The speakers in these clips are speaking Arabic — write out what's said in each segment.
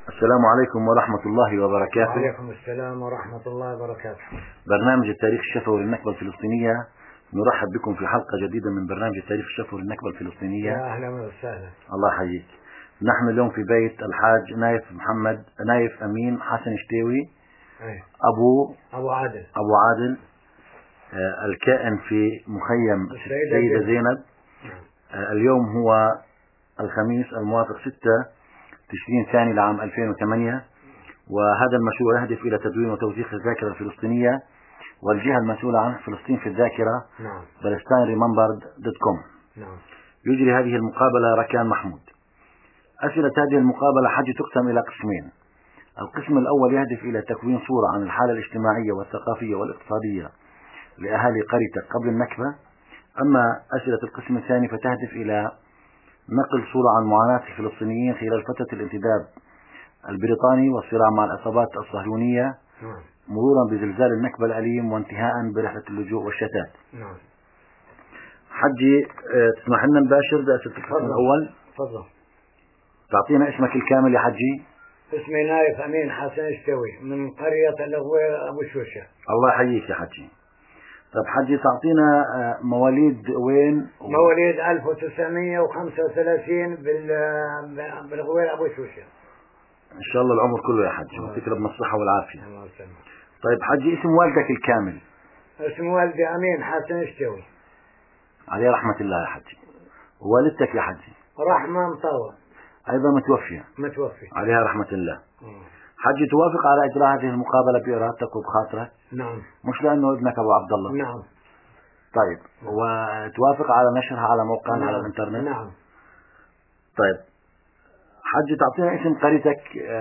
السلام عليكم ورحمة الله وبركاته. وعليكم السلام ورحمة الله وبركاته. برنامج التاريخ الشفوي للنكبة الفلسطينية، نرحب بكم في حلقة جديدة من برنامج التاريخ الشفوي للنكبة الفلسطينية. يا أهلا وسهلا. الله يحييك. نحن اليوم في بيت الحاج نايف أمين حسن شتاوي، أبو عادل الكائن في مخيم السيدة زينب. اليوم هو الخميس الموافق 6 تشرين ثاني لعام 2008، وهذا المشروع يهدف إلى تدوين وتوثيق الذاكرة الفلسطينية، والجهة المسؤولة عن فلسطين في الذاكرة palestineremembered.com. يجري هذه المقابلة ركان محمود. أسئلة هذه المقابلة حج تقسم إلى قسمين. القسم الأول يهدف إلى تكوين صورة عن الحالة الاجتماعية والثقافية والاقتصادية لأهالي قريتك قبل النكبة. أما أسئلة القسم الثاني فتهدف إلى نقل صورة عن معاناة الفلسطينيين خلال فترة الانتداب البريطاني والصراع مع العصابات الصهيونية، مرورا بزلزال النكبة الأليم وانتهاء برحلة اللجوء والشتات. حجي، تسمح لنا نباشر بأسئلة القسم الأول؟ تفضل. تعطينا اسمك الكامل يا حجي. اسمي نايف أمين حسن شتاوي من قرية الغوير أبو شوشة. الله يحييك يا حجي. طب حجي، تعطينا مواليد وين؟ مواليد 1935 بالغوير أبو شوشة. إن شاء الله العمر كله يا حجي، ويعطيك ربنا الصحة والعافية. طيب حجي، اسم والدك الكامل؟ اسم والدي أمين حسن شتاوي عليه رحمة الله يا حجي. ووالدتك يا حجي؟ رحمة مطوع، أيضا متوفية عليها رحمة الله. حجي، توافق على إجراء هذه المقابلة بإرادتك وبخاطرك؟ نعم. مش لأنه ابنك أبو عبد الله؟ نعم. طيب، وتوافق على نشرها على موقعنا؟ نعم. على الإنترنت؟ نعم. طيب حجي، تعطينا اسم قريتك.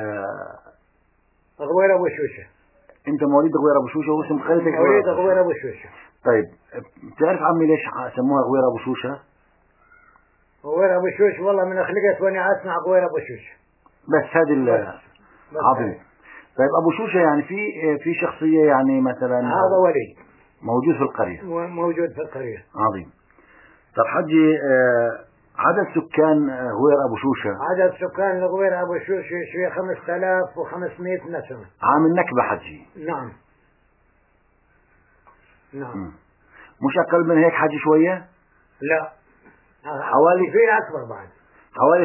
غوير أبو شوشة. أنت مواليد غوير أبو شوشة، واسم قريتك مواليد غوير أبو شوشة. طيب، بتعرف عمي ليش سموها غوير أبو شوشة؟ غوير أبو شوشة والله من خلقت وأنا أسمع غوير أبو شوشة، بس هذه عظيم. طيب أبو شوشة يعني في شخصية يعني مثلا هذا ولي موجود في القرية؟ موجود في القرية. عظيم. طب حجي، عدد سكان غوير أبو شوشة؟ عدد سكان غوير أبو شوشة شوية 5500 نسمة. عام النكبة حجي؟ نعم. مش أقل من هيك حجي شوية؟ لا، حوالي في أكبر بعد، حوالي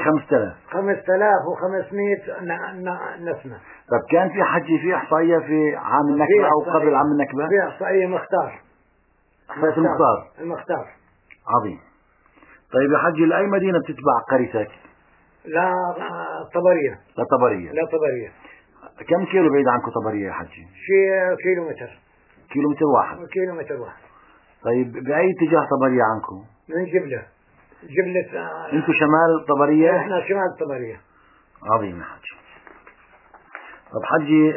5500 نسمة. طب كان في حجي في إحصائية في عام النكبة أو قبل عام النكبة؟ في إحصائية مختار. المختار. عظيم. طيب يا حجي، لأي مدينة بتتبع قريتك؟ لا، طبرية. لا طبرية. كم كيلو بعيد عنكم طبرية يا حجي؟ شيء كيلومتر واحد. طيب بأي اتجاه طبرية عنكم؟ من جبلة. انتو شمال طبرية؟ احنا شمال طبرية. عظيم يا حجي. طب حجي،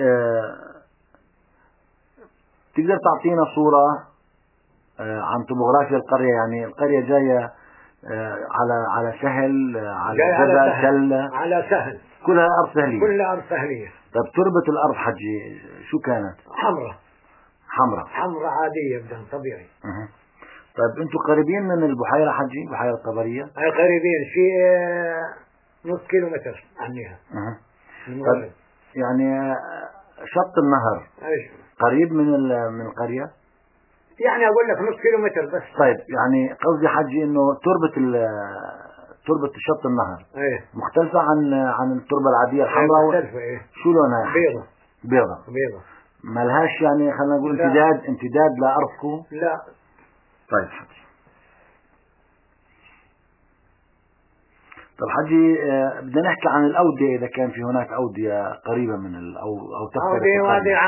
تقدر تعطينا صورة عن طبوغرافيا القرية؟ يعني القرية جاية على سهل، على جبل، تلة؟ على سهل، كلها أرض سهلية. كلها أرض سهلية. طب تربة الأرض حجي شو كانت؟ حمراء عادية بدها طبيعي. طيب انتوا قريبين من البحيرة حجي، بحيرة طبرية؟ اي قريبين، في نص كيلومتر عنها. طيب يعني شط النهر قريب من القرية؟ يعني اقول لك نص كيلومتر بس. طيب يعني قصدي حجي انه تربة شط النهر مختلفة عن التربة العادية الحمراء؟ مختلفة. شو لونها؟ بيضة. ملهاش يعني خلينا نقول امتداد لأرضكم؟ لا. طيب حجي. طب حجي، بدنا نحكي عن الأودية، إذا كان في هناك أودية قريبة من أو تفرق.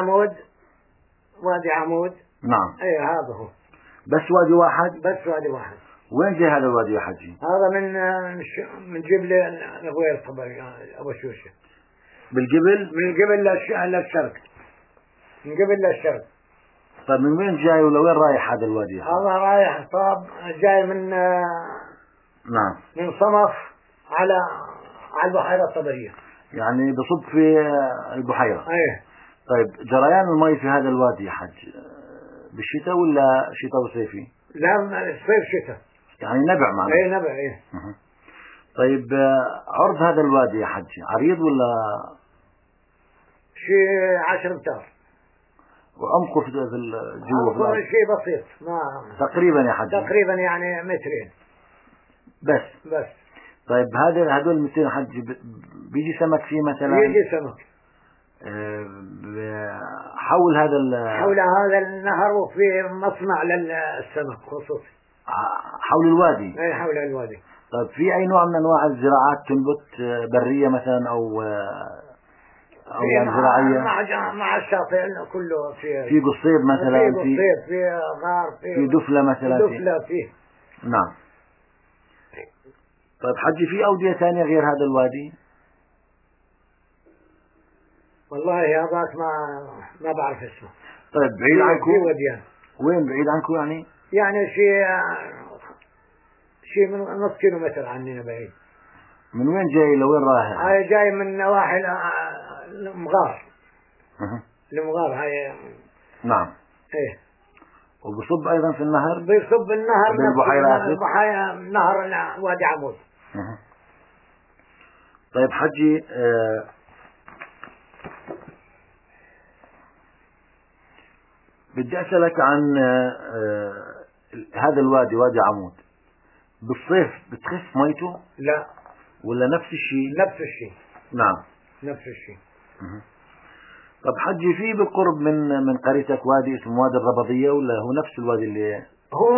وادي عمود. نعم. هذا هو. بس وادي واحد. وين جاي هذا الوادي يا حجي؟ هذا من جبل الغوير أبو شوشة. بالجبل؟ من الجبل للشرق. طيب من وين جاي ولوين رايح هذا الوادي؟ هذا رايح جاي من نعم، من صمخ على البحيرة الطبرية، يعني بصب في البحيرة. طيب جريان المي في هذا الوادي يا حج بالشتاء ولا شتاء وصيفي؟ لا، صيف شتاء، يعني نبع معنا. نبع. طيب عرض هذا الوادي يا حج عريض ولا شيء 10 أمتار. وعمقه في الجو في الأرض شيء بسيط، ما تقريبا يا حجي؟ تقريبا يعني مترين بس. طيب هدول 200 حجي بيجي سمك فيه مثلا؟ يجي سمك حول حول هذا النهر، وفي مصنع للسمك خصوصي حول الوادي. اي حول الوادي. طيب في اي نوع من انواع الزراعات تنبت برية مثلا او يعني زراعية؟ مع الشاطئ كله في قصير مثلا، في قصير، في غار، في دفلة مثلا، دفلة فيه. نعم. طيب حجي في أودية ثانية غير هذا الوادي؟ والله هذاك ما بعرف اسمه. طيب بعيد عنكم؟ في وديان. وين بعيد عنكم يعني؟ يعني شيء من نص كيلومتر عننا بعيد. من وين جاي لوين رايح؟ هاي جاي من نواحي المغار. المغار هاي. نعم. ايه. وبصب أيضا في النهر؟ بيصب النهر من البحيرات؟ البحيرة نهر وادي عمود. طيب حجي بدي أسألك عن هذا الوادي، وادي عمود، بالصيف بتخف ميته؟ لا. ولا نفس الشيء؟ نفس الشيء. نعم نفس الشيء. طب حجي في بالقرب من قريتك وادي اسمه وادي الربضية، ولا هو نفس الوادي اللي هو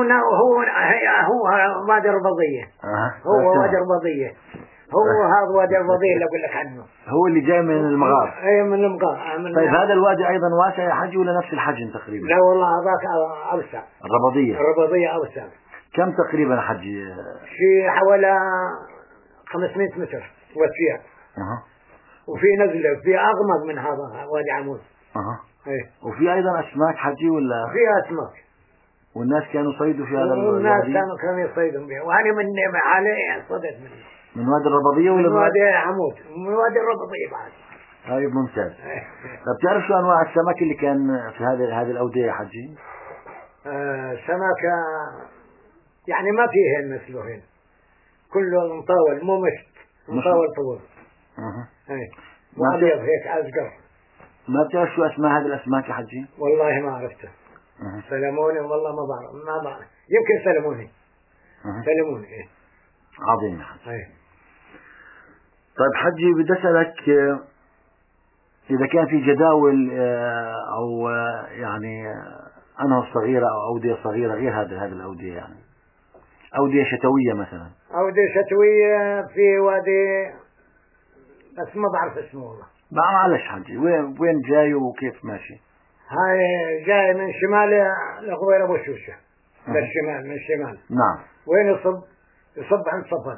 وادي الربضية؟ هو وادي الربضية. هو هذا وادي الربضية اللي أقول لك عنه. هو اللي جاي من المغار؟ اي من المغار. طيب هذا الوادي أيضا واسع يا حجي ولا نفس الحجم تقريبا؟ لا والله هذاك أوسع. الربضية أوسع. كم تقريبا حجي؟ في حوالي 500 متر وسيع. وفي نزلة، في أغمض من هذا وادي عمود. ايه. وفي أيضا أسماك حجي ولا؟ في أسماك. والناس كانوا يصيدوا في هذا الوادي؟ والناس كانوا يصيدوا به، وأنا من عليه صدت منه. من وادي الربضية ولا من وادي عمود؟ من وادي الربضية بعد. طيب ممتاز. طب تعرف شو أنواع السمك اللي كان في هذه الأودية يا حجي؟ سمكة يعني ما فيه مثله هنا، كله مطول، مو مشت، مطول طول. وأبيض هيك أزقر. ما بتعرف شو أسماء هذه الأسماك يا حجي؟ والله ما عرفته. سلموني والله ما بعرف. يمكن سلموني. إيه. عظيم يا حجي. طيب حجي بدي أسألك إذا كان في جداول أو يعني أنهر صغيرة أو أودية صغيرة غير هذه الأودية، يعني أودية شتوية مثلا. أودية شتوية في وادي بس ما بعرف اسمه والله. معلش حجي، وين جاي وكيف ماشي؟ هاي جاي من شمال لغوير أبو شوشة. للشمال، من الشمال. نعم. وين يصب عند صفد.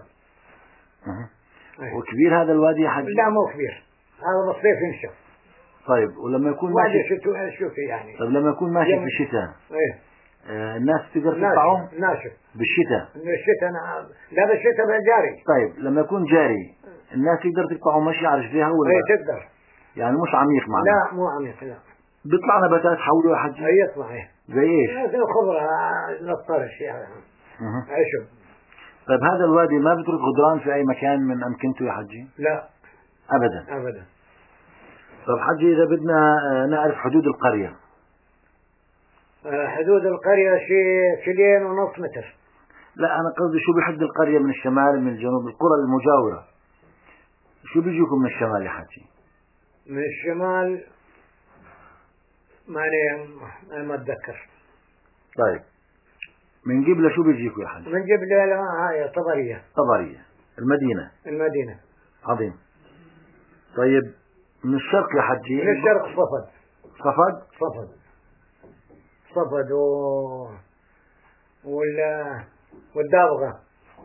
وكبير هذا الوادي يا حجي؟ لا مو كبير، هذا بالصيف ينشف. طيب ولما يكون وادي ماشي شوفي يعني. طيب لما يكون ماشي في الشتاء الناس تقدر تقطعه؟ ناشف بالشتاء. لا بالشتاء جاري. طيب لما يكون جاري الناس تقدر تقطعه مشي على رجليها ولا؟ تقدر. يعني مش عميق معنا؟ لا مو عميق، لا. بيطلع نباتات حوله يا حجي؟ يطلع. زي ايش؟ زي الخضرة للطرش يعني. عشب. طيب هذا الوادي ما بترك غدران في اي مكان من امكنته يا حجي؟ لا ابدا. طيب حجي اذا بدنا نعرف حدود القرية. حدود القرية شيء 2.5 متر. لا أنا قصدي شو بحد القرية من الشمال من الجنوب، القرى المجاورة شو بيجيكم من الشمال يا حجي؟ من الشمال ما أتذكر. طيب من قبلة شو بيجيكم يا حجي؟ من قبلة هاي طبرية المدينة. عظيم. طيب من الشرق يا حجي؟ من الشرق صفد والدابغة.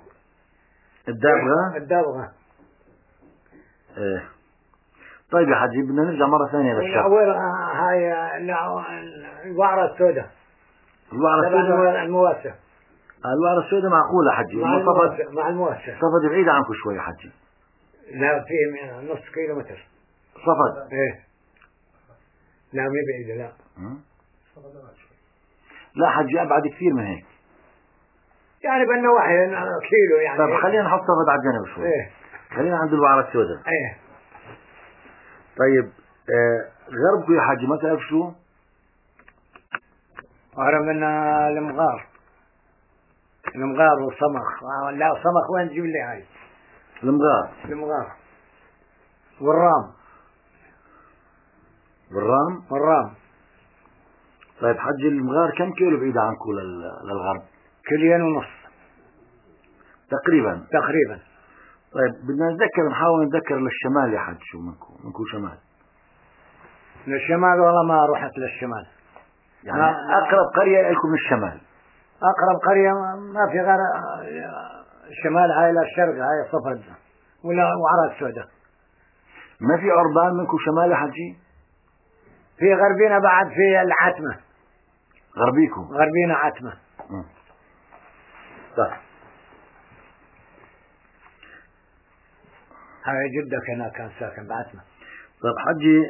الدابغة. ايه. طيب يا حجي بدنا نرجع مرة ثانية للشرق. هاي الوعرة السوداء. المواسة. الوعرة السوداء معقولة حجي؟ مع المواسة. صفد بعيد عنكم شوي يا حجي. لا في نص كيلومتر. صفد. ايه. لا مي بعيدة لا. لا حجي أبعد كثير من هيك. يعني بالنواحي كيلو يعني. طيب خلينا نحط صفد على الجنب شوي. ايه. خلينا عند الوعرة السوداء. ايه. طيب غربكم يا حاج ما تعرف شو؟ أهرب من المغار. المغار والصمخ. لا صمخ وين تجيب لي هاي؟ المغار. المغار والرام. والرام. طيب حج المغار كم كيلو بعيد عنكم للغرب؟ 1.5 كيلو تقريبا. طيب بدنا نحاول نتذكر للشمال يا حج، شو منكم شمال؟ للشمال والله ما رحت للشمال. يعني أقرب قرية لكم من الشمال؟ أقرب قرية ما في غير الشمال، هاي للشرق، هاي صفد وعرى السوداء. ما في عربان منكم شمال يا حجي؟ في غربينا بعد في العتمة. غربينا عتمة. طيب هاي جدك هنا كان ساكن بعتمة. طيب حجي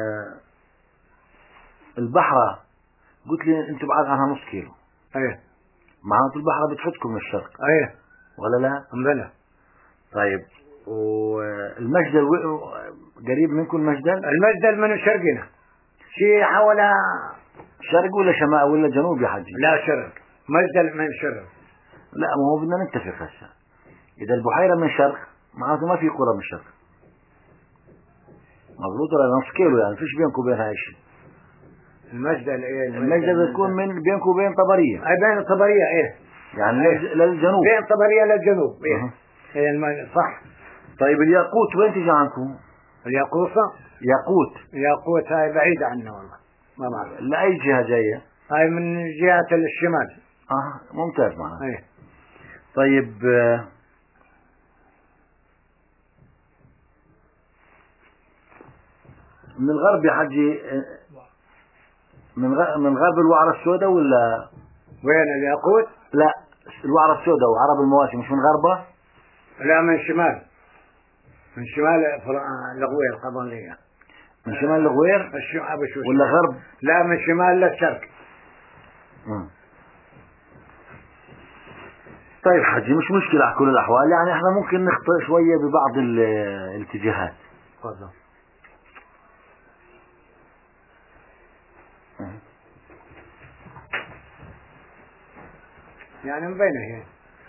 البحرة قلت لي انتم بعد عنها نص كيلو. ايه معناته البحرة بتحطكم من الشرق. ايه ولا لا؟ بلى. طيب والمجدل قريب منكم المجدل؟ المجدل من شرقنا شيء حول شرق ولا شمال ولا جنوب يا حجي؟ لا شرق. مجدل من شرق. لا ما هو بدنا نتفق هسه. إذا البحيرة من شرق معناته ما في قرى من شرق. مضبوط ولا نص كيلو يعني فيش بينكم وبين هاي الشيء. المجدل ايه؟ المجدل بتكون من بينكم وبين طبرية. اي بين الطبرية ايه؟ يعني إيه؟ للجنوب. بين طبرية للجنوب ايه؟ ايه صح. طيب الياقوت وين تيجي عنكم؟ الياقوتة؟ ياقوت هاي بعيدة عنا والله ما بعرف. لأي جهة جاية؟ هاي من جهة الشمال. ممتاز معنا. ايه. طيب من الغرب يا حجي من غرب الوعرة السوداء ولا وين الياقوت؟ لا الوعرة السوداء وعرب المواسي مش من غربها؟ لا من شمال. من شمال الغوير قبلية. من شمال الغوير ولا غرب؟ لا من شمال للشرق. طيب حجي مش مشكلة على كل الأحوال، يعني احنا ممكن نخطئ شوية ببعض الاتجاهات. تفضل. يعني من بينه هي.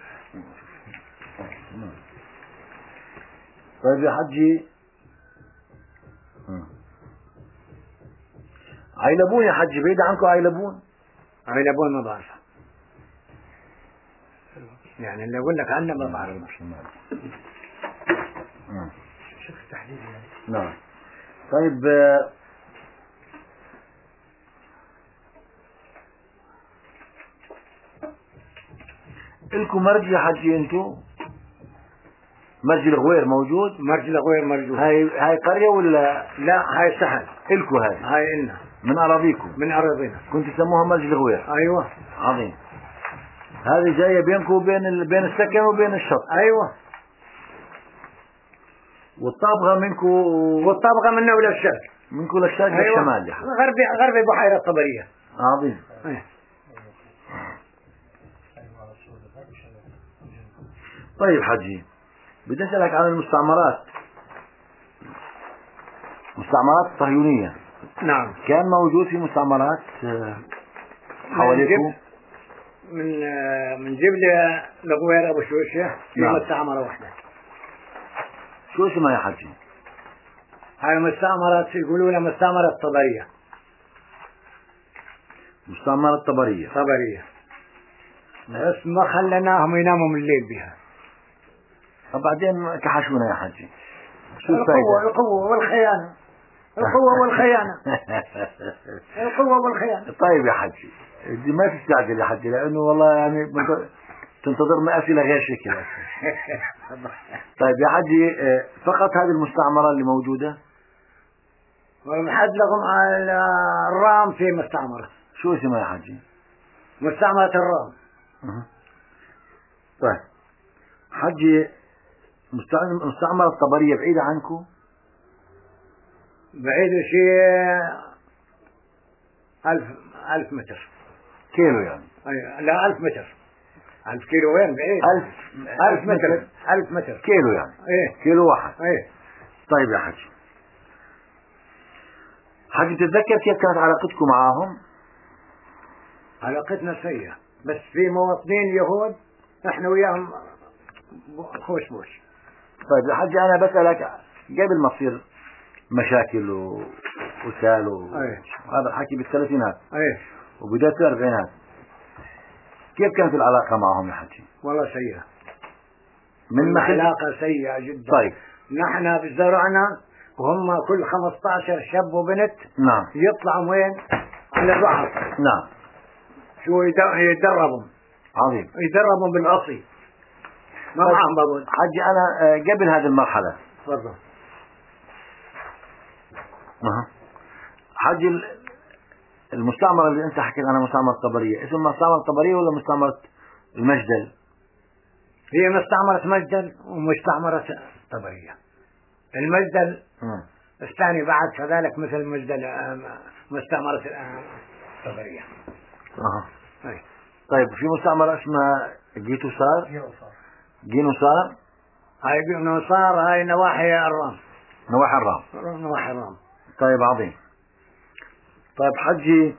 طيب يا حجي عيلبون يا حجي بعيد عنكم عيلبون؟ عيلبون ما بعرف، يعني اللي اقول لك عنه ما بعرف. شوف التحديد يعني. نعم. طيب الكم مرج يا حجي انتو؟ مرج الغوير موجود؟ مرج الغوير موجود. هاي قرية ولا؟ لا هاي سهل. الكو هاي إلنا من أراضيكم؟ من أراضينا. كنت تسموها مرج الغوير؟ أيوة. عظيم. هذه جاية بينكم وبين السكن وبين الشط؟ أيوة. والطابغة منكم؟ والطابغة منا ولا الشرق؟ منكم للشرق. أيوة. للشمال يا حبيبي. غربي بحيرة طبرية. عظيم. أيه. طيب حجي بدي أسألك عن المستعمرات الصهيونية. نعم. كان موجود في مستعمرات حواليكم؟ من جبل الغوير أبو شوشة في مستعمرة واحدة. شو اسمها يا حجي؟ هاي مستعمرات يقولوا لها مستعمرة طبرية. مستعمرة طبرية. بس ما خليناهم يناموا من الليل بها. وبعدين كحشونا يا حجي. شو الفائدة؟ القوة والخيانة. القوة والخيانة. طيب يا حجي دي ما تستعجل يا حجي، لأنه والله يعني تنتظرنا أسئلة غير شكل. طيب يا حجي فقط هذه المستعمرة اللي موجودة؟ وحد لهم على الرام في مستعمرة. شو اسمها يا حجي؟ مستعمرة الرام. طيب حجي مستعمرة الطبرية بعيدة عنكم؟ بعيد شيء 1000 متر. كيلو يعني؟ لا 1000 متر. 1000 كيلو وين بعيد؟ 1000 متر. 1000 متر. كيلو يعني؟ ايه كيلو واحد. ايه. طيب يا حجي حاج تتذكر كيف كانت علاقتكم معهم؟ علاقتنا سيئة، بس في مواطنين يهود احنا وياهم خوش بوش. طيب يا حاج أنا بسألك قبل ما تصير مشاكل وسال هذا الحكي بالثلاثينات وبداية الأربعينات، كيف كانت العلاقة معهم يا حجي؟ والله سيئة، من علاقة سيئة جدا. طيب نحن بزرعنا وهم كل 15 شاب وبنت نعم يطلعوا وين؟ على البحر. نعم. شو يدربهم؟ عظيم. يدربهم بالعصي ما معهم بابود. حجي أنا قبل هذه المرحلة تفضل. حجي المستعمرة اللي أنت حكيت عنها مستعمرة طبرية، اسم مستعمرة طبرية ولا مستعمرة المجدل؟ هي مستعمرة مجدل ومستعمرة طبرية. المجدل الثاني بعد كذلك مثل المجدل مستعمرة طبرية. طيب في مستعمرة اسمها جينوسار. هاي جينوسار هاي نواحي الرام. نواحي الرام. طيب عظيم. طيب حجي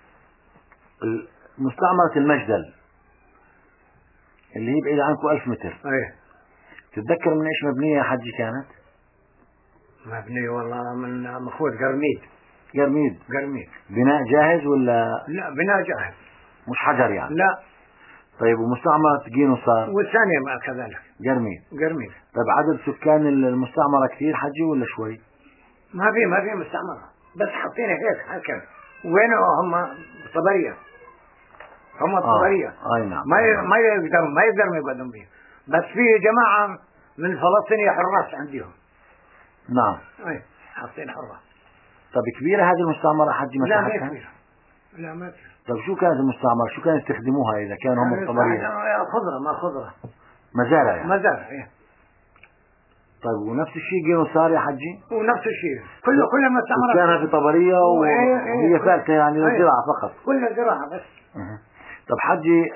مستعمرة المجدل اللي هي بعيدة عنكم 1000 متر، تتذكر من ايش مبنية يا حجي كانت؟ مبنية والله من مخوذ قرميد. بناء جاهز ولا؟ لا بناء جاهز، مش حجر يعني؟ لا. طيب ومستعمرة جينوسار والثانية ما كذلك قرميد. طيب عدد سكان المستعمرة كثير حجي ولا شوي؟ ما في مستعمرة، بس حاطين هيك هكذا. وين هم؟ طبرية. هم طبرية. نعم. ما يقدروا يقعدون بيه، بس في جماعة من فلسطين حراس عندهم. نعم. حاطين حراس. طيب كبيرة هذه المستعمرة حجي مساحتها؟ لا ما كبيرة. لا ما كبيرة. طيب شو كانت المستعمرة؟ شو كانوا يستخدموها إذا كانوا هم الطبرية؟ خضرة. مزارع يعني؟ مزارع. طيب ونفس الشيء جينوسار يا حجي؟ ونفس الشيء كل مستعمرة كانها في طبرية وهي فارقة يعني للزراعة فقط. كلها زراعة بس. طب حجي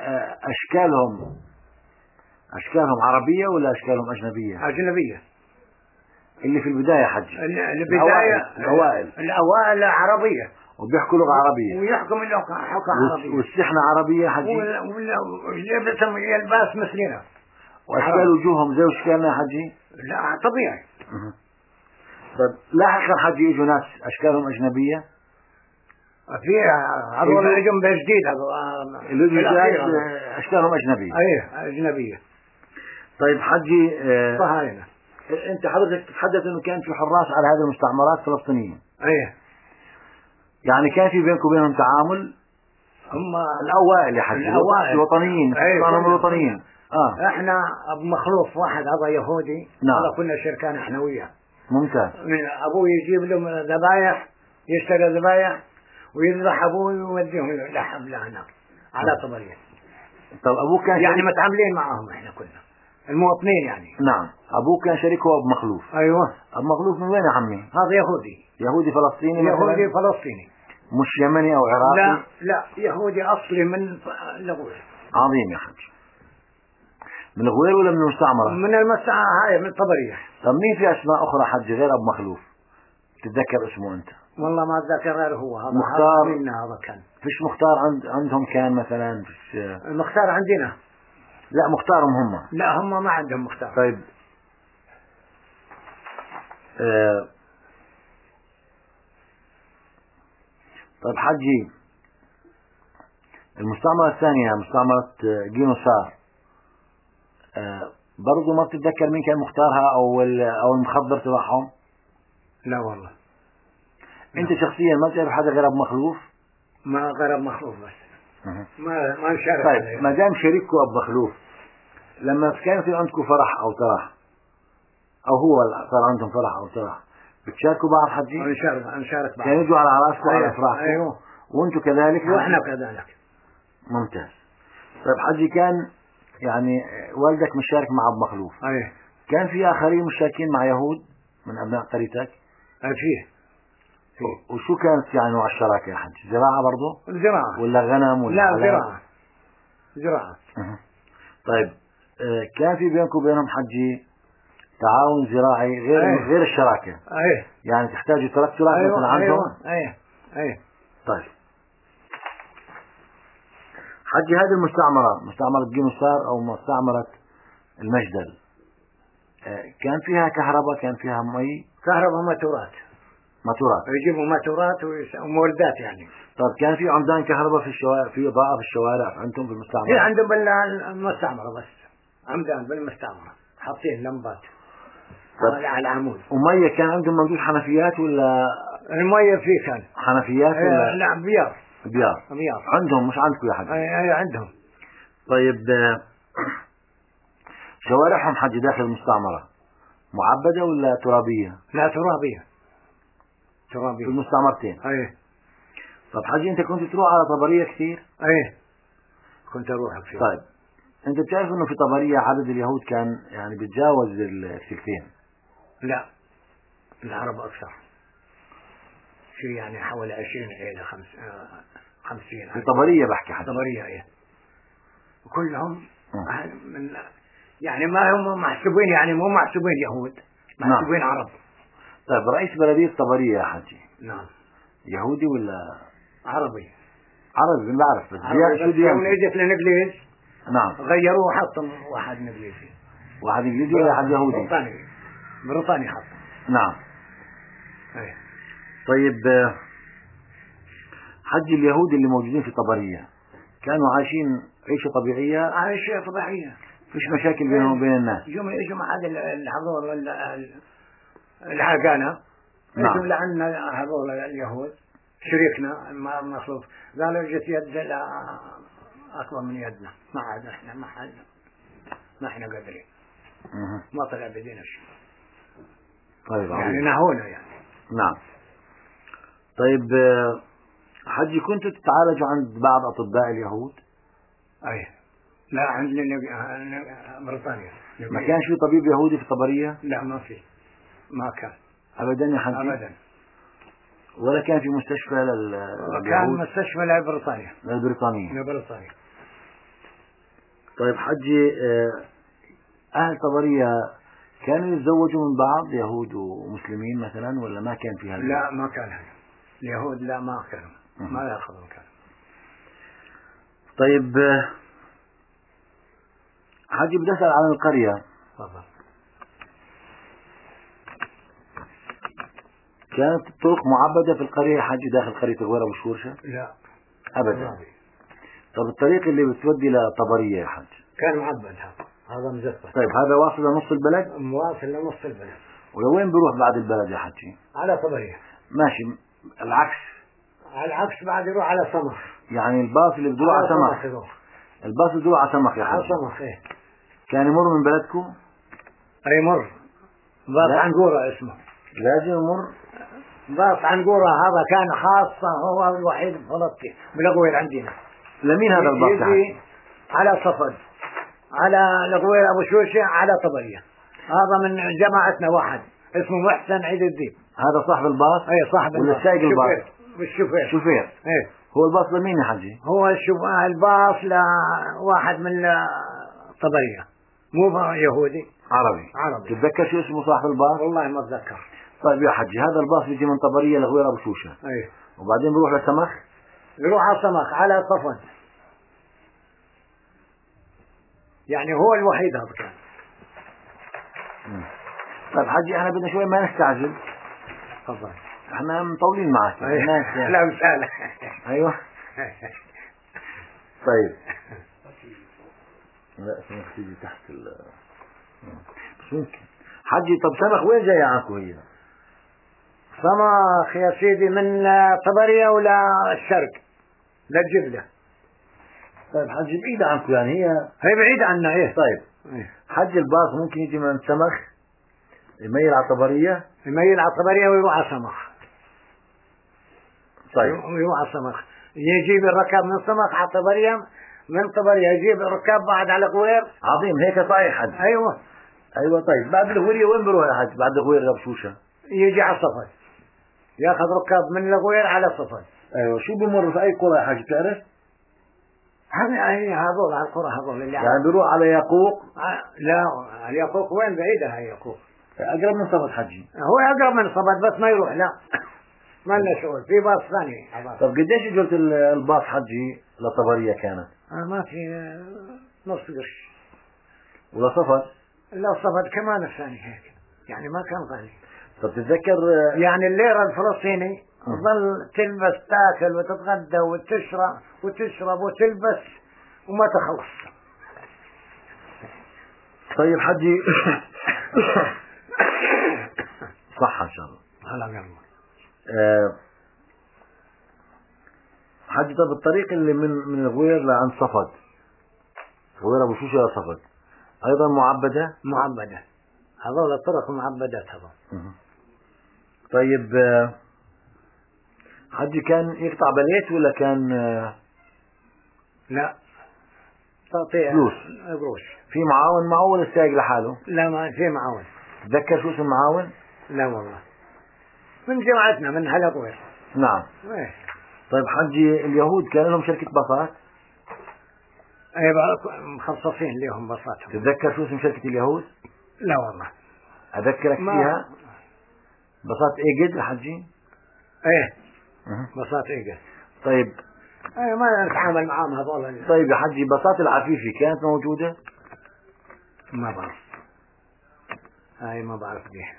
أشكالهم عربية ولا أشكالهم أجنبية؟ أجنبية. اللي في البداية حجي؟ الأوائل عربية وبيحكوا لغة عربية ويحكوا لغة عربية والسحنة عربية حجي؟ ولبسهم يلباس مثلنا. وأشكال وجوههم زي أشكالنا يا حجي؟ لا طبيعي. طيب لاحقا حجي اجوا ناس أشكالهم أجنبية؟ في هذول اللي جم بجديد هذول أشكالهم أجنبية. أجنبية. طيب حجي صهاينة. أنت حضرتك تتحدث إنه كان في حراس على هذه المستعمرات فلسطينيين. يعني كان في بينكم وبينهم تعامل؟ هم الأوائل يا حجي الوطنيين. الوطنيين. احنا ابو مخلوف واحد هذا يهودي. نعم. هذا كنا شركان احنا وياه. ممتاز. من ابوه يجيب لهم ذبايح، يشتري ذبايح ويذبح ابوه ويوديهم لحم لهنا على طبرية. طب ابوه كان يعني متعاملين معهم احنا كنا المواطنين يعني. نعم. ابوه كان شريكه ابو مخلوف. ايوه. ابو مخلوف من وين يا عمي؟ هذا يهودي فلسطيني. يهودي فلسطيني. مش يمني او عراقي؟ لا يهودي اصلي من الغوير. عظيم يا حج. من الغوير ولا من المستعمرة؟ من المستعمرة هاي من طبرية. طب مين في اسماء اخرى حج غير ابو مخلوف تتذكر اسمه انت؟ والله ما اتذكر غير هو هذا. مختار. هذا كان فيش مختار عندهم كان مثلا؟ فيش المختار عندنا. لا مختارهم هم. لا هم ما عندهم مختار. طيب طيب حجي المستعمرة الثانية مستعمرة جينوسار برضو ما بتتذكر مين كان مختارها او المخضر تبعهم؟ لا والله. انت شخصيا ما بتعرف حدا غير ابو مخلوف؟ ما غير ابو مخلوف بس. ما نشارك. طيب ما دام شريككم ابو مخلوف لما كان في عندكم فرح او ترح او هو صار عندهم فرح او ترح بتشاركوا بعض حجي؟ نشارك بعض. كانوا يجوا على عراسكم على افراحكم؟ ايوه. وانتم كذلك؟ واحنا كذلك. ممتاز. طيب حجي كان يعني والدك مشارك مع ابو مخلوف. كان في اخرين مشاركين مع يهود من ابناء قريتك؟ فيه. وشو كانت يعني نوع الشراكة يا حج؟ زراعة برضو؟ زراعة ولا غنم ولا لا زراعة. طيب كان في بينكم وبينهم حجي تعاون زراعي غير الشراكة. ايه يعني تحتاجوا تراكتورات مثلا عندهم. ايه طيب حجي، هذه المستعمرة، مستعمرة جينوسار أو مستعمرة المجدل، كان فيها كهرباء، كان فيها مي؟ كهرباء وماتورات. يجيبوا ماتورات ومولدات يعني. طيب كان في عمدان كهرباء في الشوارع، في إضاءة في الشوارع عندهم في المستعمرة؟ هي عندهم بالمستعمرة بس عمدان بالمستعمرة حاطين لمبات على العمود. ومية كان عندهم موجود حنفيات ولا؟ المية فيه كان حنفيات ولا؟ لا بيار. عندهم مش عندكم يا حاج؟ اي عندهم. طيب شوارعهم حج داخل المستعمرة معبدة ولا ترابية؟ لا ترابية في المستعمرتين. اي. طب حجي انت كنت تروح على طبرية كثير؟ اي كنت اروح كثير. طيب انت بتعرف انه في طبرية عدد اليهود كان يعني بتجاوز الثلثين؟ لا العرب اكثر، شيء يعني حوالي 20 إلى 50. في طبرية بحكي حجي. طبرية ايه. وكلهم من يعني ما هم محسوبين، يعني مو محسوبين يهود، محسوبين عرب. طيب رئيس بلدية طبرية يا حجي نعم يهودي ولا عربي؟ عربي بعرف، بس شو يوم اجت للانجليز نعم غيروه وحطوا واحد انجليزي. واحد انجليزي ولا واحد يهودي؟ بريطاني حطوا. نعم. ايه. طيب حج اليهود اللي موجودين في طبرية كانوا عايشين عيشة طبيعية؟ عايشة طبيعية، فيش مشاكل بينهم وبين الناس؟ يجوا مع هذا الحضور العقانة. نعم. يجوا لعنا هذول اليهود شريكنا المخلوق، قالوا جت يد أكبر من يدنا، ما عاد احنا ما احنا قادرين. ما طلع بدينا شيء. طيب يعني نهونا يعني. نعم. طيب حجي كنتوا تتعالجوا عند بعض أطباء اليهود؟ أي لا عند بريطانيا. ما كانش في طبيب يهودي في طبرية؟ لا ما في، ما كان أبدا يا حجي؟ أبدا. ولا كان في مستشفى لليهود؟ كان مستشفى لبريطانيا. لبريطانيا. طيب حجي أهل طبرية كانوا يتزوجوا من بعض يهود ومسلمين مثلا ولا ما كان في هذا؟ لا ما كان هذا. اليهود لا ما كانوا، ما يأخذون كانوا. طيب حجي بدي أسأل عن القرية. تفضل. كانت الطرق معبدة في القرية حجي داخل قرية الغويرة والشورشة؟ لا أبدا. طب الطريق اللي بتودي لطبرية يا حج كان معبد، هذا مزفر. طيب هذا واصل لنص البلد؟ واصل لنص البلد. ولوين بيروح بعد البلد يا حجي؟ على طبرية. ماشي. العكس بعد يروح على سمخ. يعني الباص اللي بيروح على سمخ. الباص اللي بيروح على سمخ يا حجي. على سمخ ايه. كان يمر من بلدكم؟ اي مر. باص عنقورة اسمه. لازم يمر. باص عنقورة هذا كان خاصة، هو الوحيد بفلسطين بالغوير عندنا. لمين هذا الباص؟ يجي على صفد، على الغوير ابو شوشة، على طبرية. هذا من جماعتنا واحد اسمه محسن عيد الدين. هذا صاحب الباص؟ اي صاحب الباص. ولا سايق الباص؟ الشوفير. ايه. هو الباص لمين يا حجي؟ هو الباص لواحد من طبرية، مو يهودي، عربي. تتذكر شو اسمه صاحب الباص؟ والله ما اتذكر. طيب يا حجي هذا الباص بيجي من طبرية لغوير ابو شوشة. ايه. وبعدين بيروح لسمخ؟ يروح على سمخ على صفن. يعني هو الوحيد هذا كان. طيب حجي احنا بدنا شوي ما نستعجل. تفضل. احنا مطولين معك يعني. لا مسألة. ايوه. طيب. لا سمخ تيجي تحت بس ممكن. حجي طب سمخ وين جاي عنكم هي؟ سمخ يا سيدي من طبرية ولا الشرق للجبلة. طيب حجي بعيدة عنكم يعني هي بعيدة عنا ايه. طيب حجي الباص ممكن يجي من سمخ يميل على طبرية؟ يميل على طبرية ويروح على سمخ. طيب ويروح على سمخ، يجيب الركاب من سمخ على طبرية، من طبرية يجيب الركاب بعد على غوير. عظيم هيك صحيح حج. ايوه. طيب بعد الغوير وين بروح يا حج؟ بعد الغوير غبشوشة يجي على صفد، ياخذ ركاب من الغوير على صفد. ايوه. شو بمر في اي قرى يا حج بتعرف؟ هذول على القرى هذول اللي يعني بيروح على ياقوق؟ لا الياقوق وين بعيدة هاي ياقوق. أقرب من صفد حجي. هو أقرب من صفد بس ما يروح لا. ما لنا شغل في باص ثاني. طب قديش اجرة الباص حجي لطبرية كانت؟ ما في نص قرش. ولا صفد؟ لا صفد كمان الثاني هيك يعني ما كان غالي. طب تتذكر يعني الليرة الفلسطيني تظل تلبس تاكل وتتغدى وتشرب وتلبس وما تخلص. طيب حجي صح إن شاء الله. هلا قلبي. حجي طب الطريق اللي من الغوير لعند صفد، غوير أبو شوشة لصفد أيضا معبدة؟ معبدة، هذول الطرق معبدات هذول. طيب حجي كان يقطع بليت ولا كان لا تعطيه فلوس قروش؟ في معاون معه ولا السايق لحاله؟ لا ما في معاون. تذكر شو اسم المعاون؟ لا والله من جماعتنا من هلا غوير. نعم. ايه. طيب حجي اليهود كان لهم شركة باصات؟ اي مخصصين لهم باصاتهم. تتذكر شو اسم شركة اليهود؟ لا والله. أذكرك فيها باصات ايجد يا حجي؟ ايه باصات ايجد. طيب ايه ما نتعامل معاهم هذول. طيب يا حجي باصات العفيفي كانت موجودة؟ ما بعرف. هاي ما بعرف بيه.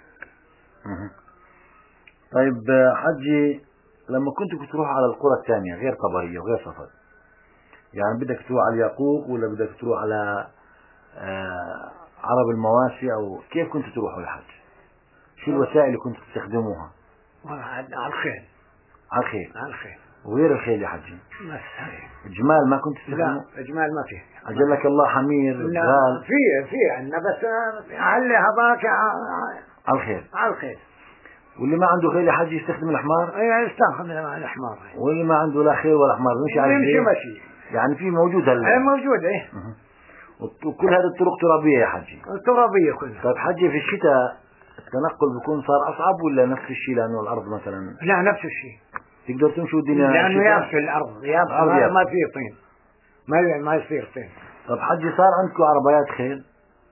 طيب حجي لما كنت تروح على القرى الثانية غير طبرية وغير صفد، يعني بدك تروح على الياقوق ولا بدك تروح على عرب المواسي أو كيف كنت تروحوا يا حج؟ شو الوسائل اللي كنت تستخدموها؟ على الخيل. على الخيل. على الخيل. وغير الخيل يا حجي؟ بس الجمال ما كنت تستخدمه؟ لا الجمال ما فيه. أجلك الله حمير غال. في عندنا بس علي هذاك على الخيل. على الخيل. واللي ما عنده خيل يا حجي يستخدم الحمار؟ اي يستخدم الحمار. واللي ما عنده لا خيل ولا حمار يمشي على يمشي مشي. يعني في موجود هلا؟ اي موجود ايه. وكل هذه الطرق ترابية يا حجي؟ ترابية كلها. طيب حجي في الشتاء التنقل بيكون صار أصعب ولا نفس الشيء لأنه الأرض مثلا؟ لا نفس الشيء. تقدر تمشي الدنيا لأنه يابس الأرض يابس ما فيه طين ما يصير طين. طب حجي صار عندكم عربيات خيل؟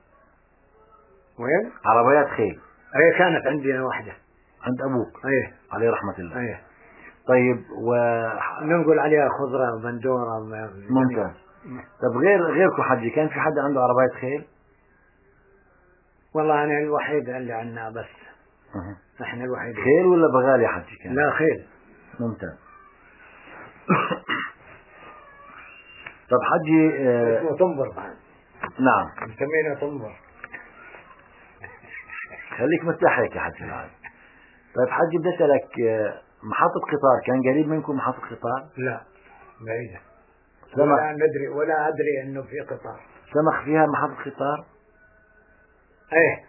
وين؟ عربيات خيل. اي كانت عندنا واحدة. عند أبوك؟ ايه عليه رحمة الله. ايه. طيب نقول عليها خضرة وبندورة. ممتاز. طب غيركم حجي كان في حد عنده عربيات خيل؟ والله أنا الوحيد اللي عنا بس. احنا الوحيد. خيل ولا بغال يا حجي كان؟ لا خيل. ممتاز. طب حجي اسمه تنبر بعد. نعم نسمينه تنبر. خليك مرتاح هيك يا حجي العاد. طيب حجي بدي اسألك محطة قطار كان قريب منكم محطة قطار؟ لا بعيدة. ولا أدري إنه في قطار. سمح فيها محطة قطار؟ إيه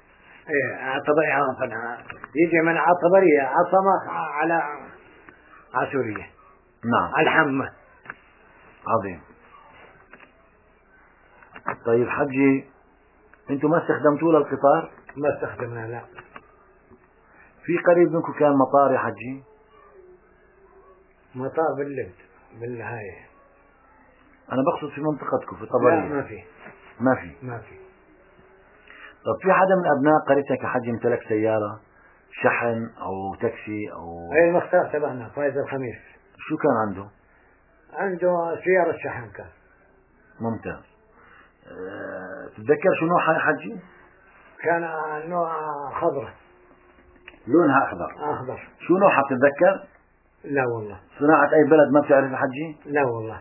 يجي من عطبرية عصمة على سوريا. نعم. على الحمة. عظيم. طيب حجي انتم ما استخدمتوا للقطار؟ ما استخدمنا لا. في قريب منكم كان مطار يا حجي؟ مطار بالهاي. أنا بقصد في منطقتكم في طبرية. لا ما في. ما في. طب في حدا من أبناء قريتك يا حجي امتلك سيارة شحن أو تاكسي أو؟ أي المختار تبعنا فايز الخميس. شو كان عنده؟ عنده سيارة شحن كان. ممتاز. تتذكر شو نوعها يا حجي؟ كان نوع خضرة. لونها أخضر. شو نوعها بتتذكر؟ لا والله. صناعة أي بلد ما بتعرف يا حجي؟ لا والله.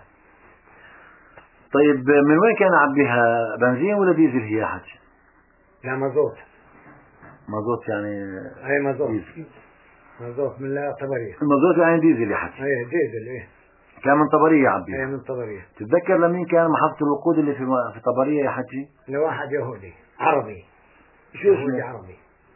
طيب من وين كان عبيها؟ بنزين ولا ديزل هي يا حجي؟ لا مازوت. مازوت يعني؟ أي مازوت من طبرية. المازوت يعني ديزل يا حجي؟ أي ديزل إيه. كان من طبرية عبيها؟ أي من طبرية. تتذكر لمين كان محطة الوقود اللي في طبرية يا حجي؟ لواحد يهودي عربي. شو اسمه؟ عربي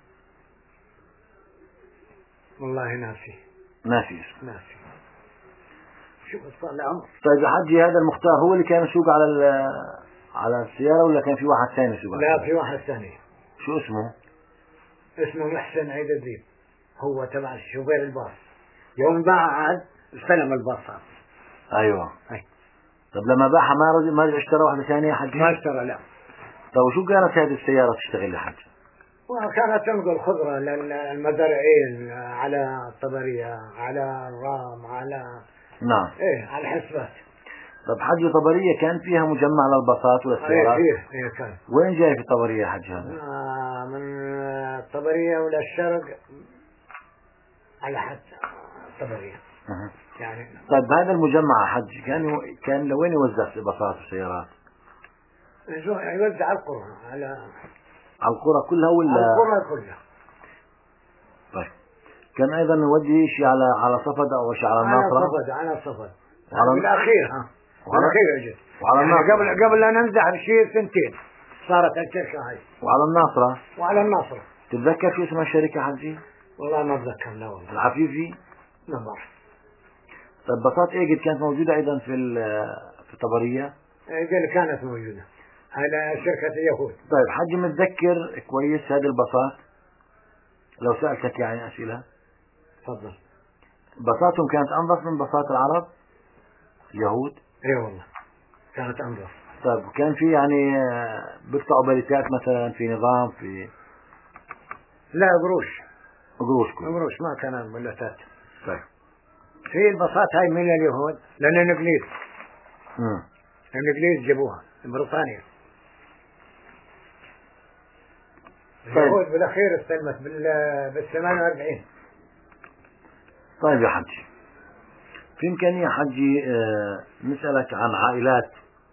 والله ناسي اسمه. شو صار له. طيب يا حجي هذا المختار هو اللي كان يسوق على السيارة ولا كان في واحد ثاني يسوق؟ لا في واحد ثاني. شو اسمه؟ اسمه محسن عيد الدين. هو تبع شوفير الباص. يوم باع عاد استلم الباص. ايوه. أي. طب لما باعها ما رجع اشترى واحدة ثانية يا حجي؟ ما اشترى لا. طب وشو كانت هذه السيارة تشتغل يا حجي؟ وكانت تنقل خضرة للمزارعين على الطبرية، على الرام، على نعم. على الحسبات. طب حج طبرية كان فيها مجمع للباصات والسيارات؟ فيه كان. وين جاي في طبرية حج هذا؟ من الطبرية ولا الشرق على حد الطبرية. يعني. طيب هذا المجمع حج كان لوين يوزع في باصات وسيارات؟ يوزع على القرى، على القرى كلها ولا؟ على القرى كلها. طيب كان أيضا يودي شيء على صفد أو شيء على الناصرة؟ على صفد بالأخير بالأخير أجل. وعلى يعني قبل لا ننزح بشيء سنتين صارت الشركة هاي. وعلى الناصرة؟ وعلى الناصرة. تتذكر شو اسمها الشركة حجي؟ والله ما أتذكر. لا والله. العفيفي؟ ما بعرف. طيب باصات إيجد كانت موجودة أيضا في طبرية؟ إيجد كانت موجودة. هذا شركة اليهود. طيب حجي متذكر كويس هذه الباصات؟ لو سألتك يعني أسئلة. تفضل. باصاتهم كانت أنظف من باصات العرب؟ اليهود؟ اي والله كانت انظف. طيب كان في يعني بيقطعوا بليتات مثلا في نظام في؟ لا قروش. قروش ما كان بليتات. طيب في الباصات هاي من اليهود لأن الإنجليز. الإنجليز جابوها من بريطانيا. اليهود بالأخير استلمت بال 48. طيب يا حجي، في إمكانية حجي نسألك عن عائلات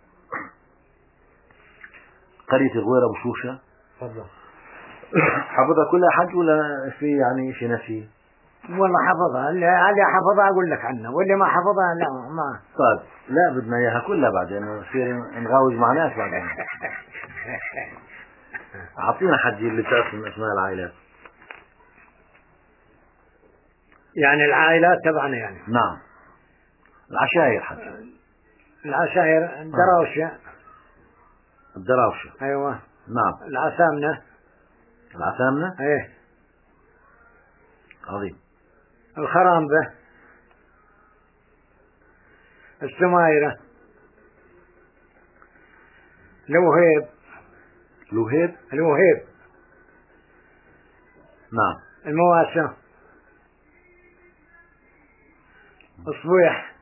قرية الغويرة أبو شوشة؟ تفضل. حفظها كلها حج ولا في يعني شيء نسي؟ والله حفظها، اللي حفظها أقول لك عنها، واللي ما حفظها لا ما. طيب لا بدنا إياها كلها بعدين نصير نغاوز مع ناس بعدين. أعطينا حجي اللي تعرف من أسماء العائلات. يعني العائلات تبعنا يعني. نعم. العشائر حجي. العشائر الدراوشة. الدراوشة. أيوة. نعم. العسامنة. ايه عظيم. الخرامبة. السمايرة. الوهيب. نعم. المواسى. الصبيح.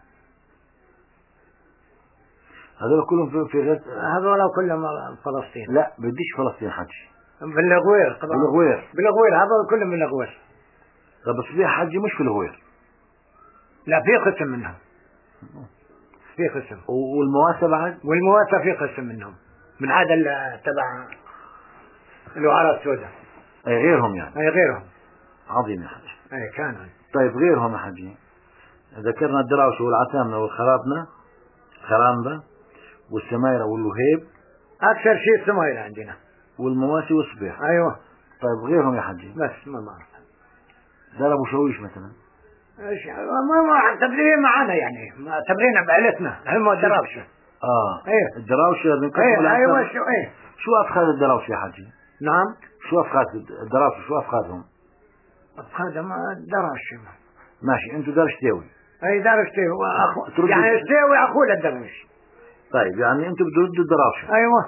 هذول كلهم في غير هذول كلهم فلسطين. لا بديش فلسطين حجي. بالغوير طبعا. بالغوير هذول كلهم بالغوير. طب الصبيح حجي مش في الغوير. لا في قسم منهم. في قسم. والمواسى بعد؟ والمواسى في قسم منهم من عاد تبع الوعرة السوداء. أي غيرهم يعني. أي غيرهم. عظيم يا حجي. أي كانوا. طيب غيرهم يا حجي، ذكرنا الدراوشة والعتامنة والخرامبة والسمايرة والوهيب. أكثر شيء السمايرة عندنا. والمواسي والصبيح. أيوة. طيب غيرهم يا حجي؟ بس ما بعرف. دار أبو شويش مثلا. ايش ما تبرين معانا يعني، ما تبرين بعائلتنا هم الدراوشة. ايه الدراوشة بنقسم. ايوه شو أفخاذ الدراوشة يا حجي؟ نعم. شو أفخاذ الدراوشة؟ شو أفخاذهم؟ أفخاذ ما الدراوشة. ماشي انتوا دار شتاوي. اي دار شتاوي يعني شتاوي اخوه للدراوشة. طيب يعني انتوا بتردوا الدراوشة. ايوه.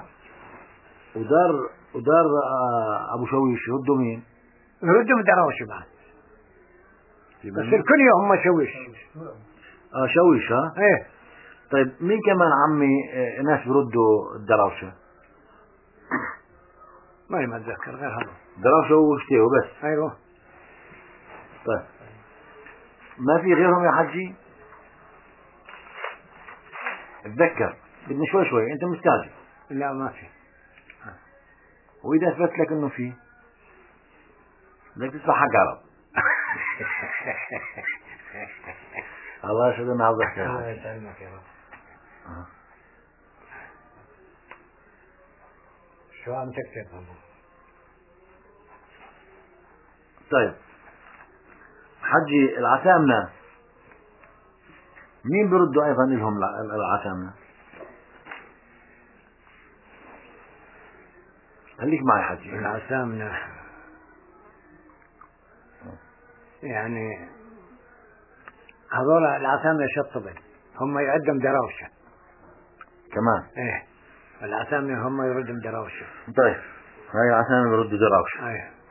ودار ابو شويش يردوا مين؟ يردوا الدراوشة بعد. بس الكل هم شويش. شويش ها؟ ايه. طيب مين كمان عمي ناس بيردوا الدراوشة؟ ما اتذكر غير هذا. دراوشة وشتاوي بس. ايوه. طيب ما في غيرهم يا حجي؟ اتذكر بدنا شوي انت مستعجل. لا ما في. واذا اثبت لك انه في بدك تدفع حق عرب. الله يشهد اني عاوز احكي. الله يسلمك يا رب. شو عم تكتب؟ طيب حجي العتامنة مين بيردوا ايضا لهم العتامنة؟ خليك معي حجي. العتامنة يعني هذول العتامنة شطبين هم يقدم دراوشة كمان. ايه العتامنة هم يردم دراوشة. طيب هاي العتامنة بيردوا دراوشة. ايه.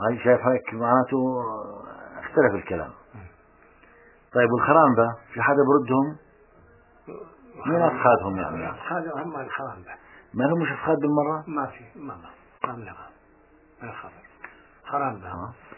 هاي شايف هيك معناته اختلف الكلام. طيب والخرامبة في حدا بردهم؟ مين أفخاذهم يعني؟ أفخاذهم الخرامبة. ما لهم مش أفخاذ بالمرة؟ ما في ما لها الخبر خرامبة.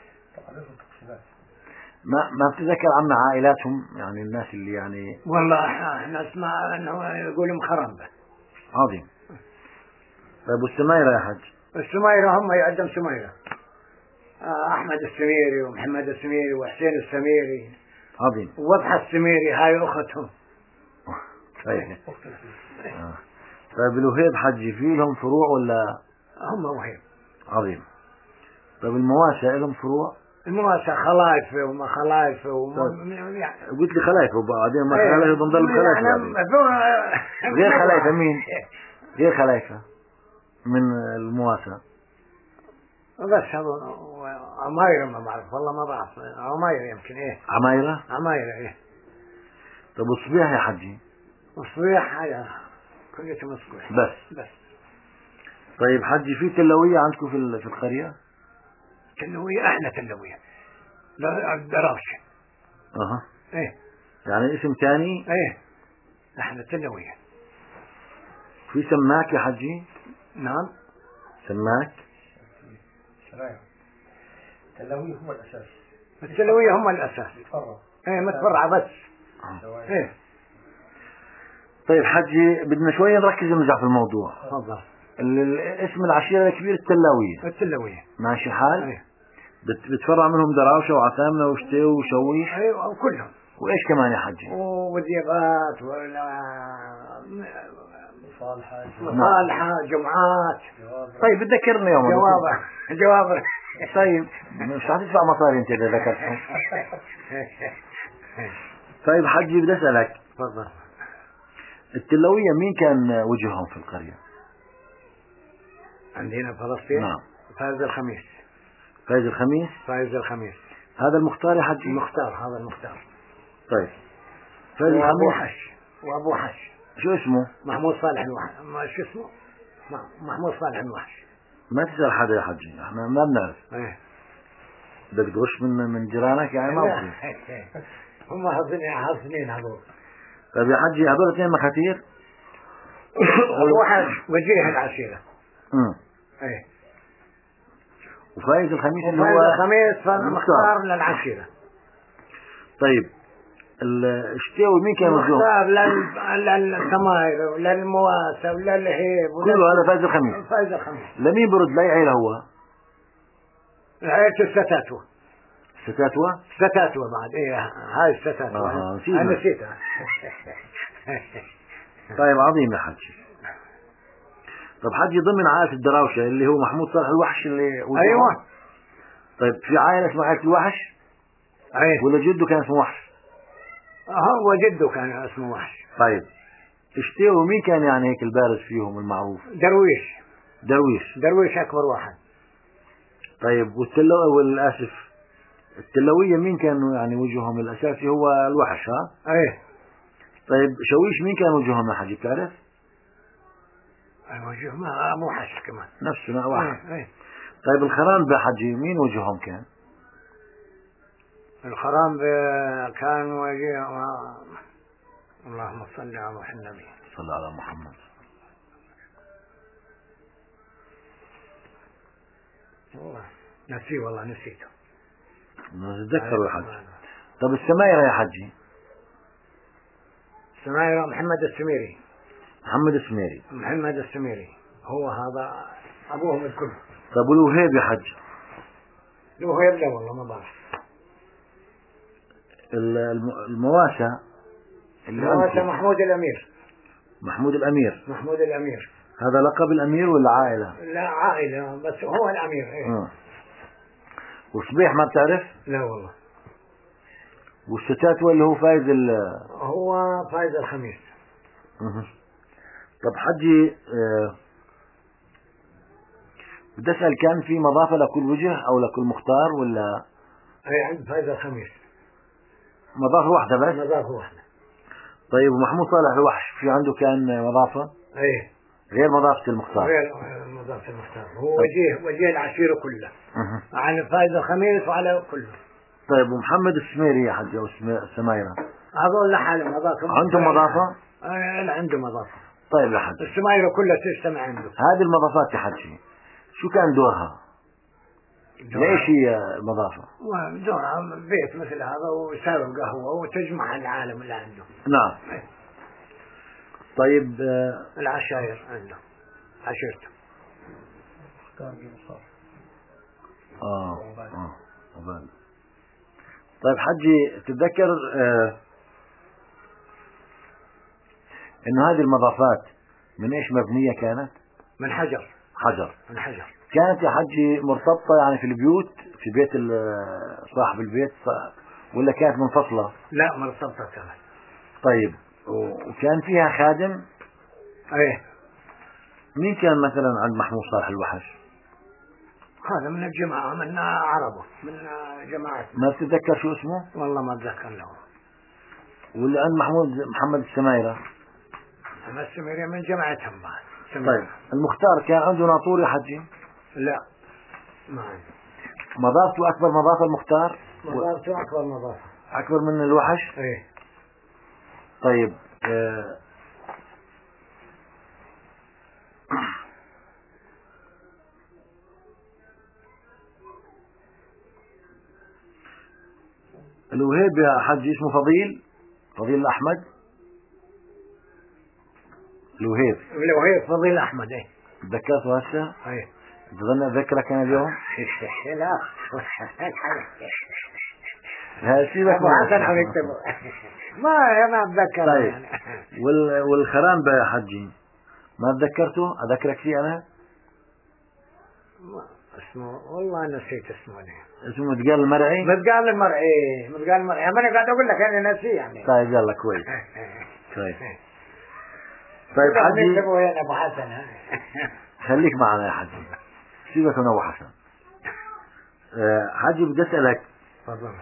ما بتذكر عنا عائلاتهم يعني الناس اللي يعني. والله احنا اسمع انه يقولهم خرامبة. عظيم. طيب والسمايرة يا حج؟ السمايرة هم يقدم سمايرة، احمد السميري ومحمد السميري وحسين السميري. عظيم. ووضحى السميري هاي اختهم. طيب. طيب الوهيب حجي في لهم فروع ولا؟ هم وهيب. عظيم. طيب المواسى لهم فروع؟ المواسى خلايفة وما خلايفة يعني قلت لي خلايفة وبعدين ما خلايفة بنضل بخلايفة. غير خلايفة مين؟ غير خلايفة من المواسى. بس هذا عمايرة ما بعرف والله ما بعرف. عمايرة يمكن ايه. عمايرة ايه. طب والصبيح يا حجي؟ الصبيح هذا كليته مصبيح بس. طيب حجي في تلوية عندكم في القرية؟ تلوية احنا تلوية لا الدراوشة. ايه يعني اسم ثاني؟ ايه احنا تلوية. في سماك يا حجي؟ نعم سماك. التلوية هم الأساس. التلوية هم الأساس. ايه متفرعة بس. ايه. طيب حجي بدنا شوية نركز ونرجع في الموضوع. تفضل. اسم العشيرة الكبير التلاوية. ماشي الحال؟ ايه. بتفرع منهم دراوشة وعثامنة وشتي وشويش. ايوه وكلهم. وايش كمان يا حجي؟ وديبات ولا مصالحة جمعات. طيب بتذكرني يوم جواب. طيب مش هتدفع مصاري انت اذا ذكرتهم. طيب حجي بدي اسألك. تفضل. التلوية مين كان وجههم في القرية؟ عندنا فلسطين. نعم. فايز الخميس. فايز الخميس. هذا المختار يا حجي؟ هذا المختار. طيب فايز الخميس. وابو حش. شو اسمه؟ محمود صالح الوحش. ما شو اسمه؟ محمود صالح الوحش. ما تسأل حدا يا حجي، احنا ما بنعرف. ايه. بدك تغش من جيرانك يعني ما بصير. هم حاصلين هذول. طيب يا حجي هذول اثنين مخاتير؟ الوحش وجيه العشيرة. ايه. وفايز الخميس اللي هو الخميس مختار للعشيرة. طيب الشتاوي مين كان وجهه؟ مختار للسماير وللمواسى وللهيب كله هذا فايز الخميس. لمين برد لا عيلة هو؟ عيلة الستاتوة. ستاتوة بعد ايه هاي الستاتوة. انا نسيتها. طيب عظيم يا حجي. طب حجي ضمن عائلة الدراوشة اللي هو محمود صالح الوحش اللي وجهه. ايوه. طيب في عائلة اسمها عائلة الوحش؟ ايه. ولا جده كان اسمه وحش؟ هو جده كان اسمه وحش. طيب اشتيوا مين كان يعني هيك البارز فيهم المعروف؟ درويش اكبر واحد. طيب التلوية مين كانوا يعني وجههم الاساسي هو الوحش ايه. طيب شويش مين كان وجههم يا حجي بتعرف؟ وجه ما مو حش كمان نفسه واحد. ايه. طيب الخرامبة حجي مين وجههم كان؟ الخرامبة كان وجه اللهم صل على النبي. صلى على محمد. والله نسيته. نتذكره يا حجي. طب السمايرة يا حجي؟ السمايرة محمد السميري هو هذا أبوهم الكل. طب والوهيب يا حج؟ الوهيب لا والله ما بعرف. المواسى محمود الأمير. هذا لقب الأمير ولا عائلة؟ لا عائلة بس هو الأمير. ايه. وصبيح ما بتعرف؟ لا والله. والستات اللي هو فايز الخميس. طب حجي بدي أسأل كان في مضافة لكل وجه أو لكل مختار ولا؟ أي عند فايز الخميس مضافة واحدة بس؟ مضافة واحدة. طيب ومحمود صالح الوحش في عنده كان مضافة؟ ايه غير مضافة المختار. غير مضافة المختار، هو وجيه العشيرة كلها على فايز الخميس وعلى كله. طيب ومحمد السميري يا حجي أو السمايرة هذول لحالهم مضافة. عندهم مضافة؟ لا عنده مضافة. طيب يا حجي السمايرة كلها تجتمع عنده. هذه المضافات يا حجي شو كان دورها؟ ليش هي المضافة؟ دورها بيت مثل هذا ويساوي قهوة وتجمع العالم اللي عنده. نعم. طيب العشائر عنده عشيرته. وبال. طيب حجي تتذكر انه هذه المضافات من ايش مبنية كانت؟ من حجر. من حجر. كانت يا حجي مرتبطة يعني في البيوت في بيت صاحب البيت ولا كانت منفصلة؟ لا مرتبطة كانت. طيب وكان فيها خادم؟ ايه. مين كان مثلا عند محمود صالح الوحش؟ هذا من الجماعة من عربه من جماعة. ما بتتذكر شو اسمه؟ والله ما اتذكر له. واللي عند محمد السمايرة؟ محمد السمايرة من جماعتهم بعد. طيب المختار كان عنده ناطور يا حجي؟ لا ما عنده. مضافته أكبر مضافة المختار؟ مضافته أكبر مضافة. أكبر من الوحش؟ ايه. طيب الوهيب يا حجي اسمه فضيل الأحمد. الوهيب فضيل أحمد. ايه تذكرته هسه؟ ايه. تظن أتذكرك أنا اليوم؟ لا سيبك أبو حسن حبيبته ما أتذكر. طيب يعني. والخرانبة يا حجي ما تذكرته؟ أذكرك فيه أنا؟ اسمه والله نسيت اسمه. اسمه متقال المرعي. متقال المرعي. ما أنا قاعد أقول لك أنا نسيه يعني. طيب يلا كويس. طيب حجي يا أبو حسن خليك معنا يا حجي سيبك من أبو حسن. حجي بدي أسألك تفضل.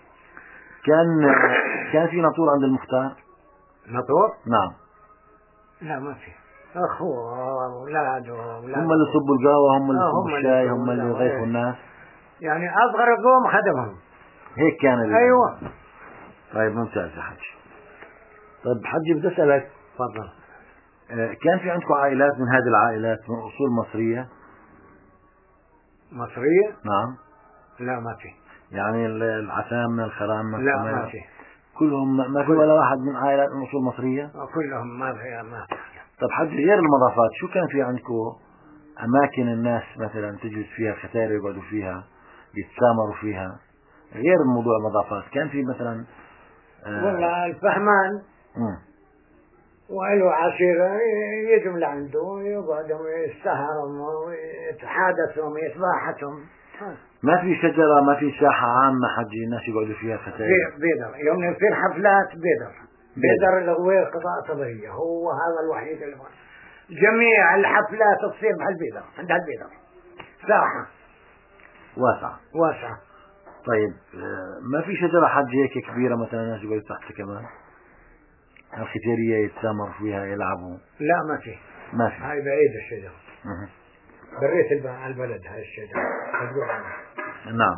كان في ناطور عند المختار؟ ناطور؟ نعم. لا ما في. أخوه أولاده هم اللي يصبوا القهوة هم اللي يصبوا الشاي هم اللي يغيثوا الناس يعني أصغر قوم خدمهم هيك كان أيوة. طيب ممتاز يا حجي. طيب حجي بدي أسألك تفضل. كان في عندكم عائلات من هذه العائلات من أصول مصرية؟ نعم. لا ما في. يعني العسامة الخرامة لا ما في. كلهم ما في ولا واحد من عائلات من أصول مصرية؟ كلهم ما في. طب حجي غير المضافات شو كان في عندكم أماكن الناس مثلا تجلس فيها الختاير يقعدوا فيها يتسامروا فيها غير موضوع المضافات؟ كان في مثلا والله الفهمان وله عشيرة يجوا لعنده ويقعدوا يستهروا ويتحادثوا ويتباحثوا. ما في شجرة ما في ساحة عامة حجي الناس يقعدوا فيها ختاير؟ بيدر يوم يصير حفلات بيدر اللي هو قطاع طبيعية هو هذا الوحيد اللي جميع الحفلات تصير بهالبيدر عند هالبيدر ساحة واسعة. طيب ما في شجرة حجي هيك كبيرة مثلا الناس يقعدوا تحتها كمان الختيرية يتسامروا فيها يلعبوا؟ لا ما في. هاي بعيد الشجرة. بريت البلد هاي الشجرة. نعم.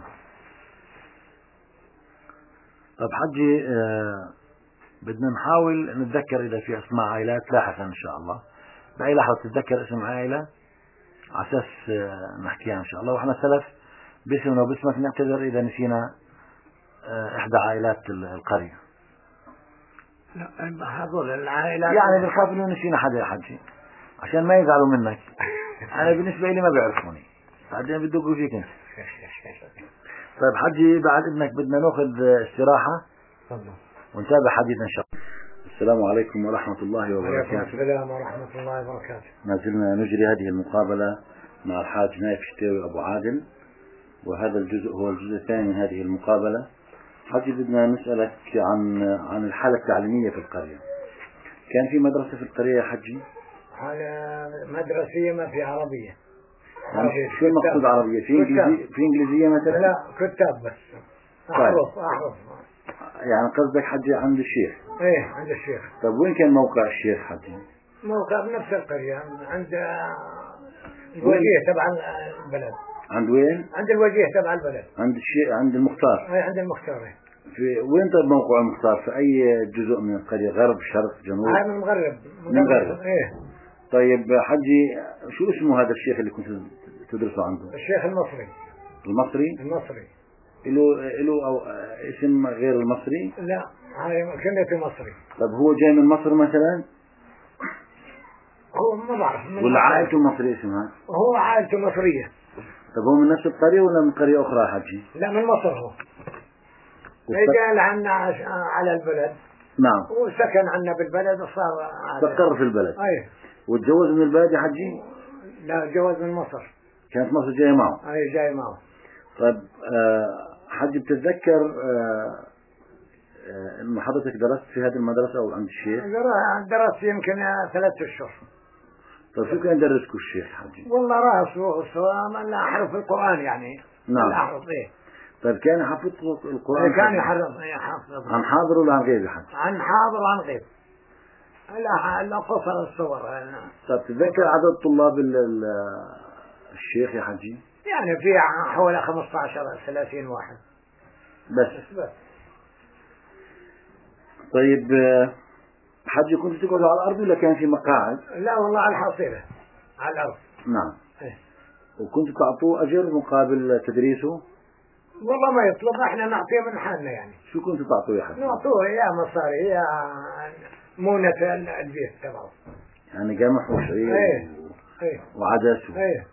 طب حجي بدنا نحاول نتذكر إذا في أسماء عائلات لاحقا إن شاء الله بأي لحظة تتذكر اسم عائلة على أساس نحكيها إن شاء الله وإحنا سلف باسمنا وباسمك نعتذر إذا نسينا إحدى عائلات القرية. لا هذول العائلات يعني بنخاف إنه نسينا حدا يا حجي عشان ما يزعلوا منك. أنا بالنسبة لي ما بيعرفوني بعدين بدقوا فيك أنت. طيب حجي بعد إذنك بدنا نأخذ استراحة ونتابع حديثنا إن شاء الله. السلام عليكم ورحمة الله وبركاته. السلام ورحمة الله وبركاته. ما زلنا نجري هذه المقابلة مع الحاج نايف شتاوي أبو عادل وهذا الجزء هو الجزء الثاني من هذه المقابلة. حجي بدنا نسألك عن الحالة التعليمية في القرية. كان في مدرسة في القرية يا حجي؟ حالة مدرسية ما في عربية. شو المقصود عربية؟ في إنجليزية مثلا؟ لا كتاب بس. أحرف. يعني قصدك حجي عند الشيخ؟ إيه عند الشيخ. طب وين كان موقع الشيخ حجي؟ موقع بنفس القرية عند الوجيه تبع البلد. عند وين؟ عند الوجيه تبع البلد. عند الشيء، عند المختار. أي عند المختار. في وين طيب موقع المختار؟ في أي جزء من القرية؟ غرب، شرق، جنوب؟ هاي من المغرب. من المغرب. إيه. طيب حجي، شو اسمه هذا الشيخ اللي كنت تدرسه عنده؟ الشيخ المصري. المصري؟ المصري. له أو اسم غير المصري؟ لا، هاي كنيته مصري. طب هو جاي من مصر مثلا؟ هو ما بعرف. ولا عائلته مصري اسمها؟ هو عائلته مصرية. طب هو من نفس القرية ولا من قرية أخرى حجي؟ لا، من مصر هو. جاء لعنا على البلد. نعم. وسكن عنا بالبلد وصار استقر في البلد. أي. وتجوز من البلد يا حجي؟ لا، جوز من مصر. كانت مصر جاية معه؟ أي، جاي معه. طيب حجي، بتتذكر إنه حضرتك درست في هذه المدرسة أو عند الشيخ؟ درست يمكن 3 أشهر. طيب شو كان يدرسكم الشيخ حجي؟ والله راسه لا أحرف القرآن يعني. نعم. لا أحرف. إيه. طيب كان يحفظ القرآن؟ كان يحفظ. عن حاضر ولا عن غيب يا حجي؟ عن حاضر وعن غيب. لا قصر الصور. طيب تتذكر عدد طلاب الشيخ يا حجي؟ يعني في حوالي 15-30 واحد بس. طيب حجي، كنت تقعدوا على الأرض ولا كان في مقاعد؟ لا والله، على الحصيلة، على الأرض. نعم. إيه. وكنت تعطوه أجر مقابل تدريسه؟ والله ما يطلب، احنا نعطيه من حالنا يعني. شو كنت تعطوه يا حجي؟ نعطوه يا مصاري يا مونة البيت تبعه. يعني قمح وشعير. ايه. وعدس. ايه.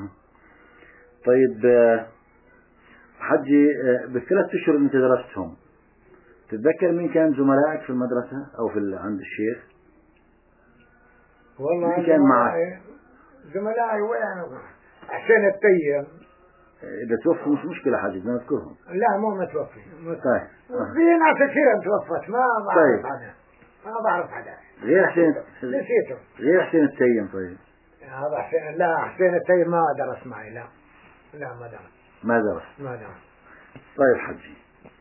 طيب حجي، بالثلاث أشهر اللي أنت درستهم، تتذكر مين كان زملائك في المدرسة أو عند الشيخ؟ والله مين كان معك؟ زملائي وين؟ حسين الطيب. إذا توفوا مش مشكلة حجي، بدنا نذكرهم. لا، مو متوفي. طيب. في ناس كثير توفت، ما بعرف عنها. ما بعرف حدا. غير حسين. نسيته. غير حسين التيم. طيب. هذا حسين. لا، حسين الطيب ما درس معي. لا ما درس. طيب حجي،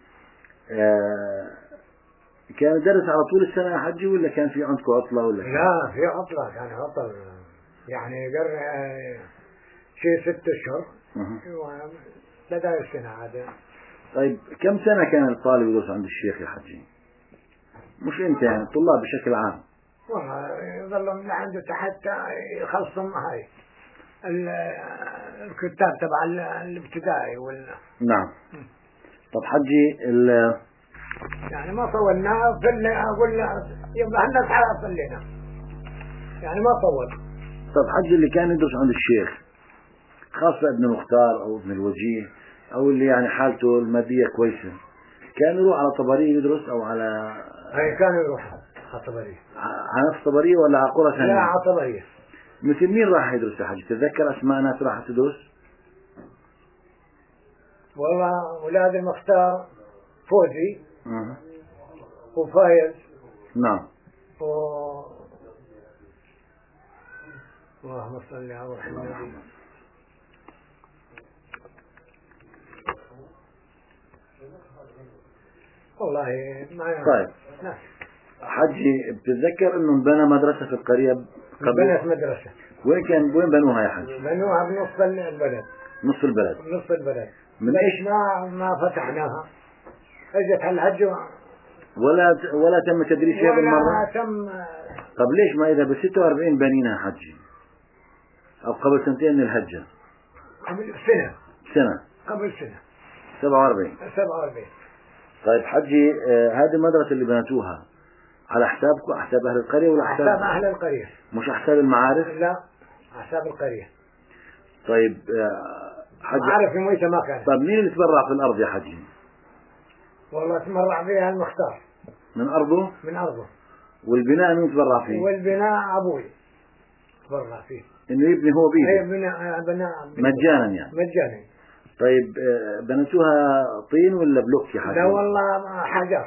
كان يدرس على طول السنة يا حجي ولا كان في عندكم عطلة ولا كان؟ لا، في عطلة. كان عطل يعني شيء 6 أشهر. بدأ السنة عادة. طيب كم سنة كان الطالب يدرس عند الشيخ يا حجي؟ مش انت يعني، الطلاب بشكل عام. والله يظلهم لعنده حتى يخلصهم هاي الكتاب تبع الابتدائي نعم. طب حجي يعني ما طولنا. أقول يبقى احنا تعرف فلينا يعني ما طول. طب حجي، اللي كان يدرس عند الشيخ، خاصة ابن المختار أو ابن الوجيه أو اللي يعني حالته المادية كويسة، كان يروح على طبرية يدرس أو على؟ هاي كان يروح على طبرية. على نفس طبرية ولا على قرى ثانية؟ لا، على طبرية. مثل مين راح يدرس يا حجي؟ تتذكر أسماء ناس راح تدرس؟ والله أولاد المختار فوزي وفايز. نعم. اللهم صل على محمد. والله ما يعرف. طيب حجي، بتتذكر انه انبنى مدرسة في القرية قبل؟ بنت مدرسة. وين بنوها يا حجي؟ بنوها بنص البلد. نص البلد. من ايش؟ ما فتحناها. اجت هالحج ولا تم تدريس فيها بالمرة؟ ولا تم. طب ليش ما اذا ب46 بنينها حجي؟ او قبل سنتين من الحجة؟ قبل قبل سنة 47. طيب حجي، هذه المدرسة اللي بنتوها على حسابكم، حساب أهل القرية ولا حساب أهل القرية؟ مش حساب المعارف؟ لا، حساب القرية. طيب حجي، معارف مويتة ما كانت. طب مين اللي تبرع في الأرض يا حجي؟ والله تبرع فيها المختار. من أرضه؟ من أرضه. والبناء مين تبرع فيه؟ والبناء أبوي تبرع فيه، إنه يبني هو بيده؟ أي بناء مجانا يعني؟ مجانا. طيب بنتوها طين ولا بلوك يا حجي؟ لا والله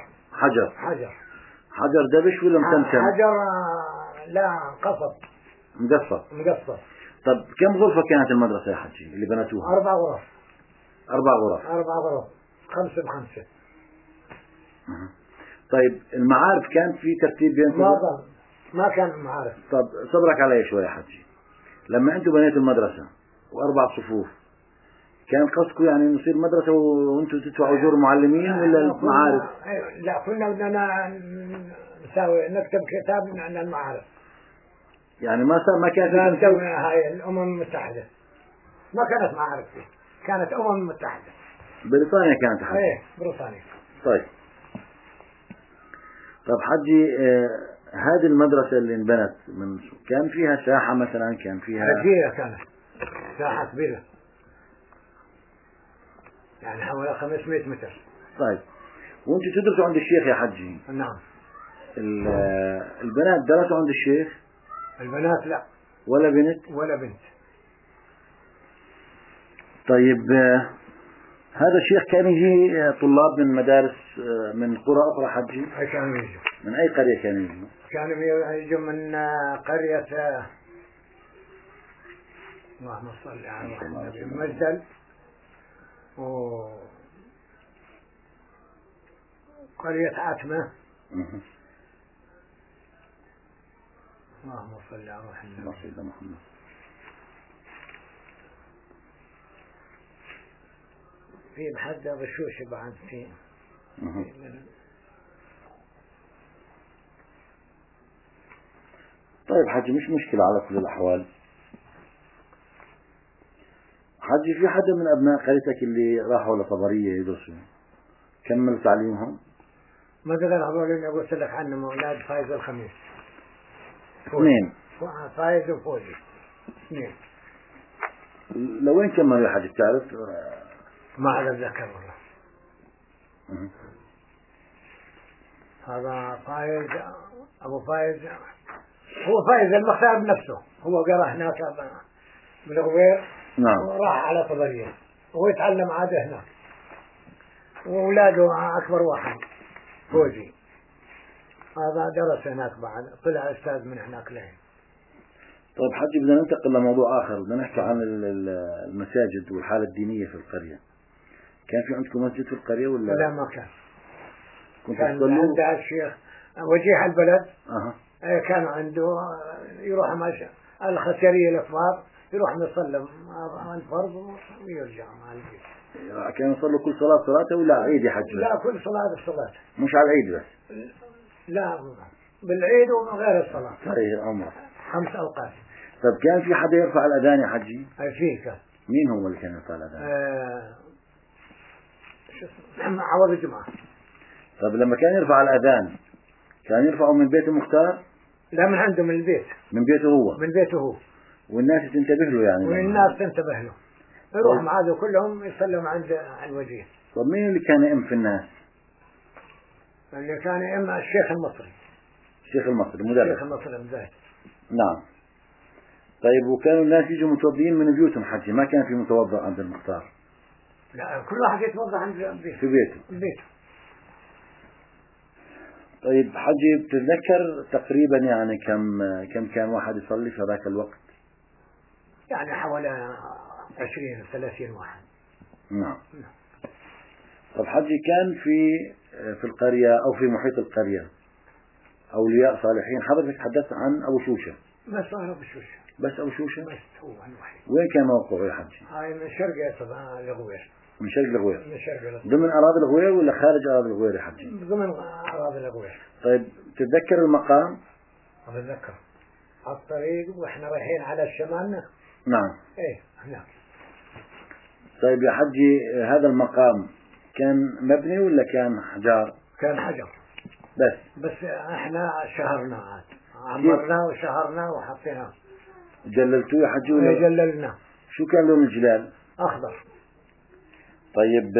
حجر دبش ولا مكمكم؟ حجر لا، قصب مقصر. طب كم غرفة كانت المدرسة يا حجي اللي بنتوها؟ 4 غرف. 4 غرف. 5 ب5. طيب المعارف كانت في ترتيب بينكم؟ ما ظل. ما كان معارف. طب صبرك علي شوي يا حجي. لما أنتم بنيتوا المدرسة و4 صفوف، كان قصدكم يعني نصير مدرسة وأنتم تدفعوا أجور معلمين ولا معارف؟ لا، كنا بدنا نسوي نكتب كتاب عن المعارف. يعني ما كان في نسوي هاي الأمم المتحدة، ما كانت معارف فيه، كانت أمم متحدة. بريطانيا كانت حجي. ايه بريطانيا. طيب حجي، هذه المدرسة اللي انبنت كان فيها ساحة مثلا، كان فيها كبيرة، كانت ساحة كبيرة يعني حوالي 500 متر. طيب وانتم تدرسوا عند الشيخ يا حجي؟ نعم. البنات درسوا عند الشيخ؟ البنات لا. ولا بنت؟ ولا بنت. طيب هذا الشيخ كان يجي طلاب من مدارس من قرى أخرى حجي؟ كانوا يجوا. من أي قرية كانوا يجوا؟ كانوا يجوا من قرية اللهم صل على محمد، مجدل وقرية عتمة. اللهم صل على محمد. في محدة غشوش بعد في. طيب حجي مش مشكلة على كل الأحوال. حجي في حدا من أبناء قريتك اللي راحوا لطبرية يدرسوا كملوا تعليمهم؟ مثلا هذول اللي قلت لك عنهم أولاد فايز الخميس. 2. فايز وفوزي 2. لوين كملوا يا حجي بتعرف؟ ما أتذكر والله. هذا فايز، أبو فايز هو فايز المختار بنفسه، هو قرأ هناك بالغوير. نعم. وراح على طبرية وهو يتعلم عاد هناك، وأولاده أكبر واحد فوزي هذا درس هناك بعد، طلع أستاذ من هناك لين. طيب حجي بدنا ننتقل لموضوع آخر، بدنا نحكي عن المساجد والحالة الدينية في القرية. كان في عندكم مسجد في القرية ولا؟ لا ما كان. كان تصلوا؟ عند الشيخ وجيه البلد. أها. كان عنده يروح مع الخسرية الأفراد، يروح يصلي الفرض ويرجع مع البيت. كانوا يصلوا كل صلاة ولا عيد يا حجي؟ لا كل صلاة. مش على العيد بس؟ لا بالعيد وغير الصلاة. صحيح عمره 5 أوقات. طب كان في حدا يرفع الأذان يا حجي؟ فيه كان. مين هو اللي كان يرفع الأذان؟ شو اسمه عوض الجمعة. طب لما كان يرفع الأذان كان يرفعه من بيت المختار؟ لا من عنده، من البيت. من بيته هو؟ من بيته هو. والناس تنتبه له يعني؟ والناس تنتبه له، يروح معاه كلهم يسلم عند الوجيه. طب مين اللي كان يأم في الناس؟ اللي كان يأم الشيخ المصري. الشيخ المصري مدرس. الشيخ المصري مدرس. نعم. طيب وكانوا الناس يجوا متوضئين من بيوتهم حجي، ما كان في متوضئ عند المختار؟ لا كل واحد يتوضأ عند بيته. في بيته. طيب حجي بتتذكر تقريبا يعني كم كان واحد يصلي في ذاك الوقت؟ يعني حوالي 20 30 واحد. نعم. طب حجي كان في القرية أو في محيط القرية أولياء صالحين؟ حضرتك تحدثت عن أبو شوشة. بس أبو شوشة. بس أبو شوشة؟ بس هو الوحيد. وين كان موقعه يا حجي؟ هاي من شرق الغوير. من شرق الغوير. من شرق الغوير. ضمن أراضي الغوير ولا خارج أراضي الغوير يا حجي؟ ضمن أراضي الغوير. طيب تتذكر المقام؟ أتذكر على الطريق وإحنا رايحين على الشمال. نعم. إيه هناك. طيب يا حجي هذا المقام كان مبني ولا كان حجار؟ كان حجر بس احنا شهرناه عاد، عمرناه وشهرناه وحطيناه. جللتوه يا حجي ولا؟ جللناه. شو كان لون الجلال؟ أخضر. طيب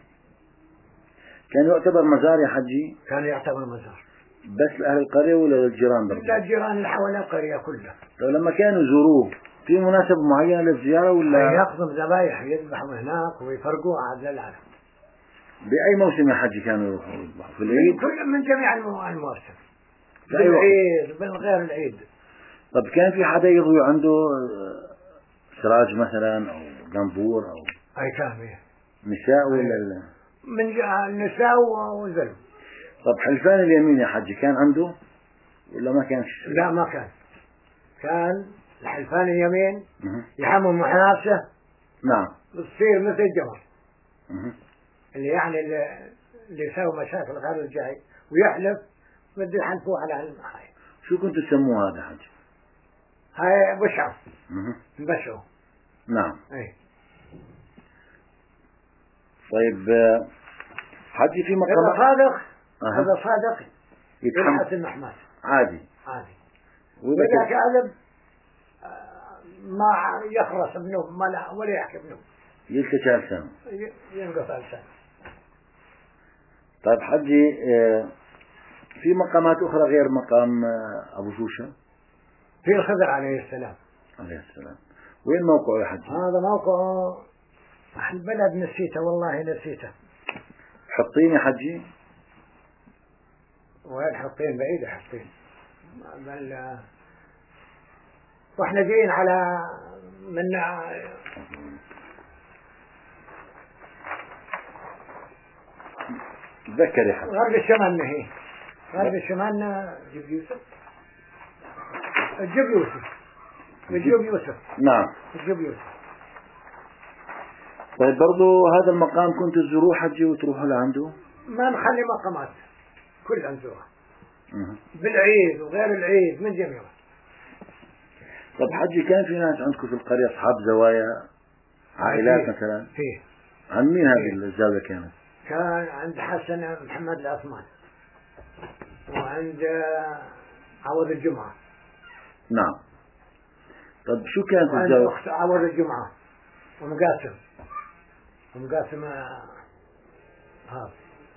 كان يعتبر مزار يا حجي؟ كان يعتبر مزار. بس لأهل القرية ولا للجيران برضه؟ لا الجيران اللي حول القرية كلها. طيب لما كانوا يزوروه في مناسبة معينة للزيارة ولا؟ يقضم ذبايح يذبحوا هناك ويفرقوا عاد للعالم. بأي موسم يا حجي كانوا يروحوا يذبحوا؟ في العيد؟ من جميع المواسم. بالعيد بالغير العيد. طب كان في حدا يروي عنده سراج مثلا أو جنبور أو؟ أي كان فيه. نساء ولا؟ من النساء وزلم. طب حلفان اليمين يا حجي كان عنده؟ ولا ما كانش؟ لا ما كان. كان الحلفان اليمين يحمل محناسه. نعم. بتصير مثل الجمر. اللي يعني اللي يسوي مشاكل غير الجاي ويحلف بده يحلفوه على هاي. شو كنتوا تسموه هذا حج؟ هاي بشعة. بشعة. نعم. اي. طيب حجي في مقام إذا صادق إذا صادق يبحث المحماس عادي. وإذا كاذب ما يخرس ابنه ولا يحكي ابنه. يلتجى لسانه. ينقطع لسانه. طيب حجي في مقامات أخرى غير مقام أبو شوشة؟ في الخضر عليه السلام. عليه السلام. وين موقعه يا حجي؟ هذا موقعه البلد نسيته والله نسيته. حطين يا حجي؟ وين حطين؟ بعيد حطين. بل واحنا جايين على من تذكر يا حجي. غرب الشمال هي. غرب الشمال جيب يوسف. الجيب يوسف. الجيب يوسف. نعم. الجيب يوسف. طيب برضو هذا المقام كنت تزوروه حجي وتروحوا لعنده؟ ما نخلي مقامات كلها نزورها. بالعيد وغير العيد من جميعها. طب حجي كان في ناس عندكم في القرية أصحاب زوايا عائلات مثلا؟ فيه. عن مين هذه الزاوية كانت؟ كان عند حسن محمد العثمان وعند عوض الجمعة. نعم. طب شو كانت وعند الزاوية؟ أخت عوض الجمعة ومقاسم هذا.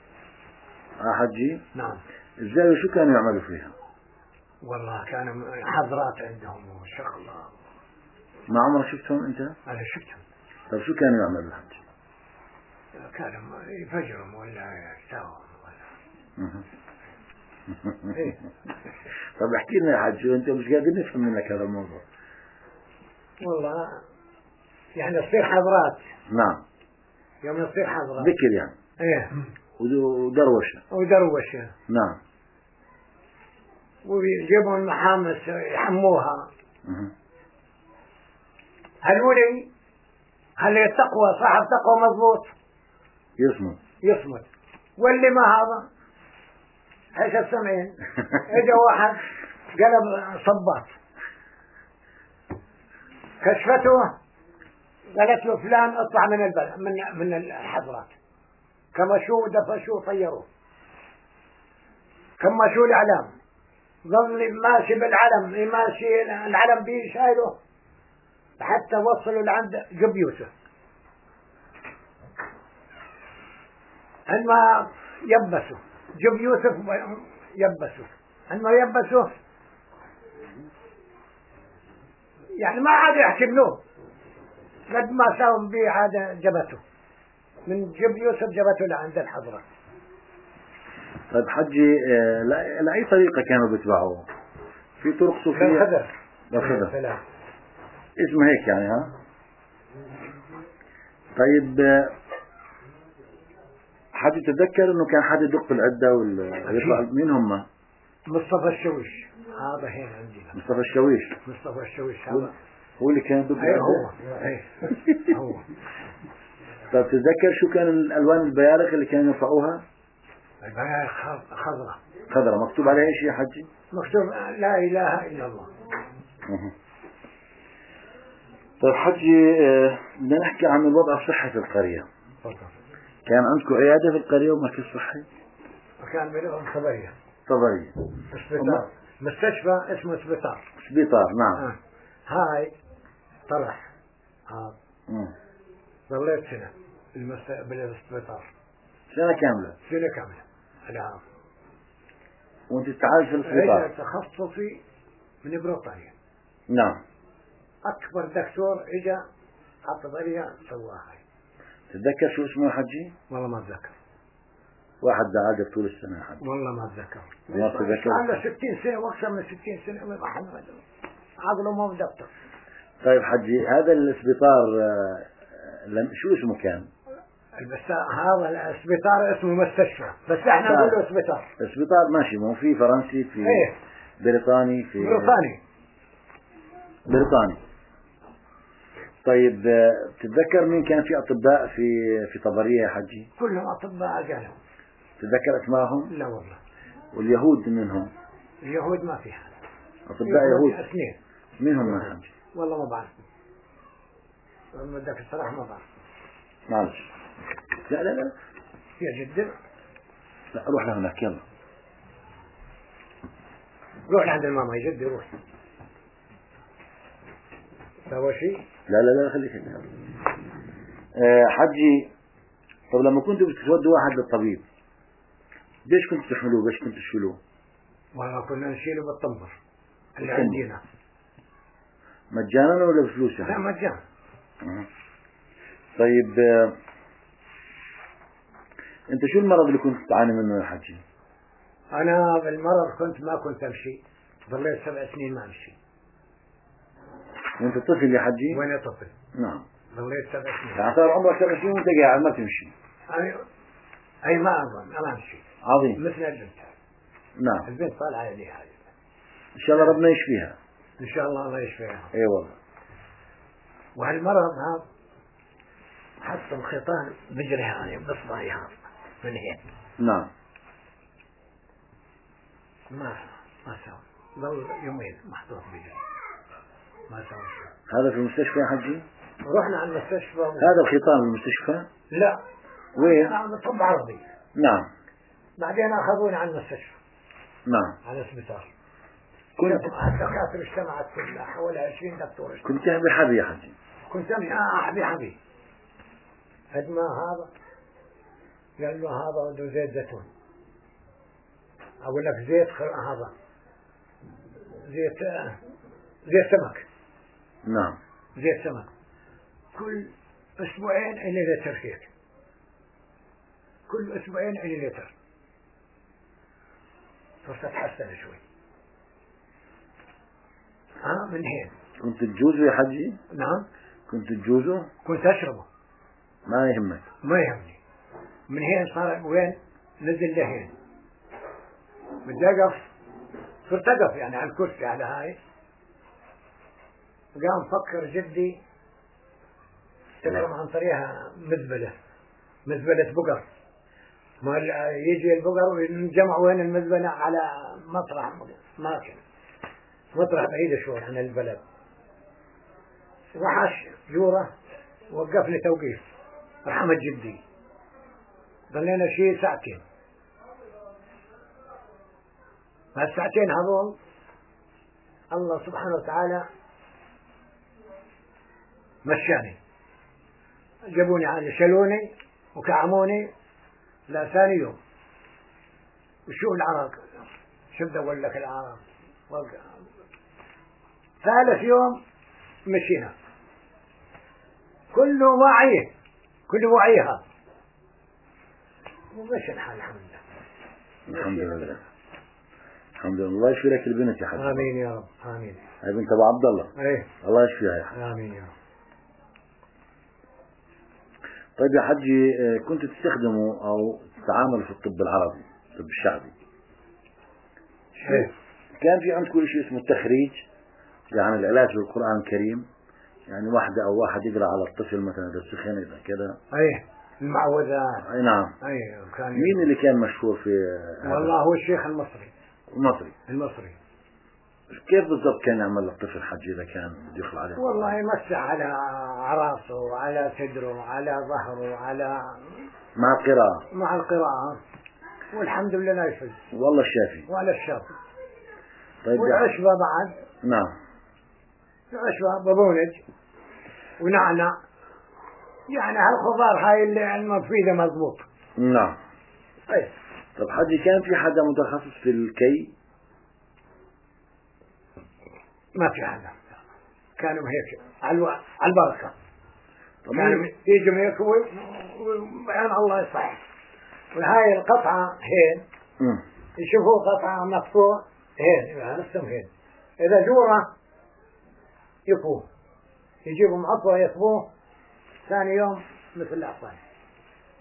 حجي؟ نعم. الزاوية شو كانوا يعملوا فيها؟ والله كانوا حضرات عندهم وشغلة. ما عمرك شفتهم أنت؟ أنا شفتهم. طب شو كانوا يعملوا حجي؟ كانوا يفجرهم ولا يساوهم ولا. إيه. طب احكي لنا يا حجي أنت مش قادر نفهم منك هذا الموضوع. والله يعني تصير حضرات. نعم. يوم يصير حضرات. ذكر يعني. إيه. ودروشة. ودروشة. نعم. ويجيبوا المحامس يحموها. هالولي هل التقوى صاحب تقوى مضبوط يصمت واللي ما هذا ايش السمعين. اجا واحد قلب صباط كشفته قالت له فلان اطلع من البلد من الحضرات. كما شو دفشوا طيروه. كما شو الاعلام ظل ماشي بالعلم ماشي العلم بيشايله حتى وصلوا لعند جب يوسف. عندما يبسوا جب يوسف يبسوا عندما يبسوا يعني ما عاد يحكي له قد ما ساوم به عاد جبته من جب يوسف جبته لعند الحضرة. طيب حجي لأي طريقة كانوا بيتبعوه؟ في طرق صوفية؟ بالخضر. اسمه هيك يعني ها؟ طيب حد يتذكر انه كان حد يدق العدة ويطلع مين هم؟ مصطفى الشويش. هذا هنا عندنا مصطفى الشويش. مصطفى الشويش هذا هو اللي كان يدق العدة. هو. طيب تتذكر شو كان الالوان البيارق اللي كانوا يرفعوها؟ البيارق خضراء مكتوب عليها ايش يا حجي؟ مكتوب لا اله الا الله. طيب حجي بدنا نحكي عن الوضع الصحي في القرية. كان عندكم عيادة في القرية ومركز صحي؟ كان بلغهم خبرية. سبيطار. مستشفى اسمه سبيطار. نعم. هاي طرح. ظليت سنة بالسبيطار. سنة كاملة. العام. وانت تعالج في السبيطار؟ تخصصي من بريطانيا. نعم. أكبر دكتور إجا حط ضرية سواها. تتذكر شو اسمه حجي؟ والله ما أتذكر. واحد دعاك طول السنة حجي. والله ما أتذكر. ما تتذكر؟ عنده 60 سنة وأكثر من 60 سنة ما حد عقله ما بدكتور. طيب حجي هذا السبيطار شو اسمه كان؟ هذا السبيطار اسمه مستشفى بس احنا نقول له سبيطار. السبيطار ماشي مو في فرنسي في ايه بريطاني في بريطاني. طيب بتتذكر مين كان في أطباء في طبرية يا حجي؟ كلهم أطباء أجانب. تتذكر أسمائهم؟ لا والله. واليهود منهم؟ اليهود ما في حد. أطباء يهود اثنين. مين هم يا حجي؟ والله ما بعرف. بدك الصراحة ما بعرف. معلش. لا يا جدة. لا روح لهناك يلا. روح لعند الماما يا جدي روح. سوى شيء؟ لا خليك هنا. حجي، طب لما كنتوا بتودوا واحد للطبيب ليش كنتوا تحملوه؟ ليش كنتوا تشيلوه؟ والله كنا نشيله بالطنبر اللي عندنا. مجانا ولا بفلوس؟ لا مجانا. طيب انت شو المرض اللي كنت تعاني منه يا حجي؟ انا بالمرض ما كنت امشي، ضليت 7 سنين ما امشي. وانت طفل يا حجي؟ وانا طفل. نعم. ضليت 7 سنين. يعني صار عمرك 7 سنين وانت قاعد ما تمشي؟ اي ما اظن انا امشي. عظيم. مثل البنت. نعم. البنت طالعه لي هذه. ان شاء الله ربنا يشفيها. ان شاء الله يشفيها. اي والله. وهالمرض هذا حط الخيطان بجري هذه بصبعي هذا من هيك. نعم. ما سوى. ضل يومين محطوط بجري. ما سوى شيء. هذا في المستشفى يا حجي؟ رحنا على المستشفى. هذا الخيطان بالمستشفى؟ لا. وين؟ طب عربي. نعم. بعدين اخذوني على المستشفى. نعم. على السبيطار. كنت الدكاتره اجتمعت كلها حوالي 20 دكتور اجتمعوا. كنت تحبي حبي يا حجي؟ كنت حبي قد ما هذا قال له هذا بده زيت زيتون، اقول لك زيت هذا زيت سمك. نعم. زيت سمك كل اسبوعين الي لتر هيك، كل اسبوعين الي لتر. صرت اتحسن شوي. من هين. كنت تجوزه يا حجي؟ نعم. كنت تجوزه؟ كنت اشربه. ما يهمك؟ ما يهمني. من هين صار وين نزل لهين بدي اقف، صرت اقف يعني على الكرسي على هاي. قام فكر جدي تكرم عن طريقها مزبلة بقر. ما يجي البقر وينجمع وين المزبلة على مطرح بعيد شوي عن البلد. وحش جورة وقفني توقيف رحمة جدي. ضلينا شيء ساعتين. هالساعتين هذول الله سبحانه وتعالى مشاني. جابوني على شلوني وكعموني لا ثاني يوم. وشو العرق؟ شو بدي اقول لك العرق؟ ثالث يوم مشينا كله وعيها ومشي الحال الحمد لله. الحمد لله. الحمد لله. الله يشفي لك البنت يا حبيبي. امين يا رب. امين. هاي بنت ابو عبد الله. ايه. الله يشفيها يا حبيبي. امين يا رب. طيب يا حجي، كنت تستخدموا او تتعاملوا في الطب العربي، الطب الشعبي. ايه. كان في عندكم شيء اسمه التخريج، يعني العلاج بالقرآن الكريم، يعني واحدة او واحد يقرأ على الطفل مثلا اذا سخن اذا كذا. ايه المعوذات. اي نعم. ايه كان. مين اللي كان مشهور في والله هو الشيخ المصري. المصري. كيف بالضبط كان يعمل للطفل حج اذا كان بده يخلع عليه؟ والله يمسح على راسه وعلى صدره وعلى ظهره وعلى مع القراءة والحمد لله لا يفز. والله الشافي. وعلى الشافي. طيب والعشبة بعد. نعم. العشبة ببونج ونعنع، يعني هالخضار هاي اللي المفيدة مضبوط. نعم. ايه. طب حجي كان في حدا متخصص في الكي؟ ما في حدا، كانوا هيك على البركة. كانوا يجوا هيك وبعين الله يصحح. وهاي القطعة هين يشوفوا قطعة مقطوع هين نفسهم هين. إذا جورة يفوه يجيبوا معطوة يصبوه ثاني يوم مثل الأحصان.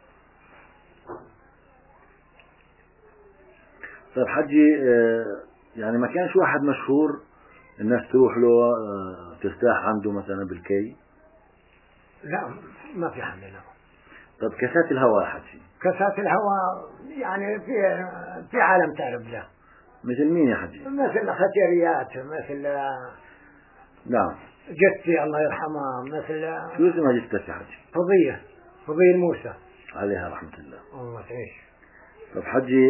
طيب حجي، يعني ما كانش واحد مشهور الناس تروح له ترتاح عنده مثلا بالكي؟ لا ما في حد لا. طب كاسات الهواء يا حجي؟ كاسات الهواء يعني في عالم تعرف له. مثل مين يا حجي؟ مثل ختيريات، مثل نعم جتي الله يرحمها، مثل شو اسمها جثتك يا حجي؟ فضية موسى عليها رحمة الله. الله تعيش. طب حجي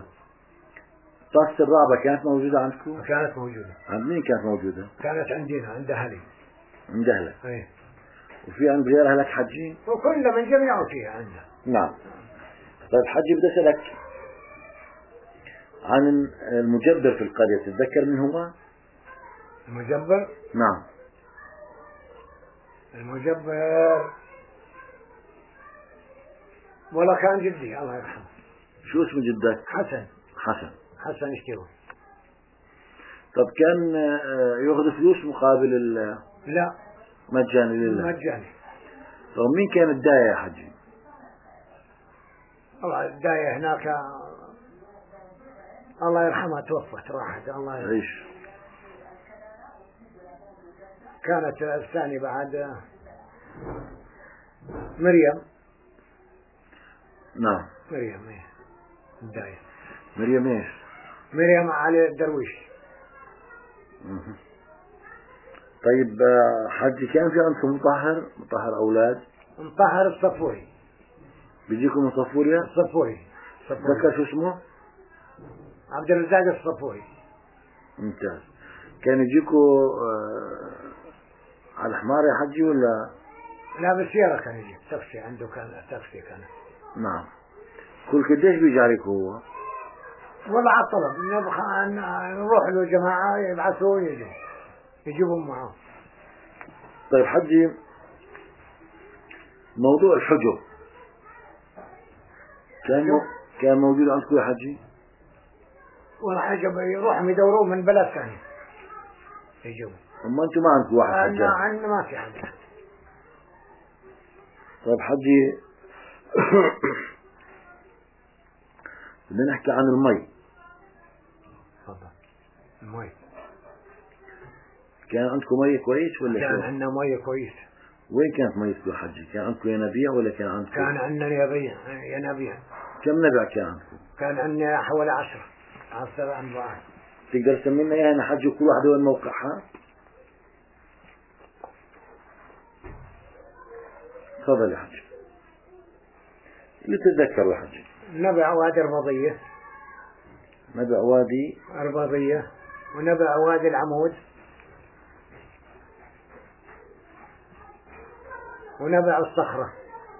طاسة الرعبة كانت موجودة عندكم؟ كانت موجودة. عند مين كانت موجودة؟ كانت عندنا عند أهلي. عند أهلك؟ ايه. وفي عند غير أهلك حجي؟ وكل من جميعه فيها عندنا. نعم. طيب حجي بدي أسألك عن المجبر في القرية، تتذكر من هو؟ المجبر؟ نعم. المجبر والله كان جدي الله يرحمه. شو اسم جدك؟ حسن. حسن اشتروا. طب كان ياخذ فلوس مقابل لا مجاني لله؟ مجاني. طب مين كان الداية يا حجي؟ والله الداية هناك الله يرحمها توفت راحت الله يرحمها. عيش. كانت الثاني بعد مريم. نعم. مريم ايه الداية. مريم ايش؟ مريم علي الدرويش. طيب حجي كان في عندكم مطهر أولاد؟ مطهر الصفوري. بيجيكم من صفوريا؟ الصفوري. ذكر شو اسمه؟ عبد الرزاق الصفوري. ممتاز. كان يجيكوا على الحمار يا حجي ولا؟ لا بالسيارة كان يجي تاكسي، عنده كان تاكسي كان. نعم. كل قديش بيجي عليكم هو؟ والله على الطلب نبغى نروح له جماعة يبعثوا يجيبهم معه. طيب حجي موضوع الحجب كان موجود عندكم يا حجي؟ والله حجب يروحوا يدوروه من بلد ثاني يجيبوا. أما أنتم ما عندكم واحد حجاب؟ عندنا ما في حد. طيب حجي بدنا نحكي عن المي. تفضل. المي كان عندكم مي كويس ولا كان عندنا مي كويس. وين كانت ميتكم يا حجي؟ كان عندكم ينابيع ولا كان عندكم؟ كان عندنا ينابيع. كم نبع كان عندكم؟ كان عندنا حوالي 10 أنواع. تقدر تسمي لنا اياها يا حجي كل واحدة وين موقعها؟ تفضل يا حجي. اللي تتذكر يا حجي. نبع وادي الرباضية. نبع وادي الرباضية، ونبع وادي العمود، ونبع الصخرة.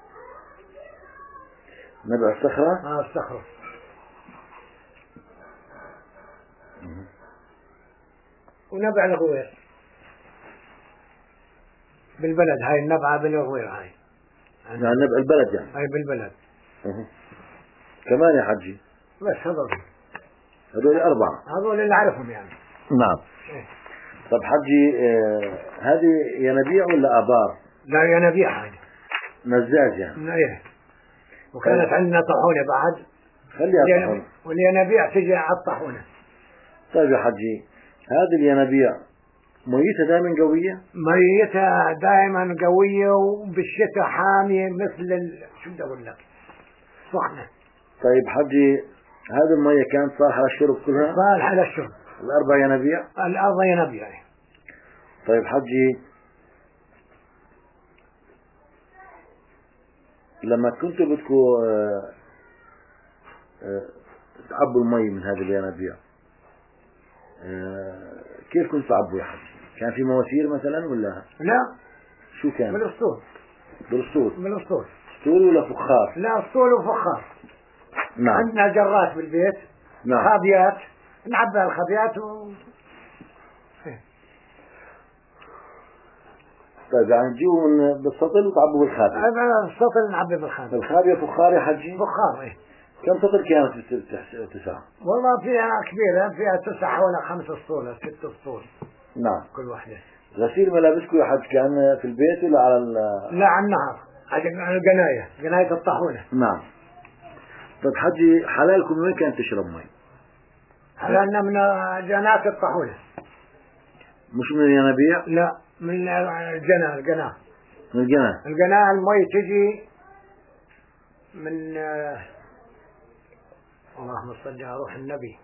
نبع الصخرة؟ الصخرة. ونبع الغوير بالبلد. هاي النبعة بالغوير هاي. يعني نبع البلد يعني؟ هاي بالبلد. كمان يا حجي؟ بس هذول 4. هذول اللي أعرفهم يعني. نعم. طب حجي هذه ينابيع ولا آبار؟ لا ينابيع هاي. مزاج يعني؟ ايه. وكانت عندنا طاحونة بعد. خليها طاحونة. والينابيع تجي على الطاحونة. طيب يا حجي هذه الينابيع ميتها دائما قوية؟ ميتها دائما قوية وبالشتاء حامية مثل شو بدي أقول لك صحنة. طيب حجي هذه المية كانت صالحة للشرب كلها؟ صالحة للشرب. 4 ينابيع؟ 4 ينابيع. طيب حجي لما كنتوا بدكم تعبوا المي من هذه الينابيع كيف كنتوا تعبوا يا حجي؟ كان في مواسير مثلا ولا؟ لا. شو كان؟ بالاسطول. بالاسطول اسطول ولا فخار؟ لا اسطول وفخار. نعم. عندنا جرات بالبيت. نعم. خابيات نعبي الخابيات طيب يعني تجيبوا من بالسطل وتعبوا بالخابية؟ السطل نعبي بالخابية. الخابية فخار يا حجي؟ فخار ايه. كم سطل كانت 9؟ والله فيها كبيرة، فيها 9 حوالي 5 اسطول 6 اسطول. نعم. كل واحدة. غسيل ملابسكم يا حج كان في البيت ولا على لا على النهر، على قناية الطاحونة. نعم. طيب حجي حلالكم وين كانت تشرب مي؟ حلال لأن من جنات الطحونة. مش من الينابيع؟ لا، من القناة. من القناة. القناة المي تجي من اللهم صل على روح النبي،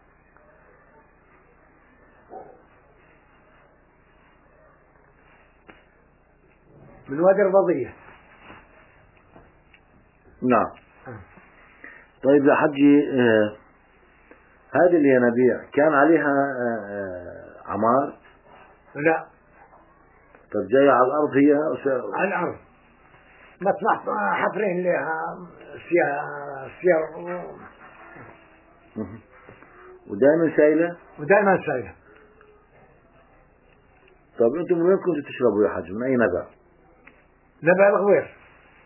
من وادي الرضية. نعم. طيب يا حجي، هذه الينابيع كان عليها عمار؟ لا. طب جاية على الأرض هي؟ على الأرض، مطلع حفرين لها سير ودائما سائلة؟ ودائما سائلة. طب أنتم من وين كنتوا تشربوا يا حج؟ من أي نبع؟ نبع الغوير.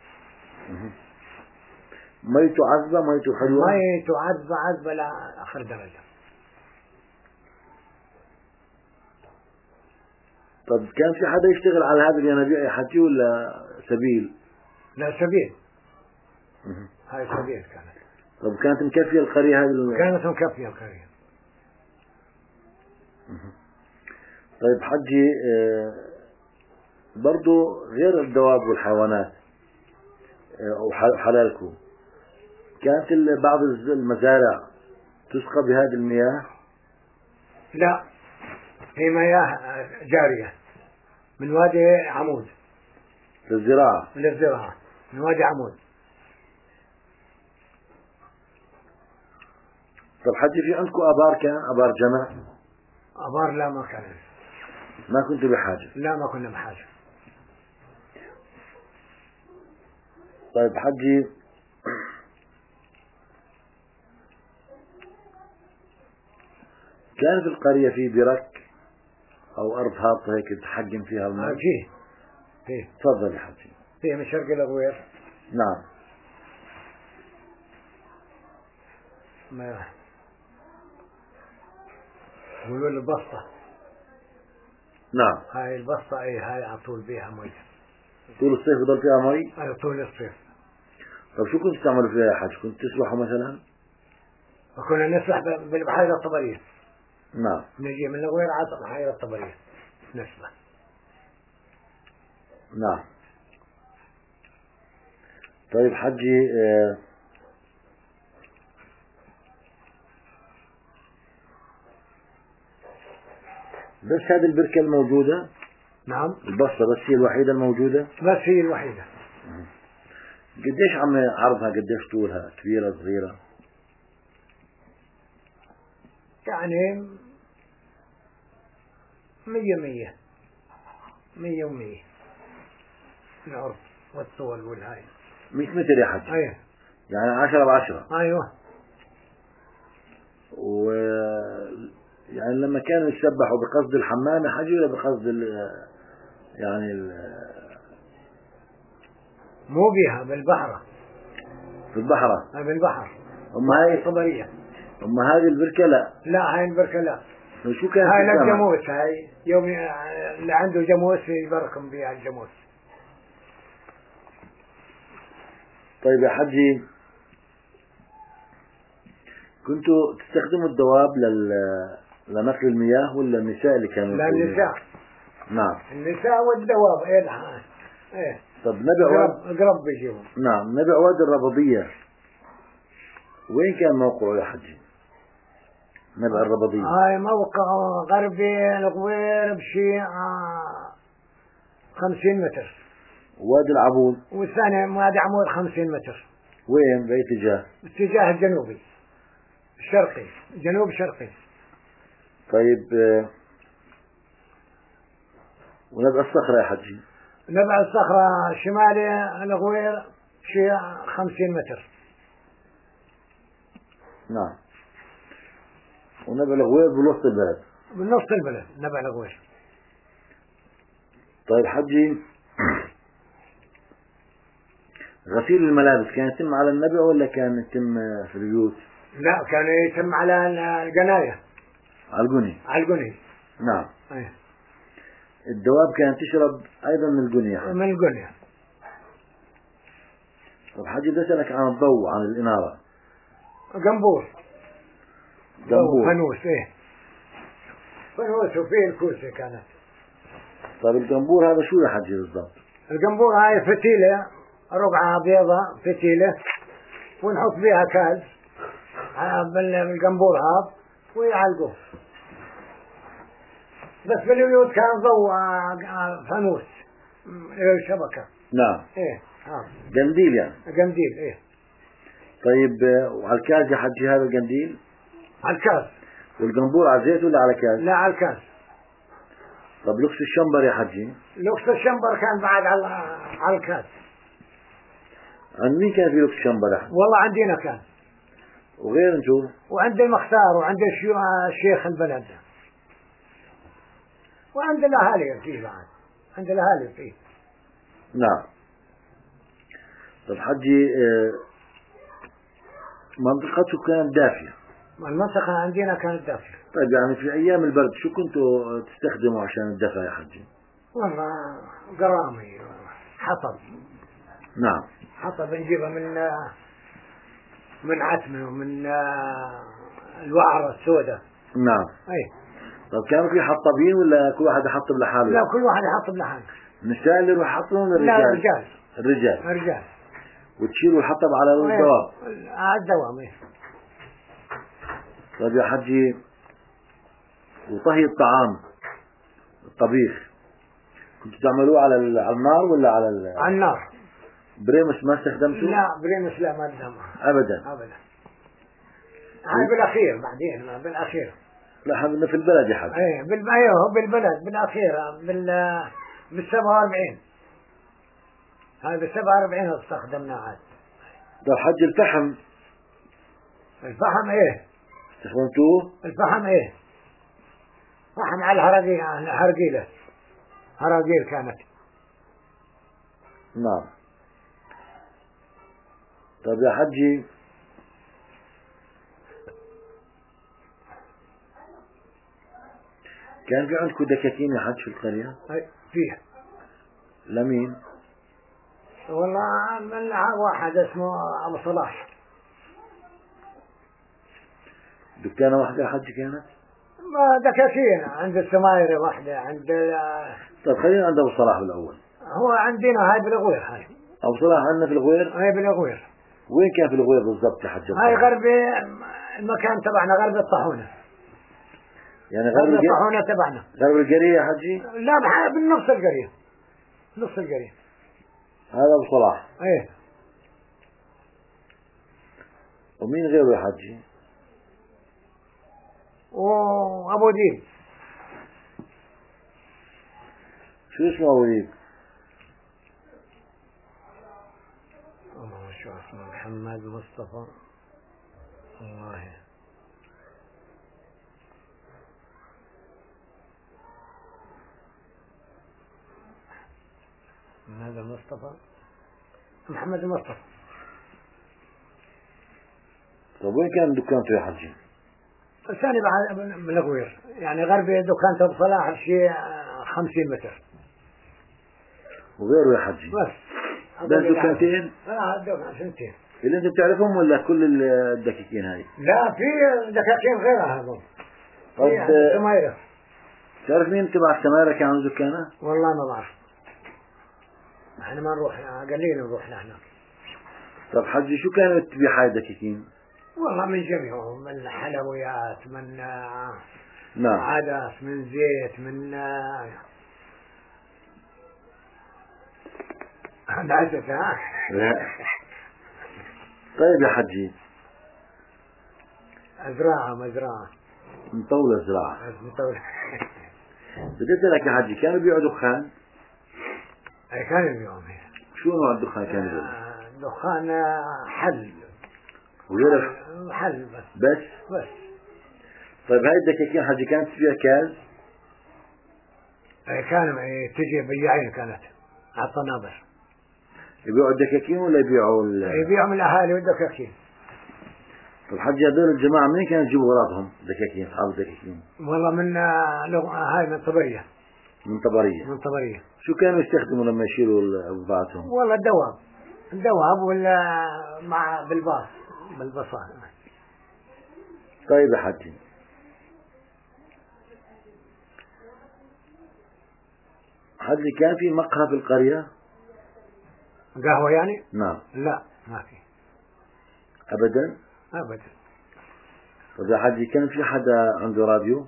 ميته عذبة ميته حلوة؟ ميته عذبة لآخر درجة. طب كان في حدا يشتغل على هذه الينابيع يا حجي ولا سبيل؟ لا، سبيل. هاي سبيل كانت. طب كانت مكفية القرية هذه؟ كانت مكفية القرية. طيب حجي، برضو غير الدواب والحيوانات أو حلالكم، كانت بعض المزارع تسقى بهذه المياه؟ لا، هي مياه جارية من وادي عمود للزراعة. للزراعة، من وادي عمود. طب حجي، في عندكم آبار؟ كان آبار جمع؟ أبار لا، ما كان. ما كنتوا بحاجة؟ لا، ما كنا بحاجة. طيب حجي، كان في القرية في برك أو أرض هابطة هيك تحجم فيها الماء؟ فيه. تفضل يا حجي. فيه من شرق الأغوير. نعم. ما يقولوا البسطة. نعم. هاي البسطة، هاي على طول بيها مي. طول الصيف بضل فيها مي؟ على طول الصيف. طب شو كنتوا تعملوا فيها يا حج؟ كنتوا تسبحوا مثلا؟ وكنا نسبح بالبحيرة الطبرية. نعم. نجي من الأغوير على البحيرة الطبرية نسبح. نعم. طيب حجي، بس هذه البركة الموجودة؟ نعم. البسطة بس هي الوحيدة الموجودة؟ بس هي الوحيدة. قديش عرضها؟ قديش طولها؟ كبيرة صغيرة؟ يعني 100 و100 العرض والطول والهاي. 100 متر يا حج؟ ايوه. يعني 10 ب10. ايوه. يعني لما كانوا يسبحوا بقصد الحمام يا حج ولا بقصد مو بها، بالبحر. في البحرة؟ بالبحر. أما هاي الطبرية. أما هذه البركة لا؟ لا، هاي البركة لا. شو كانت؟ هاي للجاموس. هاي يوم اللي عنده جاموس يبركم بها الجاموس. طيب يا حجي، كنتوا تستخدموا الدواب لنقل المياه ولا النساء اللي كانوا؟ لا، النساء. نعم. النساء والدواب. ايه. طب نبع قرب بيجيهم. نعم. نبع وادي الربضية وين كان موقعه يا حجي؟ نبع الربضية هاي موقع غربي الغوير بشي 50 متر. وادي العبود؟ والثاني وادي عمود 50 متر. وين بأي اتجاه؟ الاتجاه الجنوبي الشرقي، جنوب شرقي. طيب، ونبع الصخرة يا حجي؟ نبع الصخرة شمالي الغوير شي 50 متر. نعم. ونبع الغوير بوسط البلد؟ بنص البلد نبع الغوير. طيب حجي، غسيل الملابس كان يتم على النبع ولا كان يتم في البيوت؟ لا، كان يتم على القناية. على القني؟ على القني. نعم. ايه. الدواب كانت تشرب أيضا من القني يا حجي؟ من القني. طب حجي، بسألك عن الضوء، عن الإنارة. قنبور. جنبور. فانوس إيه، فانوس وفيه الكوسة كانت. طيب الجنبور هذا شو يا حجي بالضبط؟ الجنبور هاي فتيلة ربعها بيضة فتيلة، ونحط فيها كاز بالجنبور هذا ويعلقوه. بس بالبيوت كان ضوء فانوس شبكة. نعم. ايه قنديل يعني. قنديل ايه. طيب وعلى الكاز يا حجي هذا القنديل؟ على الكاز. والجنبور على زيت ولا على كاز؟ لا على الكاز. طب لوكس الشمبر يا حجي؟ لوكس الشمبر كان بعد على الكاز. عند مين كان في لوكس الشمبر يا حجي؟ والله عندنا كان. وغير انتو؟ وعند المختار وعند الشيخ البلد وعند الاهالي فيه بعد، عند الاهالي فيه. نعم. طب حجي منطقته كانت دافية. المنطقة عندنا كانت دافية. طيب يعني في أيام البرد شو كنتوا تستخدموا عشان الدفا يا حجي؟ والله قرامي، حطب. نعم. حطب نجيبها من عتمة ومن الوعرة السوداء. نعم. اي. طب كانوا في حطابين ولا كل واحد يحطب لحاله؟ لا كل واحد يحطب لحاله. النساء اللي يروح يحطبون ولا لا الرجال؟ الرجال. الرجال. وتشيلوا الحطب على الدوام؟ على الدوام ايه. طيب يا حجي وطهي الطعام الطبيخ كنتوا تعملوه على النار ولا على النار؟ بريمس ما استخدمته؟ لا بريمس لا ما استخدمها ابدا. هاي بالاخير بعدين بالاخير. لا هذا في البلد يا حجي. ايه ايوه بالبلد بالاخير بال 47. هاي بال 47 استخدمناها عاد. طيب حجي الفحم ايه استخدمتوه؟ الفحم ايه فحم على هراجيل كانت. نعم. طيب يا حجي كان في عندكم دكاكين يا حج في القرية؟ فيه. لمين؟ والله من واحد اسمه أبو صلاح. دكانة واحدة يا حج كانت؟ دكاكين عند السمايري واحدة عند طيب خلينا عند أبو صلاح بالأول. هو عندنا هاي بالغوير. هاي أبو صلاح عندنا في الغوير؟ هاي بالغوير. وين كان في الغوير بالضبط يا حج؟ هاي غربي المكان تبعنا غرب الطاحونة. يعني غرب الطاحونة تبعنا. غرب القرية يا حجي؟ لا بالنص القرية. نص القرية. هذا أبو صلاح. ايه. ومين غيره يا حجي؟ وأبو ديب. شو اسمه أبو ديب؟ شو اسمه محمد مصطفى. والله هذا محمد مصطفى. طيب وين كان دكانته يا حجي؟ الثاني من الغوير، يعني غربي دكانته أبو صلاح شيء 50 متر. وغيره يا حجي؟ بس دكانتين؟ دكانتين. اللي انت بتعرفهم ولا كل الدكاكين هاي؟ لا في دكاكين غيرها هذول. طب السمايرة. تعرف مين تبع السمايرة كان عنده دكانة؟ والله ما بعرف. احنا ما نروح قليل نروح لهناك. طب حجي شو كانت تبيع هاي الدكاكين؟ والله من جميعهم، من حلويات، من نعم عدس، من زيت، من عدس ها؟ لا. طيب يا حجي مزرعة مطولة زراعة. مطولة. بدي أسألك يا حجي كانوا بيبيعوا دخان؟ كان اليوم شو نوع الدخان كان يبيعوا؟ دخان حل وغير حل بس. طيب هاي الدكاكين حجي كانت فيها كاز؟ كان تجي بياعين كانت على الطنابر. يبيعوا الدكاكين ولا يبيعوا يبيعوا من الأهالي والدكاكين. طيب حجي هذول الجماعة منين كانوا يجيبوا أغراضهم دكاكين أصحاب الدكاكين؟ والله من هاي من طبرية. من طبرية. شو كانوا يستخدموا لما يشيلوا بضاعتهم؟ والله الدواب ولا مع بالباصات. طيب يا حجي، حجي كان في مقهى في القرية؟ قهوة يعني؟ نعم. لا ما في أبدا؟ أبدا. طيب يا حجي، كان في حدا عنده راديو؟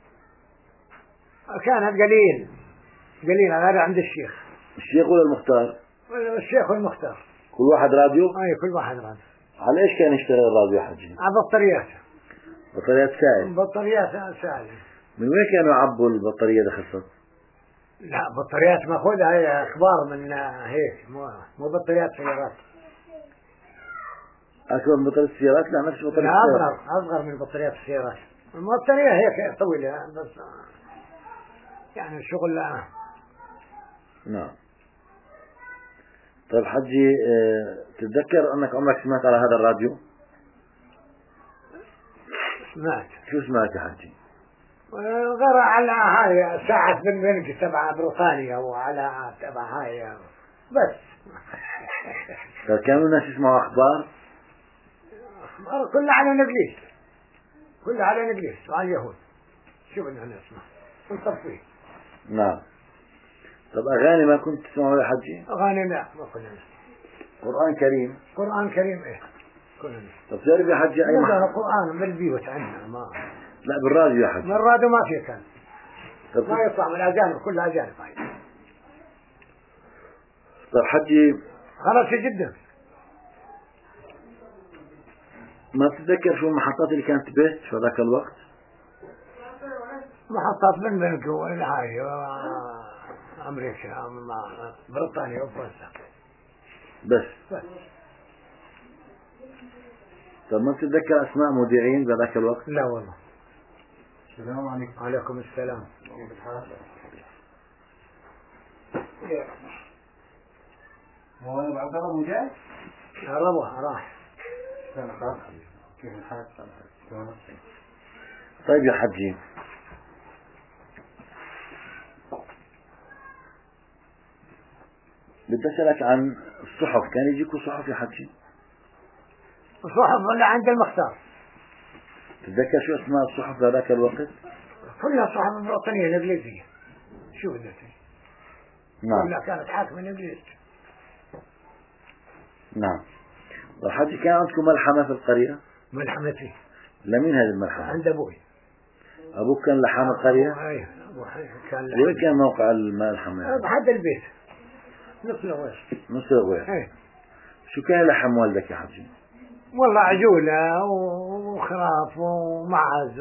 كانت قليل قليل، هذا عند الشيخ. الشيخ ولا المختار؟ الشيخ والمختار. كل واحد راديو؟ أي كل واحد راديو. على إيش كان يشتغل الراديو يا حجي؟ على بطاريات. بطاريات سائل؟ بطاريات سائل. من وين كانوا يعبوا البطارية خلصت؟ لا بطاريات ماخذها هي أخبار من هيك، مو بطاريات سيارات. أكبر من بطارية السيارات؟ لا، نفس بطارية لا السيارات. أصغر من بطاريات السيارات. البطارية هيك طويلة بس يعني الشغل. نعم. طيب حجي، تتذكر أنك عمرك سمعت على هذا الراديو؟ سمعت. شو سمعت يا حجي؟ غير على هاي ساعة برنامج تبع بريطانيا وعلى تبع هاي بس. كانوا الناس يسمعوا أخبار؟ كلها على الإنجليز، كلها على الإنجليز وعلى اليهود. شو بدنا نسمع ونطفيه. نعم. طب أغاني ما كنت تسمعوا يا حجي؟ أغاني لا ما كنا نسمع. قرآن كريم؟ قرآن كريم إيه كنا نسمع. طب تعرف يا حجي أي نزل القرآن بالبيوت عندنا ما. لا بالراديو يا حجي. من الراديو ما فيه كان. طب ما يطلع من الأجانب، كلها أجانب هاي. طب حجي، خلاص جدا. ما تتذكر شو المحطات اللي كانت بيت في ذاك الوقت؟ محطات من بنك هاي أمريكا بريطانيا وفرنسا بس. طب ما تتذكر أسماء مذيعين بذاك الوقت؟ لا والله. السلام عليكم. عليكم السلام. كيف الحال؟ هو عبد الله مجاهد؟ راح. كيف الحال؟ طيب يا حجي، بدي أسألك عن الصحف. كان يجيكوا صحف يا حجي؟ صحف ولا عند المختار؟ تتذكر شو اسماء الصحف بهذاك الوقت؟ كلها صحف الوطنية الإنجليزية. شو بدك؟ نعم. كلها كانت حاكمة الإنجليز. نعم. طيب حجي، كان عندكم ملحمة في القرية؟ ملحمة فيه. لمين هذه الملحمة؟ عند أبوي. أبوك كان لحام القرية؟ أي أبوي كان. وين كان موقع الملحمة؟ بحد البيت نص الغويش. نص الغوير. أي. شو كان لحم والدك يا حجي؟ والله عجولة وخراف ومعز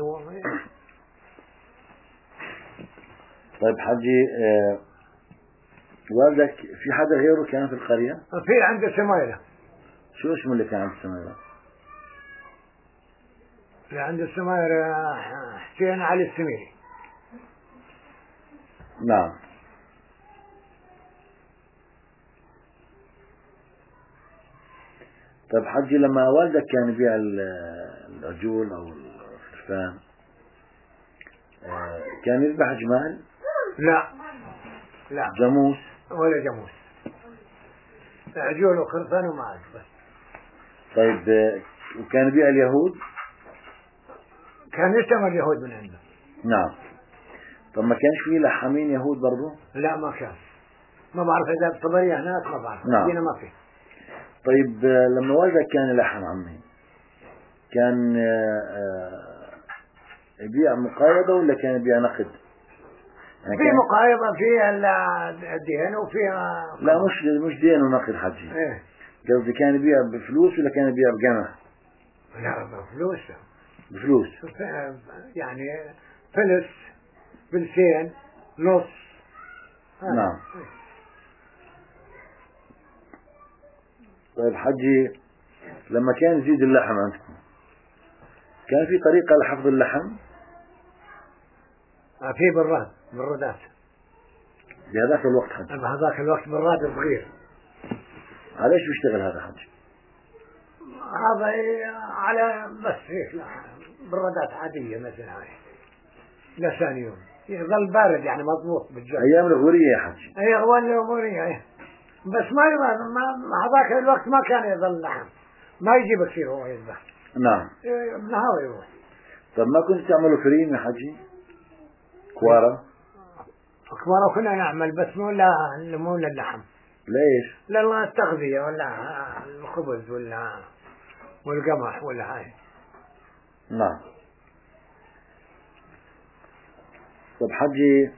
طيب حجي، والدك في حدا غيره كان في القرية؟ في عنده سمايرة. شو اسمه اللي كان عند السمايرة؟ اللي عنده سمايرة حسين علي السميري. نعم. طيب حجي، لما والدك كان يبيع العجول أو الخرفان، كان يذبح جمال؟ لا جاموس؟ ولا جاموس. عجول وخرفان ومعز بس. طيب، وكان يبيع اليهود؟ كان يشتمل اليهود من عنده. نعم. طب ما كانش فيه لحامين يهود برضو؟ لا ما كان. ما بعرف إذا بطبرية هناك ما بعرف. نعم. هنا ما في. طيب، لما والدك كان يلحم عمي، كان يبيع مقايضة ولا كان يبيع نقد؟ يعني في مقايضة، في الدين وفي لا، مش دين ونقد حجي. ايه. قصدي كان يبيع بفلوس ولا كان يبيع بقمح؟ لا بفلوس. بفلوس. يعني فلس فلسين نص. نعم. طيب حجي، لما كان يزيد اللحم عندكم، كان في طريقة لحفظ اللحم؟ في بالرادات بهذاك الوقت حجي؟ بهذاك الوقت بالراد صغير. على ايش بيشتغل هذا حجي؟ هذا على بس هيك بالرادات عادية مثل هاي لثاني يوم يظل بارد يعني مضبوط بالجو. ايام الغورية يا حجي؟ اي اول الغورية اي. بس ما هذاك الوقت ما كان يظل لحم، ما يجيب كثير هو يذبح. نعم. بالنهار يروح. طب ما كنت تعملوا فريم يا حجي؟ كوارا؟ كبار كنا نعمل بس مو للحم. ليش؟ لا التغذية ولا الخبز ولا والقمح ولا هاي. نعم. طب حجي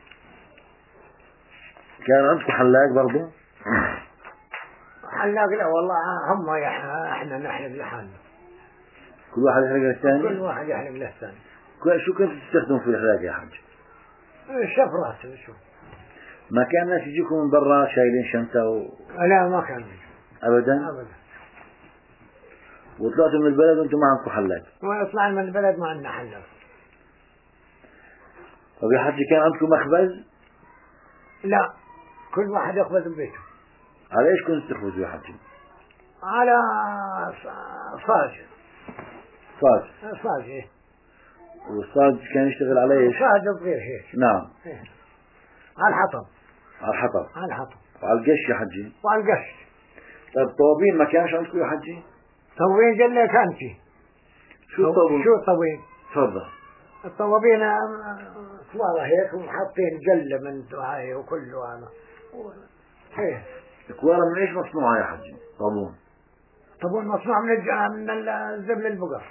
كان عندكم حلاق برضو؟ حلاق لا والله هم احنا نحلق لحالنا. كل واحد يحلق للثاني؟ كل واحد يحلق للثاني. شو كنت تستخدم في الحلاق يا حج؟ الشفرات شو. ما كان ناس يجيكم من برا شايلين شنطة لا ما كان أبدا؟ أبدا. وطلعتوا من البلد وانتم ما عندكم حلاق؟ وطلعنا من البلد ما عندنا حلاق. طب يا حجي كان عندكم مخبز؟ لا كل واحد يخبز ببيته. على ايش كنت تخبزوا يا حجي؟ على صاج. صاج ايه. والصاج كان يشتغل على ايش؟ صاج صغير هيك. نعم. إيه. على الحطب. على الحطب. وعلى القش يا حجي؟ وعلى القش. طيب طوابين ما كانش عندكم يا حجي؟ طوابين جلة كان فيه. شو الطوابين؟ شو الطوابين؟ تفضل. الطوابين كوارا هيك وحاطين جلة من هاي وكله هذا. هيك. الكوارا من ايش مصنوعة يا حجي؟ طابون. طابون مصنوع من الزبل البقر.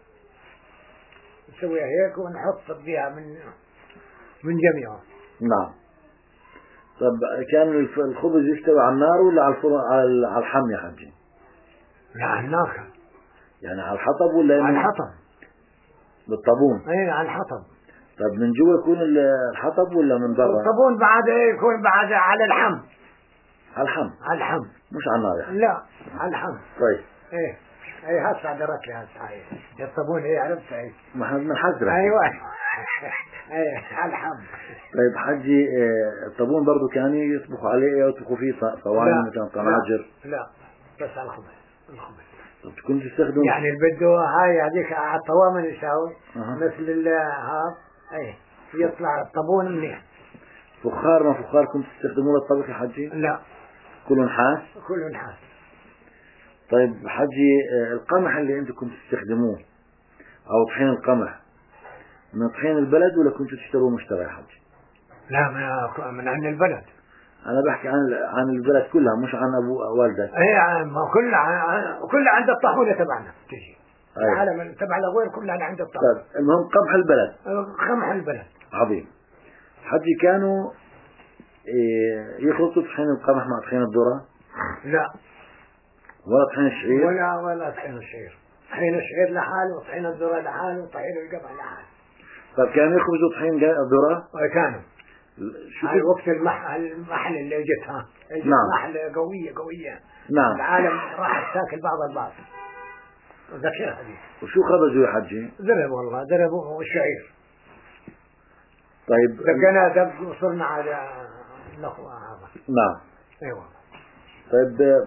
نسويها هيك ونحط فيها من جميعه. نعم. طب كان الخبز يستوي على النار ولا على الفرن على الحم يا حجي؟ لا على النار. يعني على الحطب ولا على الحطب. بالطابون؟ اي على الحطب. طب من جوا يكون الحطب ولا من برا؟ الطابون بعد يكون بعد على الحم. على الحم. على الحم. مش على النار يعني. لا على الحم. طيب. ايه اي هسه درت لي هسه هاي الطابون ايه عرفتها ايه. ما احنا بنحذرك. ايوه ايه على الحم. طيب حجي الطابون برضو كان يطبخوا عليه ويطبخوا فيه صواني مثلا طناجر؟ لا بس على الخبز. طب كنت تستخدم يعني البدو هاي هذيك على الطوامن يساوي مثل هذا ايه يطلع الطابون منيح. فخار ما فخار كنت تستخدموه للطبخ يا حجي؟ لا كله نحاس؟ كله نحاس. طيب حجي القمح اللي انتم كنتوا تستخدموه او طحين القمح من طحين البلد ولا كنتوا تشتروه مشترى يا حجي؟ لا من عند البلد. انا بحكي عن البلد كلها مش عن ابو والدك. ايه ما كلها عند الطاحونه تبعنا تجي. أيوة. العالم تبع الغوير كلها عند الطاحونه. طيب المهم قمح البلد. قمح البلد. عظيم. حجي كانوا يخلطوا طحين القمح مع طحين الذرة؟ لا ولا طحين الشعير؟ ولا طحين الشعير. طحين الشعير لحاله وطحين الذرة لحاله وطحين القمح لحاله. طيب كانوا يخبزوا طحين الذرة؟ كانوا. شو هاي وقت المحل اللي جتها. نعم. محل قوية. نعم. العالم راح تاكل بعض البعض. ذكرها هذه. وشو خبزوا يا حجي؟ ذرب والله ذرب والشعير. طيب دقنا دق وصرنا على الأخوة هذا. نعم. ايوه. طيب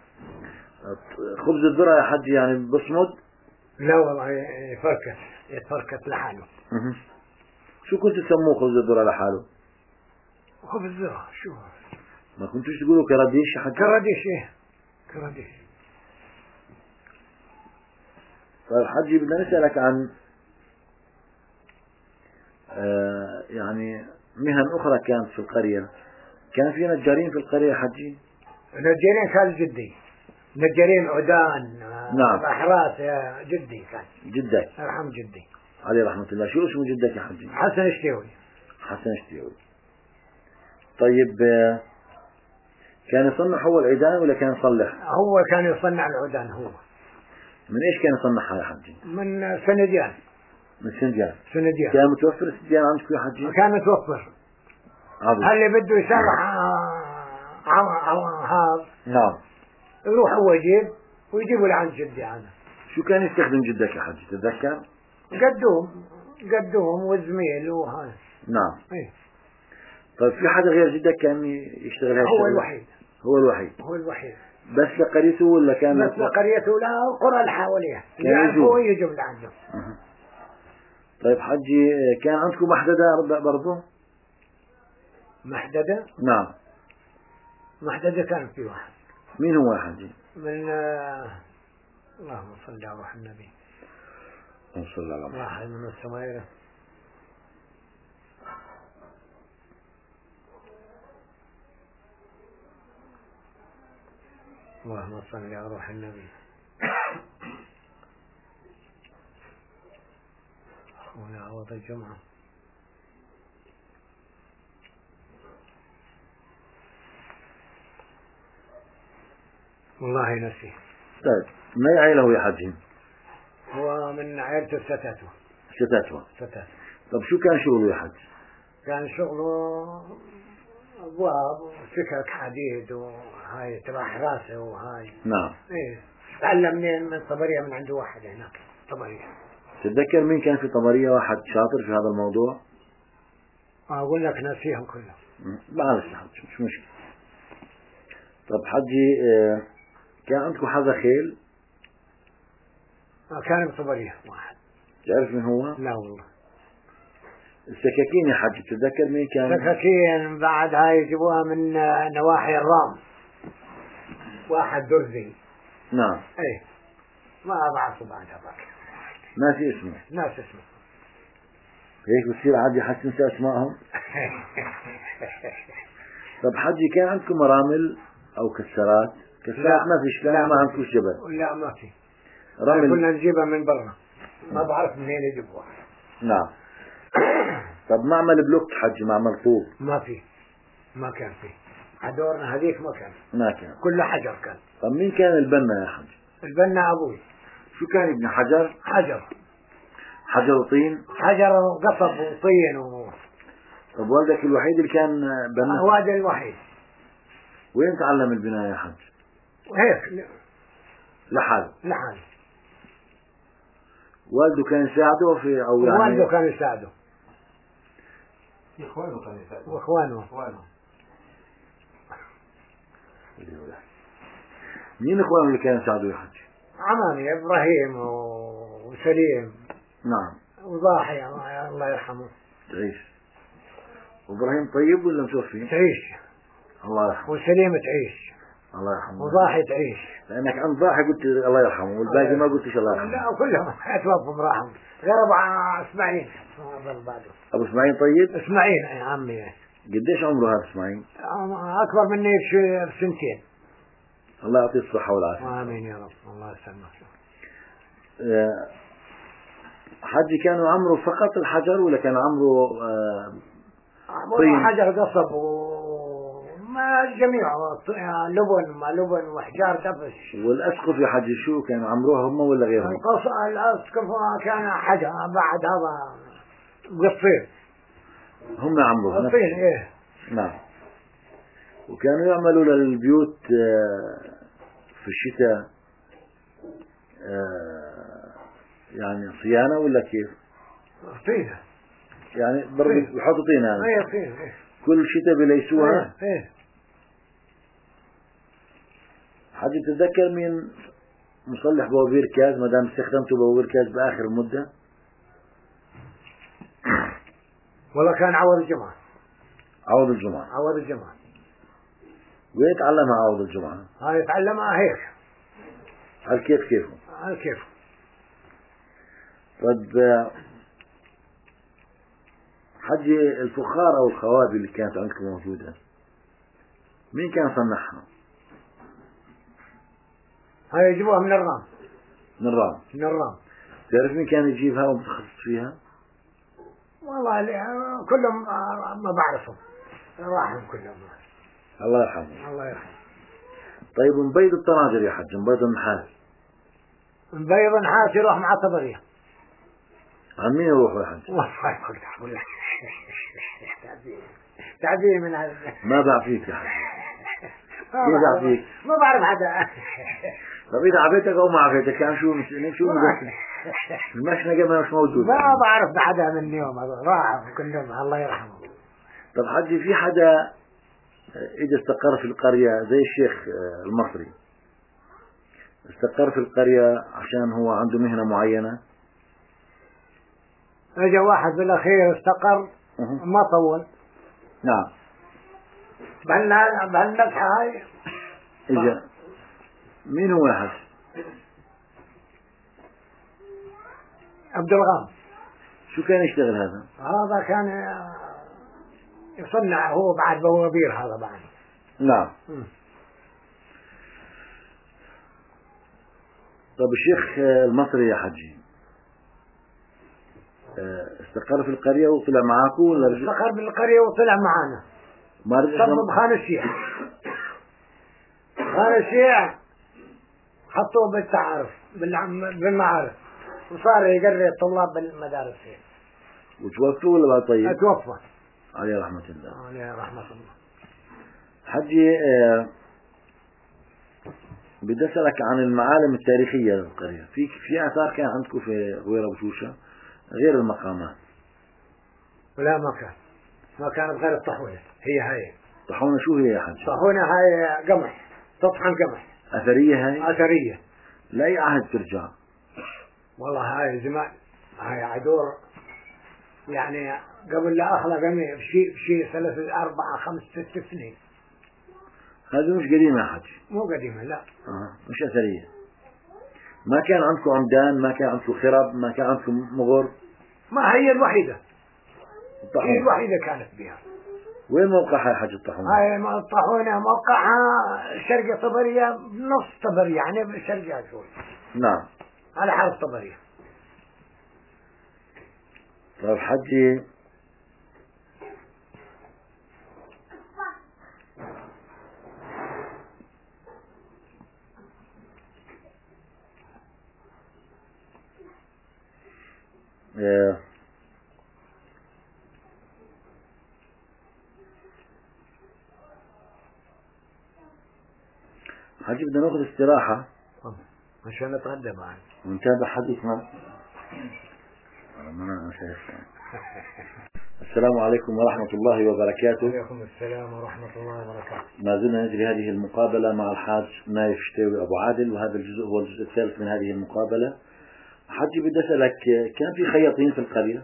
خبز الذرة يا حجي يعني بصمد؟ لا والله يتفركت لحاله. شو كنتوا تسموه خبز الذرة لحاله؟ خبز ذرة شو؟ ما كنتوش تقولوا كراديش يا حجي؟ كراديش ايه كراديش. طيب حجي بدنا نسألك عن يعني مهن أخرى كانت في القرية. كان في نجارين في القرية حجي؟ نجارين كان جدي. نجارين عدان. نعم. أحراس يا جدي كان. جدك؟ ارحم جدي. عليه رحمة الله. شو اسمه جدك يا حجي؟ حسن الشتيوي. حسن الشتيوي. طيب كان يصنع هو العيدان ولا كان يصلح؟ هو كان يصنع العدان هو. من ايش كان يصنعها يا حجي؟ من سنديان. من سنديان. سنديان. كان متوفر السنديان عندكم يا حجي؟ كان متوفر. اللي بده يسرح هذا. نعم. يروح هو يجيب ويجيبوا لعند جدي أنا. شو كان يستخدم جدك يا حجي تتذكر؟ قدوهم والزميل وهذا. نعم. ايه. طيب في حدا غير جدك كان يشتغل هالشغل؟ هو الوحيد. بس لقريته ولا كان بس لقريته لا القرى اللي حواليها يعرفوا يجوا لعنده. طيب حجي كان عندكم محددة برضه؟ محددة؟ نعم. محددة كان في واحد. مين هو يا حجي؟ من اللهم صل على النبي. اللهم صل على محمد. واحد من السمايرة. اللهم صل على روح النبي. أخونا عوض الجمعة. والله نسي. طيب ما هي عيلة هو يا حجي؟ هو من عائلة ستاتو. ستاتو. طب شو كان شغله يا حجي؟ كان شغله أبواب وسكك حديد وهاي تراح راسه وهاي. نعم. إيه تعلم من طبرية من عنده واحد هناك طبرية. تتذكر مين كان في طبرية واحد شاطر في هذا الموضوع؟ أقول لك ناسيهم كلهم. معلش يا حجي مش مشكلة. طب حجي كان عندكم حدا خيل؟ كان بطبرية واحد. تعرف من هو؟ لا والله. السكاكين يا حجي تتذكر مين كان؟ سكاكين بعد هاي يجيبوها من نواحي الرام. واحد درزي. نعم. ايه ما بعرفه بعد هذاك. ناسي اسمه. ناس اسمه. هيك بتصير عادي حد تنسى اسمائهم؟ طب حجي كان عندكم مرامل او كسرات؟ كسرات ما فيش لان ما عندكم جبل. لا ما في. رمل كنا نجيبها من برا. ما بعرف منين يجيبوها. نعم. طب معمل بلوك حجي معمل طوب؟ ما في. ما كان في. عدورنا هذيك ما كان. ما كان. كله حجر كان. طب مين كان البنا يا حجي؟ البنا أبوي. شو كان ابن حجر؟ حجر وطين؟ حجر وقصب وطين طب والدك الوحيد اللي كان بنا؟ والدي الوحيد. وين تعلم البناء يا حج؟ هيك لحاله. والده كان يساعده في أو يعني؟ والده كان يساعده. إخوانه كانوا يساعدوه. وإخوانه. مين إخوانه اللي كانوا يساعدوه يا حج؟ عمامي إبراهيم وسليم. نعم. وضاحي الله يرحمه. تعيش. وإبراهيم طيب ولا متوفي؟ تعيش. الله يرحمه. وسليم تعيش. الله يرحمه. وضاحي تعيش. لأنك عند ضاحي قلت الله يرحمه والباقي ما قلتش الله يرحمه. لا كلهم اتوفوا راحوا غير ابو اسماعيل. أبو إسماعيل طيب؟ اسماعيل يا عمي. قديش عمره هذا إسماعيل؟ أكبر مني بسنتين. الله يعطيه الصحة والعافية. آمين يا رب. الله يسلمك. حجي كانوا عمره فقط الحجر ولا كان عمره طين؟ حجر قصب وما الجميع لبن ما لبن وحجار دفش. والأسقف يا حجي شو كان عمروها هم ولا غيرهم؟ الأسقف كان حجر بعد هذا قصير. هم عمروها قصير إيه. نعم. وكانوا يعملوا للبيوت في الشتاء يعني صيانة ولا كيف؟ طينة. يعني برضه بحطوا طينة يعني. ايه طينة. كل شتاء بليسوها. ايه. حجي تتذكر مين مصلح بوابير كاز ما دام استخدمتوا بوابير كاز بآخر المدة؟ والله كان عوض الجمعة. عوض الجمعة. وين تعلمها عوض الجمعة؟ هاي تعلمها هيك. على كيفه؟ على كيف. طب حجي الفخار أو الخوابي اللي كانت عندكم موجودة مين كان صنعها؟ هاي يجيبوها من الرام. من الرام. تعرف مين كان يجيبها ومتخصص فيها؟ والله كلهم ما بعرفهم. راحهم كلهم. الله يرحمه. طيب مبيض الطناجر يا حج مبيض النحاس. مبيض النحاس يروح مع طبرية. عن مين يروحوا يا حج؟ والله أقول لك تعبير من هذا. ما بعفيك يا حج. كيف بعفيك؟ ما بعرف حدا. طب إذا عفيتك أو ما عفيتك كان شو المشنقة ما مش موجود. ما بعرف حدا من اليوم راحوا كلهم الله يرحمه. طب حجي في حدا إذا استقر في القرية زي الشيخ المصري استقر في القرية عشان هو عنده مهنة معينة؟ اجى واحد بالاخير استقر ما طول. نعم. بهالنفحة هاي اجى مين هو يا حج؟ عبد الغام. شو كان يشتغل هذا؟ هذا كان يصنع هو بعد بوابير هذا بعد. نعم. طب الشيخ المصري يا حجي استقر في القرية وطلع معاكم ولا استقر بالقرية وطلع معانا. ما رجع؟ صمم خان الشيع. خان الشيع حطوه بالتعارف بالمعارف وصار يقري الطلاب بالمدارس. وتوفوا ولا بعد؟ طيب توفى عليه رحمة الله. عليه رحمة الله. حجي بدي أسألك عن المعالم التاريخية للقرية. في آثار كان عندكم في غويرة بشوشة غير المقامات؟ ولا ما كانت غير الطحونة. هي هاي طحونة. شو هي يا حجي؟ طحونة هاي قمح، تطحن قمح. أثرية هاي؟ أثرية. لأي عهد ترجع؟ والله هاي زمان، هاي عدور يعني قبل لا أخلق بشيء 3 4 5 6 سنين. هذه مش قديمة يا حجي؟ مو قديمة لا. مش أثرية. ما كان عندكم عمدان؟ ما كان عندكم خرب؟ ما كان عندكم مغر؟ ما هي الوحيدة. الطاحونة هي الوحيدة كانت بها. وين موقعها يا حج الطاحونة؟ هاي الطاحونة موقعها شرق طبرية، نص طبرية يعني بشرقها شوي. نعم. على حرف طبرية. طيب حجي حجي بدنا ناخذ استراحة عشان نتغدى معا ونتابع حديثنا. السلام عليكم ورحمة الله وبركاته. وعليكم السلام ورحمة الله وبركاته. ما زلنا نجري هذه المقابلة مع الحاج نايف شتاوي أبو عادل، وهذا الجزء هو الجزء الثالث من هذه المقابلة. حجي بدي أسألك، كان في خياطين في القرية؟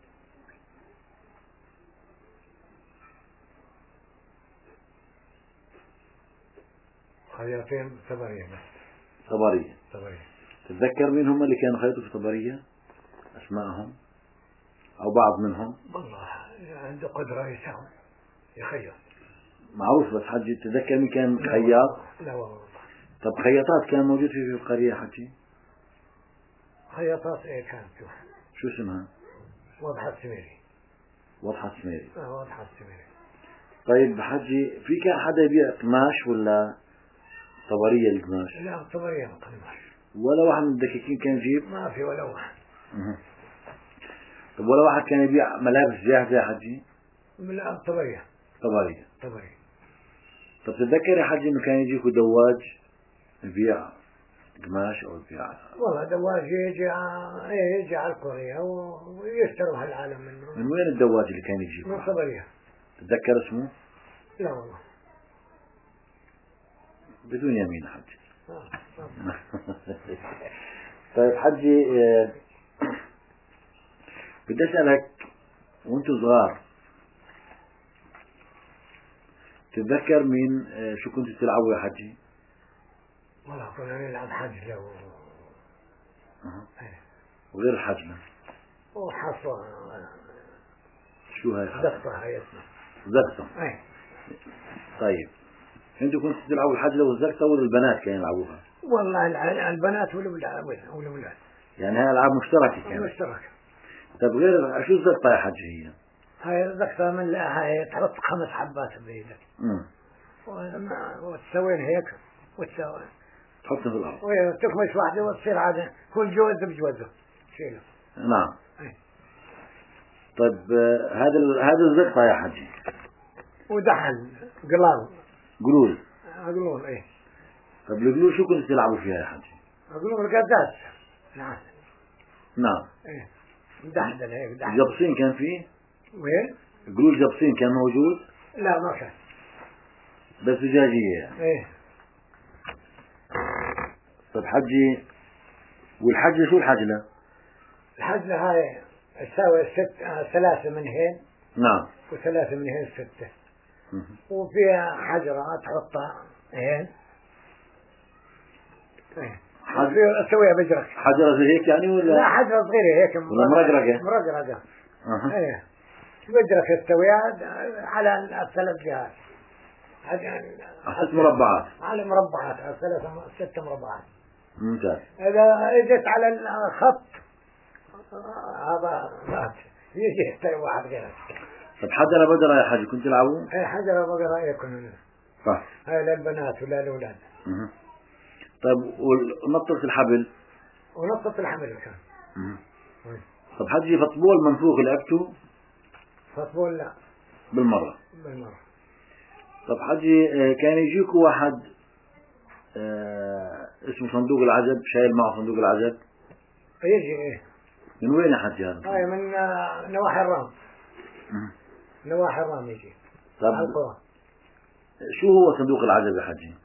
خياطين طبرية بس. طبرية. تتذكر مين هم اللي كانوا خيطوا في طبرية؟ أسمائهم أو بعض منهم؟ والله عنده قدرة يساوي يخيط معروف، بس حجي تتذكر مين كان خياط؟ لا والله. طب خياطات كان موجود في القرية حجي؟ خياطات ايه كانت شو اسمها؟ واضحة السميري. واضحة السميري. واضحة السميري. طيب حجي في كان حدا يبيع قماش ولا طبرية القماش؟ لا طبرية قماش. ولا واحد من الدكاكين كان يجيب؟ ما في ولا واحد. طب ولا واحد كان يبيع ملابس جاهزة يا حجي؟ لا طبرية. طبرية. طب تتذكر يا حجي انه كان يجيكوا دواج يبيع قماش او يبيع؟ والله دواج يجي على القرية ويشتروها العالم منه. من وين الدواج اللي كان يجيب؟ من طبرية. تتذكر اسمه؟ لا والله. بدون يمين حجي. طيب حجي بدي اسألك، وانتم صغار تتذكر مين شو كنتوا تلعبوا يا حجي؟ والله كنا نلعب حجلة وغير الحجلة وحصى. شو هاي؟ زقطة هاي اسمها زقطة. طيب انتوا كنتوا تلعبوا الحجلة والزقطة ولا البنات كانوا يلعبوها؟ والله البنات والولاد. يعني هاي ألعاب مشتركة كانت؟ مشتركة. طيب غير شو الزقطة يا حجي؟ هاي الزقطة من هاي تحط 5 حبات بيدك وتسوين هيك وتسوين تحطها في الأرض وتكمش واحدة وتصير عادة كل جوز بجوزه شيله. نعم. طيب هذا الزقطة يا حجي ودحل قلول. ايه. طيب القلول شو كنتوا تلعبوا فيها يا حجي؟ قلول القداس. نعم. ايه دحدل هيك دحدل. جبصين كان فيه؟ وين؟ قلول جبصين كان موجود؟ لا ما كان، بس زجاجية يعني. ايه. طيب حجي، والحجلة شو الحجلة؟ الحجلة هاي تساوي 3 من هين. نعم. و3 من هين 6. وفيها حجرة تحطها هين. أسويها بجرك. حجرة زي هيك يعني ولا؟ لا حجرة صغيرة هيك. ولا مرقرقة؟ مرقرقة. إيه. بجرك تسويها على الثلاث جهات. على 6 مربعات. على مربعات، على 6 مربعات. ممتاز. إذا اجت على الخط هذا مات يجي يحتاج واحد غيرك. طب حجرة بدرة يا حاج كنت تلعبوا؟ هي حجرة بقرة يكون. صح. هاي للبنات ولا الأولاد. طيب ونطة الحبل؟ ونطة الحبل كان. طب حجي فطبول منفوخ لعبته؟ فطبول لا. بالمرة. بالمرة. طب حجي كان يجيكوا واحد اسمه صندوق العجب، شايل معه صندوق العجب؟ يجي ايه. من وين يا حجي هذا؟ هاي من نواحي الرام. نواحي الرام يجي. طب القرى. شو هو صندوق العجب يا حجي؟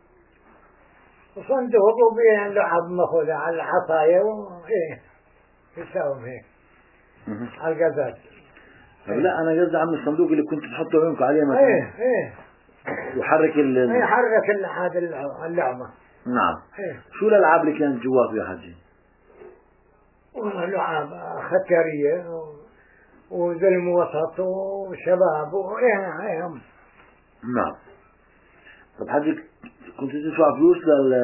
صندوق وبيه لعب ماخوذة على العصاية وايه يساوم هيك على القزاز. طب لا انا قصدي عن الصندوق اللي كنت تحطه عيونك عليه مثلا. ايه يحرك يحرك هذا اللعبة. نعم. ايه. شو الالعاب اللي كانت جواته يا حجي؟ والله لعب ختارية وزلم وسط وشباب وايه هم. نعم. طب حجي كنت تدفع فلوس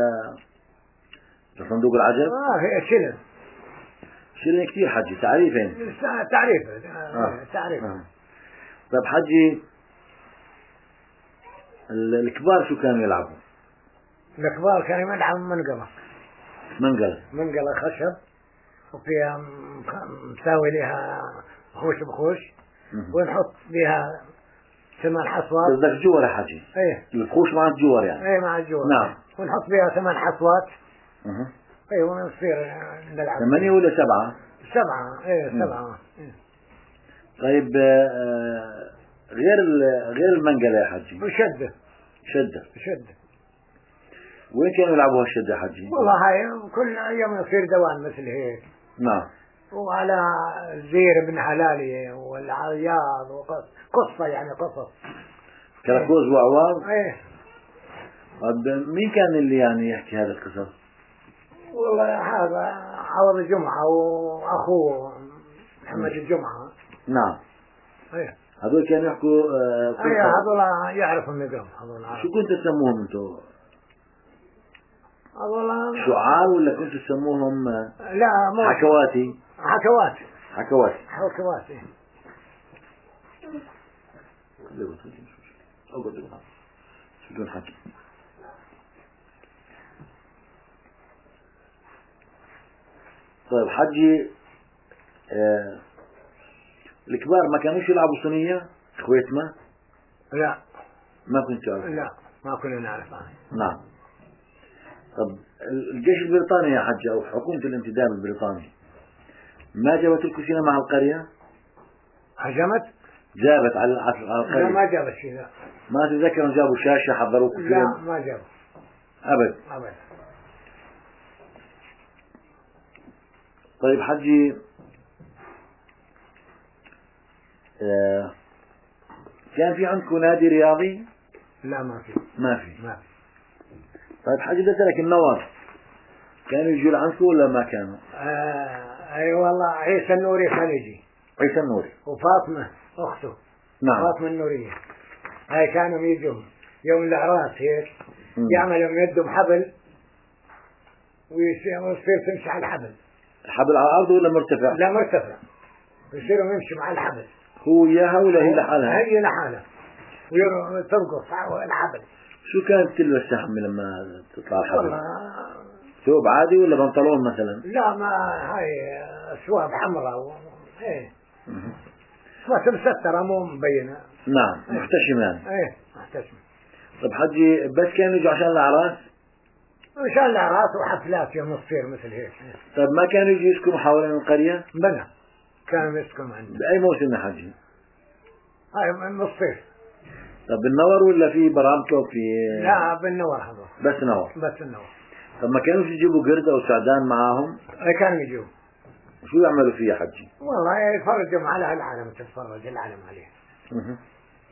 لصندوق العجب؟ هي شلن. شلن كثير حجي، تعريفين. تعريف. طب حجي الكبار شو كانوا يلعبوا؟ الكبار كانوا يلعبوا منقلة خشب وفيها مساوي لها خوش بخوش ونحط بها 8 حصوات. قصدك جوار يا حجي؟ ايه. الخوش مع الجوار يعني؟ ايه مع الجوار. نعم. ونحط بها 8 حصوات. ايه ونصير نلعب. 8 ولا 7؟ 7. ايه 7. طيب غير المنقلة يا حجي؟ شدة. وين كانوا يلعبوا هالشدة يا حجي؟ والله هاي كل يوم يصير دوام مثل هيك. نعم. وعلى زير بن حلالي والعياض قصة يعني قصص. كراكوز وعوار؟ ايه. طيب مين كان اللي يعني يحكي هذا القصص؟ والله هذا عوض الجمعة وأخوه محمد الجمعة. نعم. ايه. هذول كانوا يحكوا ايه هذول يعرفوا النظام هذول. شو كنتوا تسموهم انتو؟ هذول شعار ولا كنتوا تسموهم؟ لا مو حكوات. بدون حكي. طيب حجي الكبار ما كانوش يلعبوا صينية خويتنا؟ لا ما كنت تعرف؟ لا ما كنا نعرف. نعم. طب الجيش البريطاني يا حجي أو حكومة الانتداب البريطاني ما جابت لكم شيء مع القرية؟ هجمت؟ جابت على القرية؟ لا ما جابت شيء. لا ما تتذكر ان جابوا شاشة حضروك فيلم؟ لا ما جابوا أبد. طيب حجي كان في عندكم نادي رياضي؟ لا ما في. طيب حجي بدي أسألك النوار كانوا يجوا لعندكم ولا ما كانوا؟ اي والله عيسى النوري كان يجي. عيسى النوري وفاطمة أخته. نعم. فاطمة النورية هاي كانوا يجوا يوم الأعراس هيك يعملوا من يدهم حبل ويصير تمشي على الحبل. الحبل على الأرض ولا مرتفع؟ لا مرتفع. ويصيروا يمشي مع الحبل. هو إياها ولا هي لحالها؟ هي لحالها وترقص على الحبل. شو كانت تلبس سحمة لما تطلع الحبل؟ ثوب عادي ولا بنطلون مثلا؟ لا ما هاي ثواب حمراء ايه بس مسترة مو مبينة. نعم محتشمة يعني. ايه محتشمة. طب حجي بس كانوا يجوا عشان الأعراس؟ عشان الأعراس وحفلات يوم تصير مثل هيك. طب ما كانوا يجوا يسكنوا حوالين القرية؟ بلا كانوا يسكنوا عندنا. بأي موسم يا حجي؟ هاي من الصيف. طب بالنور ولا في برامكو في؟ لا بالنور هذا. بس نور. بس النور. طب ما كانوا يجيبوا قرد أو سعدان معاهم؟ كانوا يجوا. شو يعملوا فيه يا حجي؟ والله يفرجوا على العالم تتفرج العالم عليه.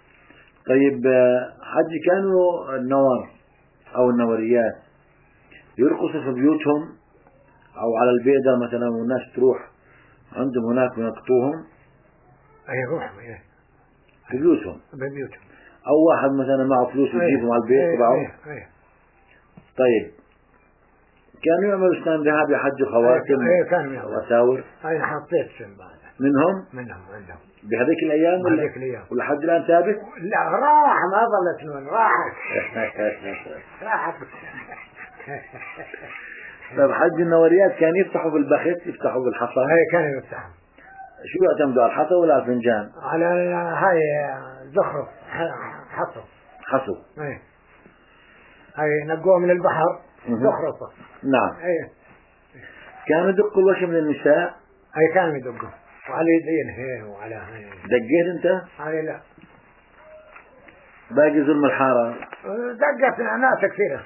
طيب حجي كانوا النور أو النوريات يرقصوا في بيوتهم أو على البيدر مثلا، والناس تروح عندهم هناك وينقطوهم أي روحهم إيه في بيوتهم، ببيوتهم، أو واحد مثلا معه فلوس يجيبهم على البيت تبعه. طيب كانوا يعملوا اسنان ذهب يحجوا خواتم وأساور؟ أنا حطيت سن بعد منهم عندهم بهذيك الأيام ولا لحد الآن ثابت؟ لا راح، ما ظلت من راحت. راحت. طيب حج النوريات كان يفتحوا بالبخت، يفتحوا بالحصى؟ هاي كانوا يفتحوا. شو يعتمدوا على الحصى ولا الفنجان؟ على هاي زخرف حصو. هاي نقوه من البحر زخرفة. نعم. كانوا يدقوا الوجه من النساء؟ هاي كانوا يدقوا وعلى يدين هي وعلى هاي. دقيت انت؟ هاي لا. باقي ظلم الحارة؟ دقت ناس كثيرة.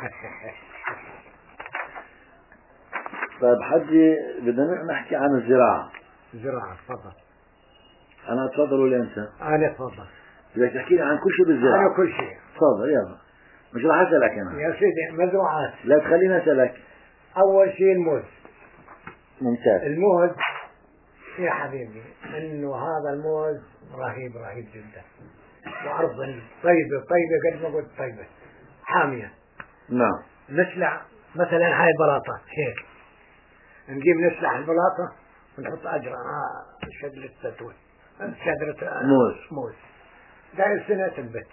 طيب حجي بدنا نحكي عن الزراعة. الزراعة تفضل. أنا أتفضل ولا أنت؟ أنا أتفضل. بدك تحكي لي عن كل شيء بالزراعة؟ أنا كل شيء. تفضل يلا. مش راح أسألك أنا. يا سيدي مزروعات. لا تخليني أسألك. أول شيء الموز. ممتاز. الموز يا حبيبي إنه هذا الموز رهيب جدا، وأرض طيبة قد ما قلت طيبة حامية. نعم. نسلع مثلا هاي بلاطة هيك، نجيب نسلع البلاطة ونحط أجرة شجرة زيتون، شجرة موز داير سنة تنبت.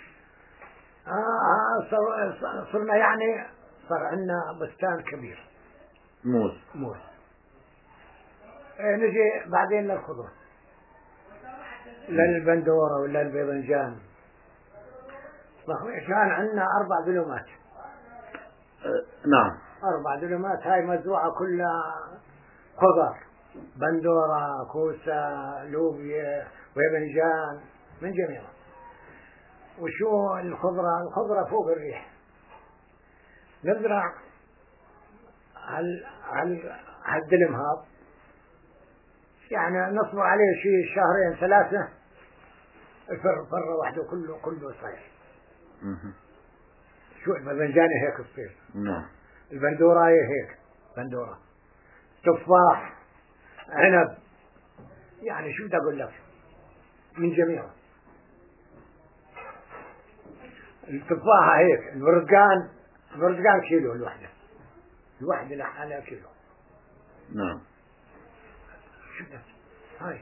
صرنا يعني صار عندنا بستان كبير موز. نجي بعدين للخضرة، للبندورة ولا الباذنجان. كان عندنا 4 دلومات. نعم. 4 دلومات، هاي مزروعة كلها خضر، بندورة، كوسة، لوبيا، باذنجان من جميعها. وشو الخضرة فوق الريح. نزرع هالدلم هذا، يعني نصبر عليه شيء 2-3 شهور، فرة واحدة كله صير. شو الباذنجان هيك تصير. نعم. البندورة هيك بندورة، تفاح، عنب، يعني شو بدي أقول لك من جميعه. التفاحة هيك، البرتقان كيلو الوحدة لحالها كيلو. نعم. شو ده هاي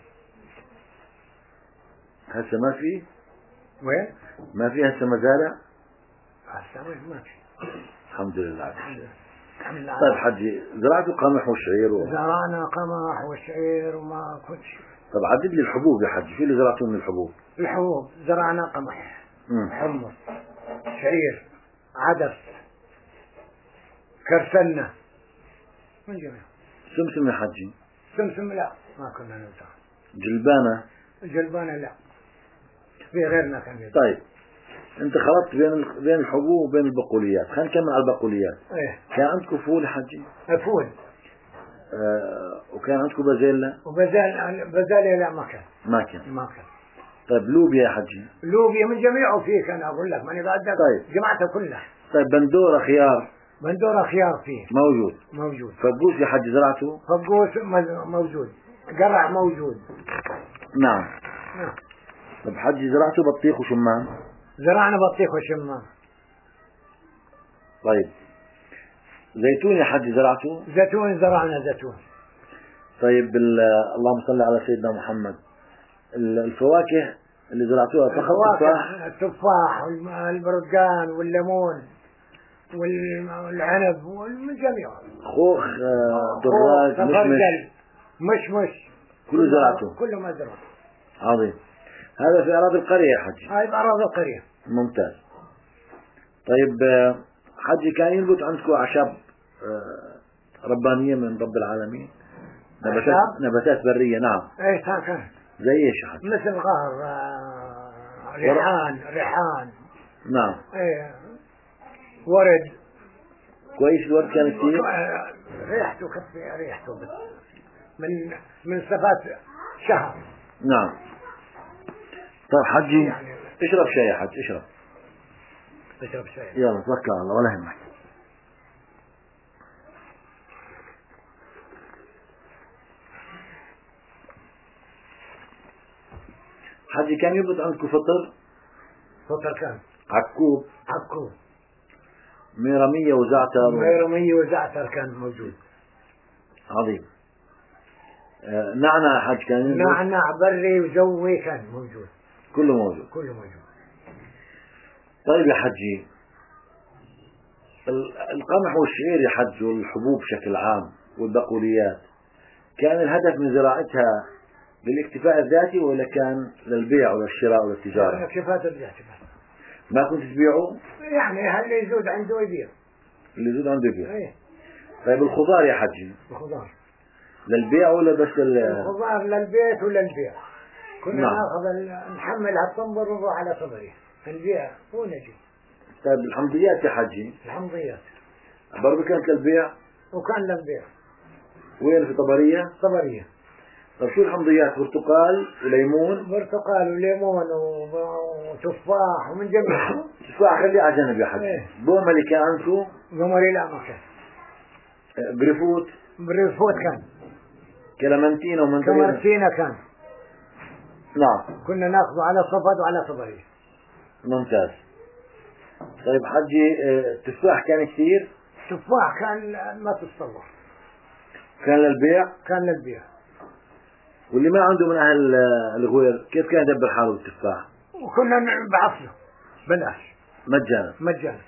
هسه ما في؟ وين؟ ما في هسه مزارع؟ هسه وين ما في. الحمد لله. الحمد لله. طيب حجي زرعتوا قمح وشعير زرعنا قمح وشعير وما كل شيء. طب عدد لي الحبوب يا حجي، شو اللي زرعتوه من الحبوب؟ الحبوب زرعنا قمح، حمص، شعير، عدس، كرسنة من جميع. سمسم يا حجي؟ سمسم لا ما كنا نزرع. جلبانة لا، في غيرنا كان يزرع. طيب انت خلطت بين الحبوب وبين البقوليات، خلينا نكمل على البقوليات. كان عندكم فول يا حجي؟ فول. وكان عندكم بازيلا؟ بازيلا لا ما كان. طيب لوبيا يا حجي؟ لوبيا من جميعه فيه، أنا أقول لك ماني بعدك. طيب جمعتها كلها. طيب بندورة خيار فيه موجود. فقوس يا حجي زرعته؟ فقوس موجود، قرع موجود. نعم. طب حجي زرعته بطيخ وشمام؟ زرعنا بطيخ وشمام. طيب زيتون يا حجي زرعته؟ زرعنا زيتون. طيب اللهم صل على سيدنا محمد. الفواكه اللي زرعتوها فقط التفاح والبرتقال والليمون والعنب ومن جميعه. خوخ، دراج، مشمش كله زرعته؟ كله مزروع. عظيم. هذا في أراضي القرية يا حجي؟ هاي بأراضي القرية. ممتاز. طيب حجي كان ينبت عندكم أعشاب ربانية من رب العالمين؟ نباتات برية؟ نعم. ايش كان؟ زي ايش يا حجي؟ مثل غار، ريحان. نعم. ورد. كويس. الورد كان كثير؟ ريحته بس من صفات شهر. نعم. طيب حجي اشرب شاي يا حج، اشرب شاي. يلا توكل على الله ولا يهمك. حجي كان يضبط عندكم فطر؟ فطر كان عكوب عكوب ميرمية وزعتر ميرمية وزعتر كان موجود. عظيم. نعناع حج كان ينبت؟ نعناع بري وجوي كان موجود. كله موجود. كله موجود. طيب يا حجي، القمح والشعير يا حج والحبوب بشكل عام والبقوليات، كان الهدف من زراعتها للاكتفاء الذاتي ولا كان للبيع ولا الشراء ولا التجارة؟ الاكتفاء الذاتي. ما كنت تبيعه؟ يعني هل يزود عنده يبيع. اللي يزود عنده يبيع. ايه. طيب الخضار يا حجي؟ الخضار للبيع ولا بس الخضار للبيت ولا البيع؟ كنا نعم. ناخذ نحملها الطنبر ونروح على صبري البيع ونجي. طيب الحمضيات يا حجي؟ الحمضيات برضه كانت للبيع؟ وكان للبيع. وين في طبرية؟ طبرية. طيب شو الحمضيات؟ برتقال وليمون؟ برتقال وليمون وتفاح ومن جميع. تفاح خليه على جنب يا حجي. ايه. بوملي كان عندكم؟ قمري لا ما كان. بريفوت؟ بريفوت كان. كلامنتينا ومنترينا؟ كمرتينا كان. نعم. كنا ناخذه على صفد وعلى صبري. ممتاز. طيب حجي، التفاح كان كثير؟ تفاح كان ما تتصور. كان للبيع؟ كان للبيع. واللي ما عنده من أهل الغوير كيف كان يدبر حاله بالتفاح؟ وكنا نبعث له بلاش مجانا. مجانا.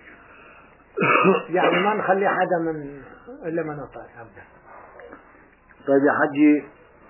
يعني ما نخلي حدا من إلا ما نطلع أبدا. طيب يا حجي،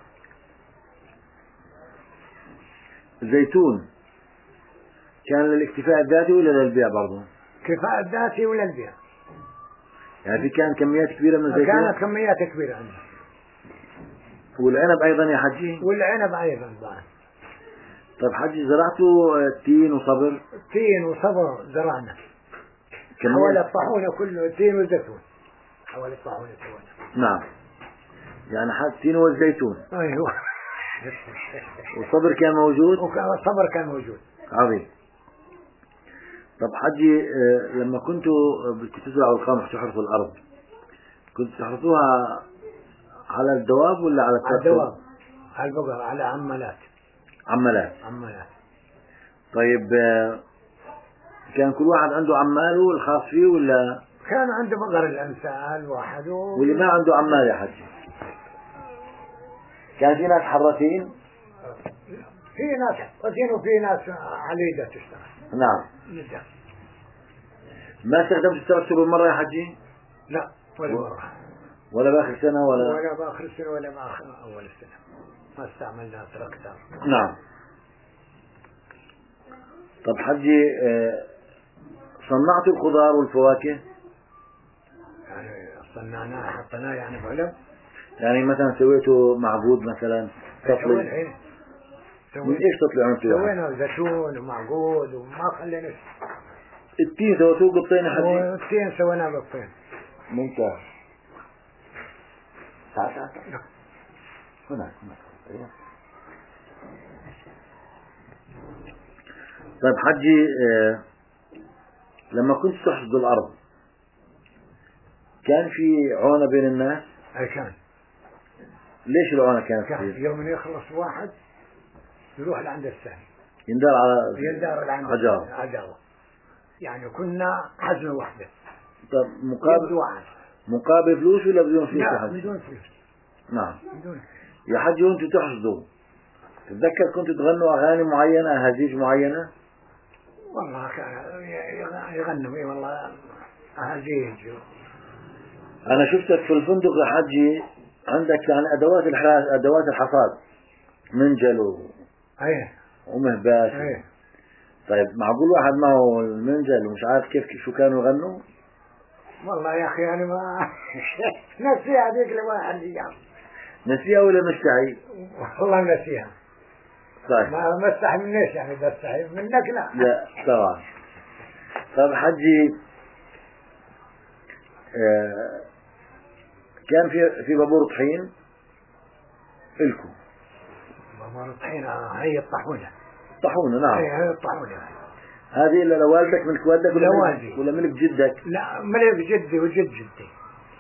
الزيتون كان للاكتفاء الذاتي ولا للبيع برضه؟ كفاءة الذاتي ولا البيع؟ يعني في كان كميات كبيرة من الزيتون؟ كانت كميات كبيرة عندنا. والعنب أيضا يا حجي؟ والعنب أيضا بعد. طيب حجي، زرعتوا تين وصبر؟ تين وصبر زرعنا. حوالي الطاحونة كله تين وزيتون. حوالي الطاحونة كله. نعم. يعني حتى تين والزيتون. أيوه. والصبر كان موجود؟ والصبر كان موجود. عظيم. طب حجي، لما كنتوا تزرعوا القمح تحرثوا الأرض، كنتوا تحرثوها على الدواب ولا على التركة؟ على الدواب، على البقر، على عمالات. عمالات. عمالات. طيب كان كل واحد عنده عماله الخاص فيه ولا؟ كان عنده بقر الأمثال واحد واللي ما عنده عمال يا حجي؟ كان في ناس حراثين؟ في ناس حراثين وفي ناس عليدة تشتغل. نعم. نعم. ما استخدمت التراكتور بالمرة يا حجي؟ لا ولا مرة. ولا بآخر سنة ولا بآخر السنة ولا بآخر أول السنة ما استعملنا تراكتور. نعم. طب حجي، صنعت الخضار والفواكه؟ يعني صنعناه حطيناه يعني بعلب. يعني مثلا سويته معبود مثلا تطلي؟ من ايش تطلع عملتوا؟ سوينا زيتون ومعقود وما خلينا. التين سويتوه قطين يا حجي؟ التين سويناه قطين. ممتاز. تعال تعال تعال. هناك. ايوه. طيب حجي، لما كنت تحصد الأرض كان في عونة بين الناس؟ أي كان. ليش العونة كانت كان كثير؟ يوم يخلص واحد يروح لعند الثاني. يندار على عجاوة. يعني كنا حزمة واحدة. طب مقابل فلوس ولا بدون فلوس؟ لا بدون فلوس. نعم. بدون. يا حجي وانتوا تحصدوا تتذكر كنتوا تغنوا أغاني معينة، أهازيج معينة؟ والله كان يغنوا اي والله أهازيج. أنا شفتك في الفندق يا حجي عندك يعني أدوات الحصاد، منجل ومهباش. طيب معقول واحد معه المنجل ومش عارف كيف شو كانوا يغنوا؟ والله يا أخي أنا ما نسيها هذيك الواحد أيام. نسيها ولا مستحي؟ والله نسيها. طيب. ما استحي منيش يعني، بستحي منك لا. لا طبعا. طب حجي، كان في بابور طحين إلكم؟ بابور طحين هي الطاحونة. طاحونة نعم. هي الطاحونة. هذه إلا لوالدك ملك والدك ولا ملك جدك؟ لا ملك جدي وجد جدي.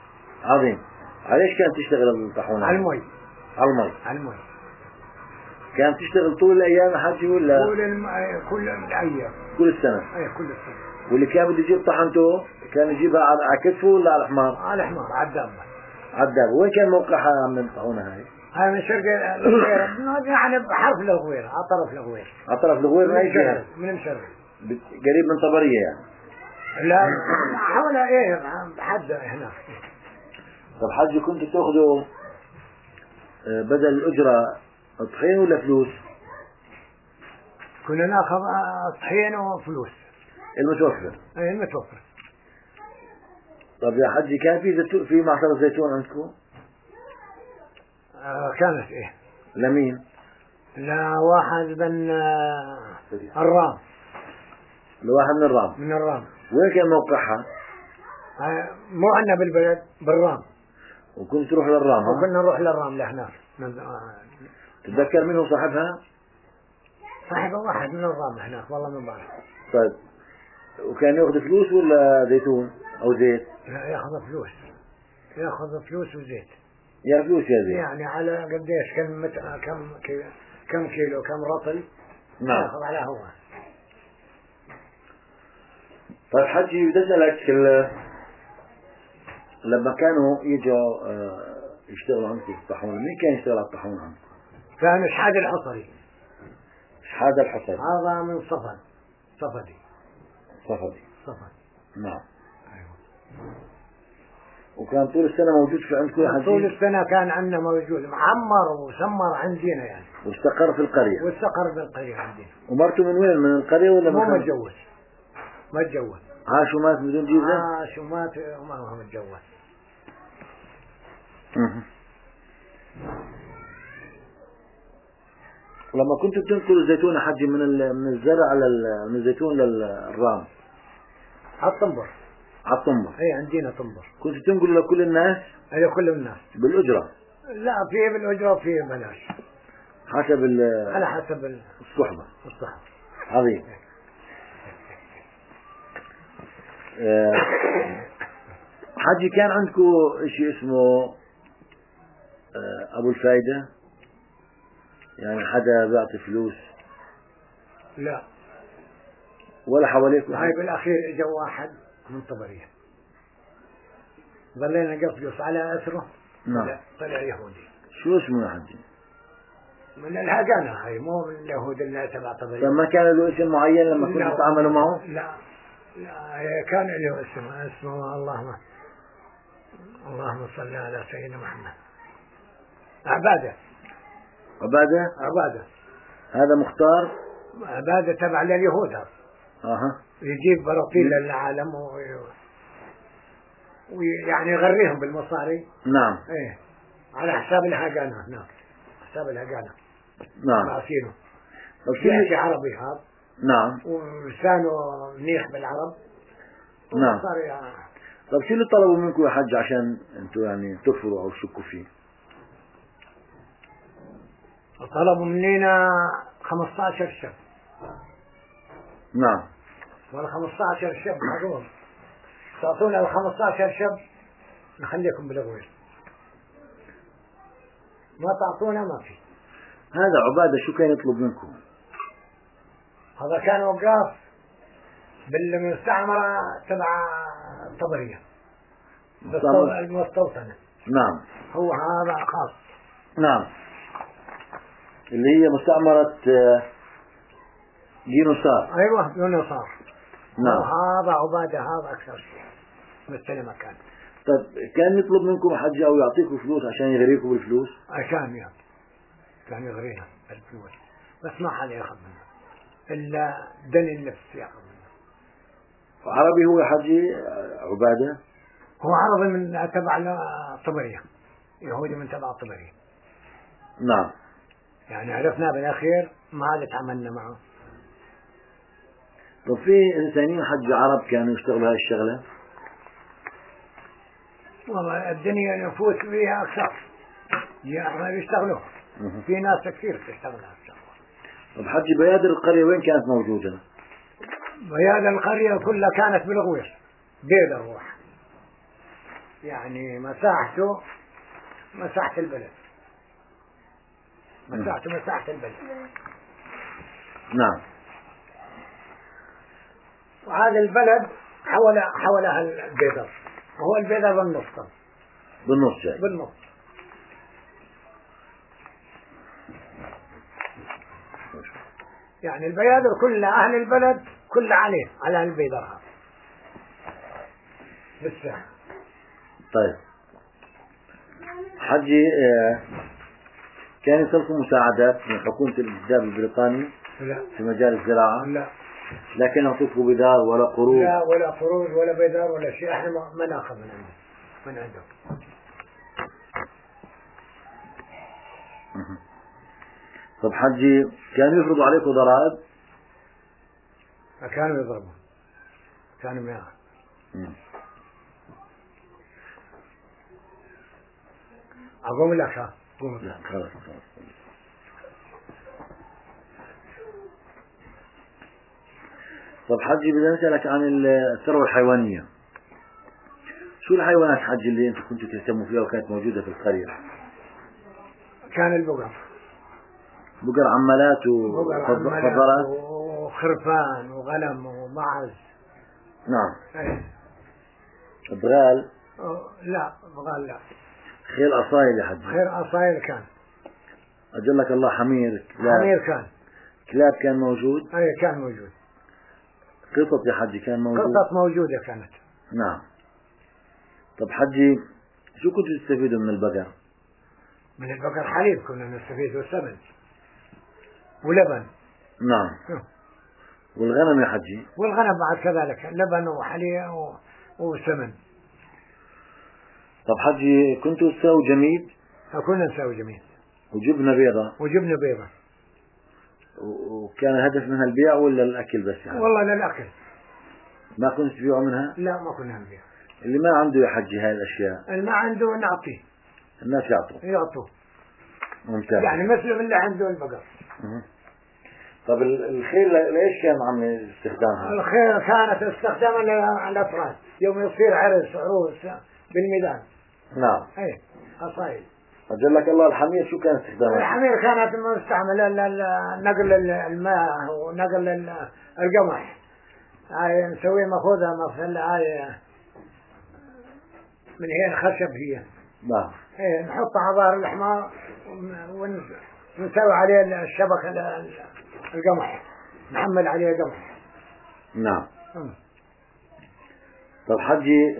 عظيم. عليش كانت تشتغل الطاحونة؟ على المي. على المي. على المي. كان تشتغل طول الأيام يا حجي ولا؟ كل الأيام. كل السنة؟ أي كل السنة. واللي كان بده يجيب طحنته كان يجيبها على كتفه ولا على الحمار؟ على الحمار، على الدابة. على الدابة. وين كان موقعها من الطاحونة هاي؟ هاي من شرق الغوير، يعني بحرف الغوير، على طرف الغوير. على طرف الغوير من أي جهة؟ من مشرق. قريب من طبرية يعني؟ لا حول إيه حد هنا. طب حجي كنت تاخذوا بدل الأجرة طحين ولا فلوس؟ كنا ناخذ طحين وفلوس. المتوفر. اي المتوفر. طب يا حجي كان في معصرة زيتون عندكم؟ كانت ايه. لمين؟ لا واحد من الرام. لواحد من الرام. من الرام. وين كان موقعها؟ مو عندنا بالبلد، بالرام. وكنت تروح للرام؟ وكنا نروح للرام لهناك. تتذكر منه صاحبها؟ صاحبها واحد من الرام هناك، والله ما بعرف. طيب وكان ياخذ فلوس ولا زيتون او زيت؟ لا ياخذ فلوس. ياخذ فلوس وزيت. يا فلوس يا زيت. يعني على قديش كم كيلو كم رطل. نعم. ياخذ على هو. طيب حجي بدي اسالك لما كانوا يجوا يشتغلوا عندكم في الطاحون، مين كان يشتغل على الطاحون عندكم؟ كان شحاد الحصري. شحاد الحصري. هذا من صفدي. نعم. أيوة. وكان طول السنة موجود في عندكم يا حجي؟ طول السنة كان عندنا موجود، معمر وسمر عندنا يعني. واستقر في القرية؟ واستقر في القرية عندنا. ومرته من وين؟ من القرية ولا من؟ مو متجوز. عاش ومات بدون جيزة؟ عاش ومات وما هو متجوز. ولما كنتوا تنقلوا الزيتون يا حجي من الزرع من الزيتون للرام على الطنبر. على الطنبر؟ اي عندنا طنبر. كنتوا تنقلوا لكل الناس؟ اي كل الناس. بالأجرة؟ لا في بالأجرة وفي بلاش. حسب على حسب الصحبة. الصحبة. عظيم. حجي كان عندكم شيء اسمه أبو الفايدة؟ يعني حدا بيعطي فلوس؟ لا. ولا حواليكم؟ هاي بالأخير اجى واحد من طبرية، ظلينا نقفلس على أثره. نعم. طلع يهودي. شو اسمه يا حجي؟ من الهجانة، هاي مو من اليهود اللي تبع طبرية. فما كان له اسم معين لما كنتوا تتعاملوا معه؟ لا كان له اسمه اللهم صل على سيدنا محمد. عبادة. هذا مختار؟ عبادة تبع لليهود هذا. يجيب براطيل للعالم ويعني يغريهم بالمصاري. نعم. ايه على حساب الهجانة هناك. حساب الهجانة. نعم. معصينه. يحكي عربي هذا. نعم. ولسانه منيح بالعرب. نعم. طب شو اللي طلبوا منكم يا حج عشان انتوا يعني تكفروا او تشكوا فيه؟ طلبوا مننا 15 شاب. نعم. وال 15 شاب هذول تعطونا ال 15 شاب نخليكم بالغوير، ما تعطونا ما في. هذا عبادة شو كان يطلب منكم؟ هذا كان وقاف بالمستعمرة تبع طبرية المستوطنة. نعم. هو هذا خاص. نعم. اللي هي مستعمرة جينوسار. أيوة جينوسار. نعم. هذا عبادة هذا أكثر شيء مثل ما كان. طيب كان يطلب منكم حج أو يعطيكم فلوس عشان يغريكم بالفلوس؟ كان يغرينا بالفلوس، بس ما حدا ياخذ منه إلا دني النفس ياخذ منه. عربي هو حجي عبادة؟ هو عربي من تبع طبرية، يهودي من تبع طبرية. نعم. يعني عرفنا بالأخير ما عاد تعاملنا معه. طب في إنسانين حج عرب كانوا يشتغلوا هاي الشغلة؟ والله الدنيا نفوس فيها أكثر يعني بيشتغلوا. في ناس كثير تشتغل هالشغلة. طب حج بيادر القرية وين كانت موجودة؟ بيادر القرية كلها كانت بالغوير، بيد الروح، يعني مساحته مساحة البلد. مساحته مساحة البلد. نعم. وهذا البلد حولها البيضر، وهو البيضر بالنص بالنص جاي. بالنص. يعني البيادر كلها أهل البلد كلها على البيضر هذا بالساحة. طيب حجي، كان يصلكم مساعدات من حكومة الانتداب البريطاني لا في مجال الزراعة؟ لا لكن يعطوكم بدار ولا قروض؟ لا، ولا قروض ولا بيدار ولا شيء، احنا ما ناخذ من عندهم. طب حجي، كانوا يفرضوا عليكم ضرائب؟ كانوا يضربوا، كانوا ما أقوم لك قوم. لا خلاص. طب حجي، بدي أسألك عن الثروة الحيوانية. شو الحيوانات حجي اللي أنتم كنتوا تهتموا فيها وكانت موجودة في القرية؟ كان البقر، بقر عمالات وفضلات وخرفان وغنم ومعز. نعم. ايه. بغال؟ لا بغال لا. خيل أصايل يا حجي؟ خير أصايل كان. أجلك الله. حمير؟ كلاب؟ حمير كان. كلاب كان موجود؟ ايه كان موجود. قطط يا حجي كان موجود؟ قطط موجودة كانت. نعم. طب حجي، شو كنتوا تستفيدوا من البقر؟ من البقر حليب كنا نستفيد، وسمن ولبن. نعم. والغنم يا حجي؟ والغنم بعد كذلك، لبن وحليب وسمن. طب حجي، كنتوا تساووا جميد؟ كنا نسوي جميل. وجبنة بيضة؟ وجبنة بيضة. وكان الهدف منها البيع ولا الأكل بس يعني؟ والله للأكل. ما كنت تبيعوا منها؟ لا ما كنا نبيع. اللي ما عنده يا حجي هاي الأشياء؟ اللي ما عنده نعطيه. الناس يعطوه. ممتاز. يعني مثل اللي عنده البقر. طب الخيل ليش كان عم استخدامها؟ الخيل كانت استخدامها للأفراد يوم يصير عروس بالميدان. نعم. ايه أصايل. أجلك الله. الحمير شو كان استخدامها؟ الحمير كانت مستعملة لنقل الماء ونقل القمح. هاي نسوي مأخوذة مثل هاي من هي الخشب هي. نعم. ايه نحط على ظهر الحمار ونسوي عليه الشبكة القمح، نحمل عليه قمح. نعم. طب حجي،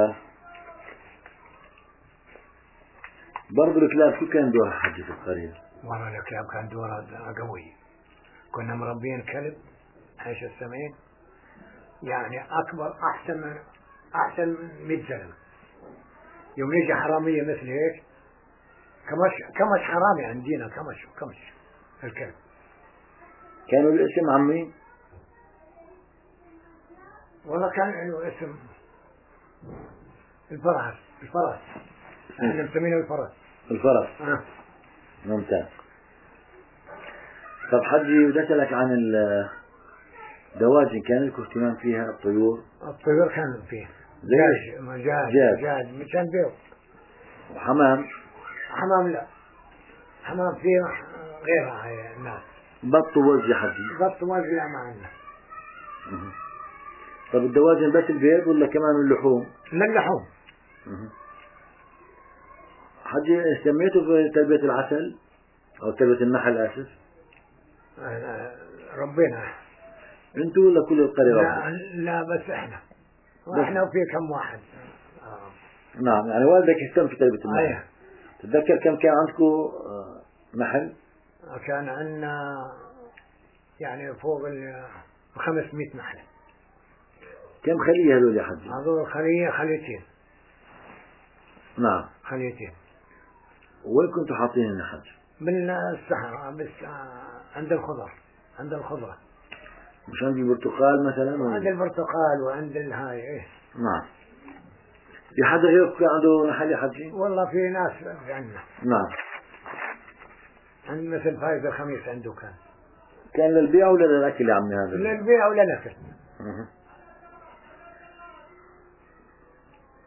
برضو الكلاب شو كان دورها حجي في القرية؟ والله الكلاب كان دورها قوي. كنا مربين كلب عيش السمين، يعني أكبر أحسن من 100 زلمة. يوم يجي حرامية مثل هيك، كمش حرامي عندنا، كمش الكلب. كانوا الاسم عمي؟ والله كان له اسم الفرس. احنا مسمينه الفرس. ممتاز. طب حجي، بدي أسألك عن الدواجن. كان لكم اهتمام فيها؟ الطيور كان فيه دجاج مشان بيض. وحمام؟ حمام لا، حمام فيه غيرها هاي الناس. بط ووز يا حجي؟ بط ووز لا ما عندنا. طب الدواجن بس البيض ولا كمان اللحوم؟ لا اللحوم. حجي، اهتميتوا في تربية العسل أو تربية النحل؟ آسف. ربنا. انتوا ولا كل القرية؟ لا بس احنا وفي كم واحد. نعم. يعني والدك اهتم في تربية النحل. تتذكر كم كان عندكم نحل؟ كان عندنا يعني فوق 500 نحلة. كم خلية هذول يا حجي؟ هذول خليتين. نعم. خليتين. وين كنتوا حاطين النحل؟ من الصحراء بس عند الخضرة. مش عند البرتقال مثلا؟ عند البرتقال وعند الهاي. ايه. نعم. في حدا غيرك عنده نحل يا حجي؟ والله في ناس عندنا. نعم. عند مثل فايز الخميس عنده كان للبيع ولا للأكل يا عمي هذا؟ للبيع ولا للأكل.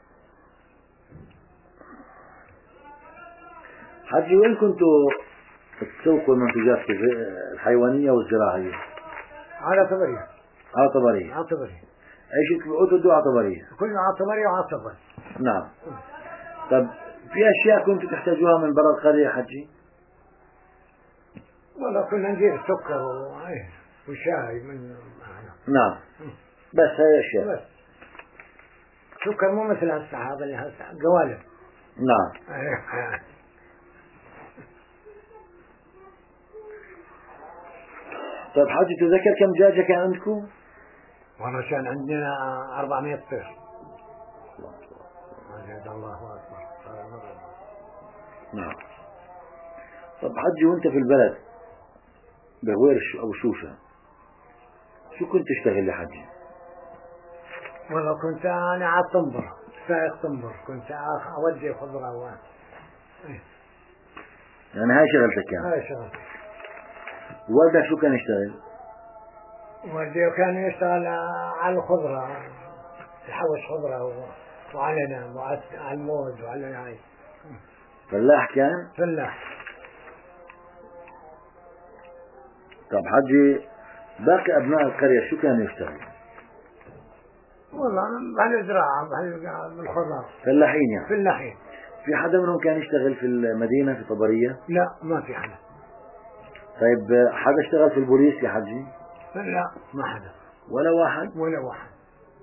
حجي، وين كنتوا تسوقوا المنتجات الحيوانية والزراعية على طبرية. طبرية. على طبرية. أي شيء تبيعوه تودوه طبرية. كله على طبرية وعلى طبرية. نعم. طب في أشياء كنتوا تحتاجوها من برا القرية يا حجي؟ والله كنا نجيب سكر وشاي من نعم. بس هاي أشياء. بس سكر مو مثل هسه هذا اللي هسه قوالب. نعم. طيب حاجي تذكر كم دجاجة كان عندكم؟ والله كان عندنا 400 طير. الله أكبر. نعم. طب حجي وانت في البلد بهويرش أو شوشة شو كنت تشتغل يا حجي؟ والله كنت أنا على الطنبر، سائق طنبر، كنت أودي خضرة يعني هاي شغلتك يعني؟ هاي شغلتي. والدك شو كان يشتغل؟ والدي كان يشتغل على الخضرة، يحوش خضرة وعلى وعلى الموز وعلى هاي. فلاح كان؟ فلاح. طب حجي باقي أبناء القرية شو كانوا يشتغلوا؟ والله بهالزراعة بالخضار. فلاحين يعني؟ فلاحين. في حدا منهم كان يشتغل في المدينة في طبرية؟ لا ما في حدا. طيب حدا اشتغل في البوليس يا حجي؟ لا ما حدا. ولا واحد؟ ولا واحد.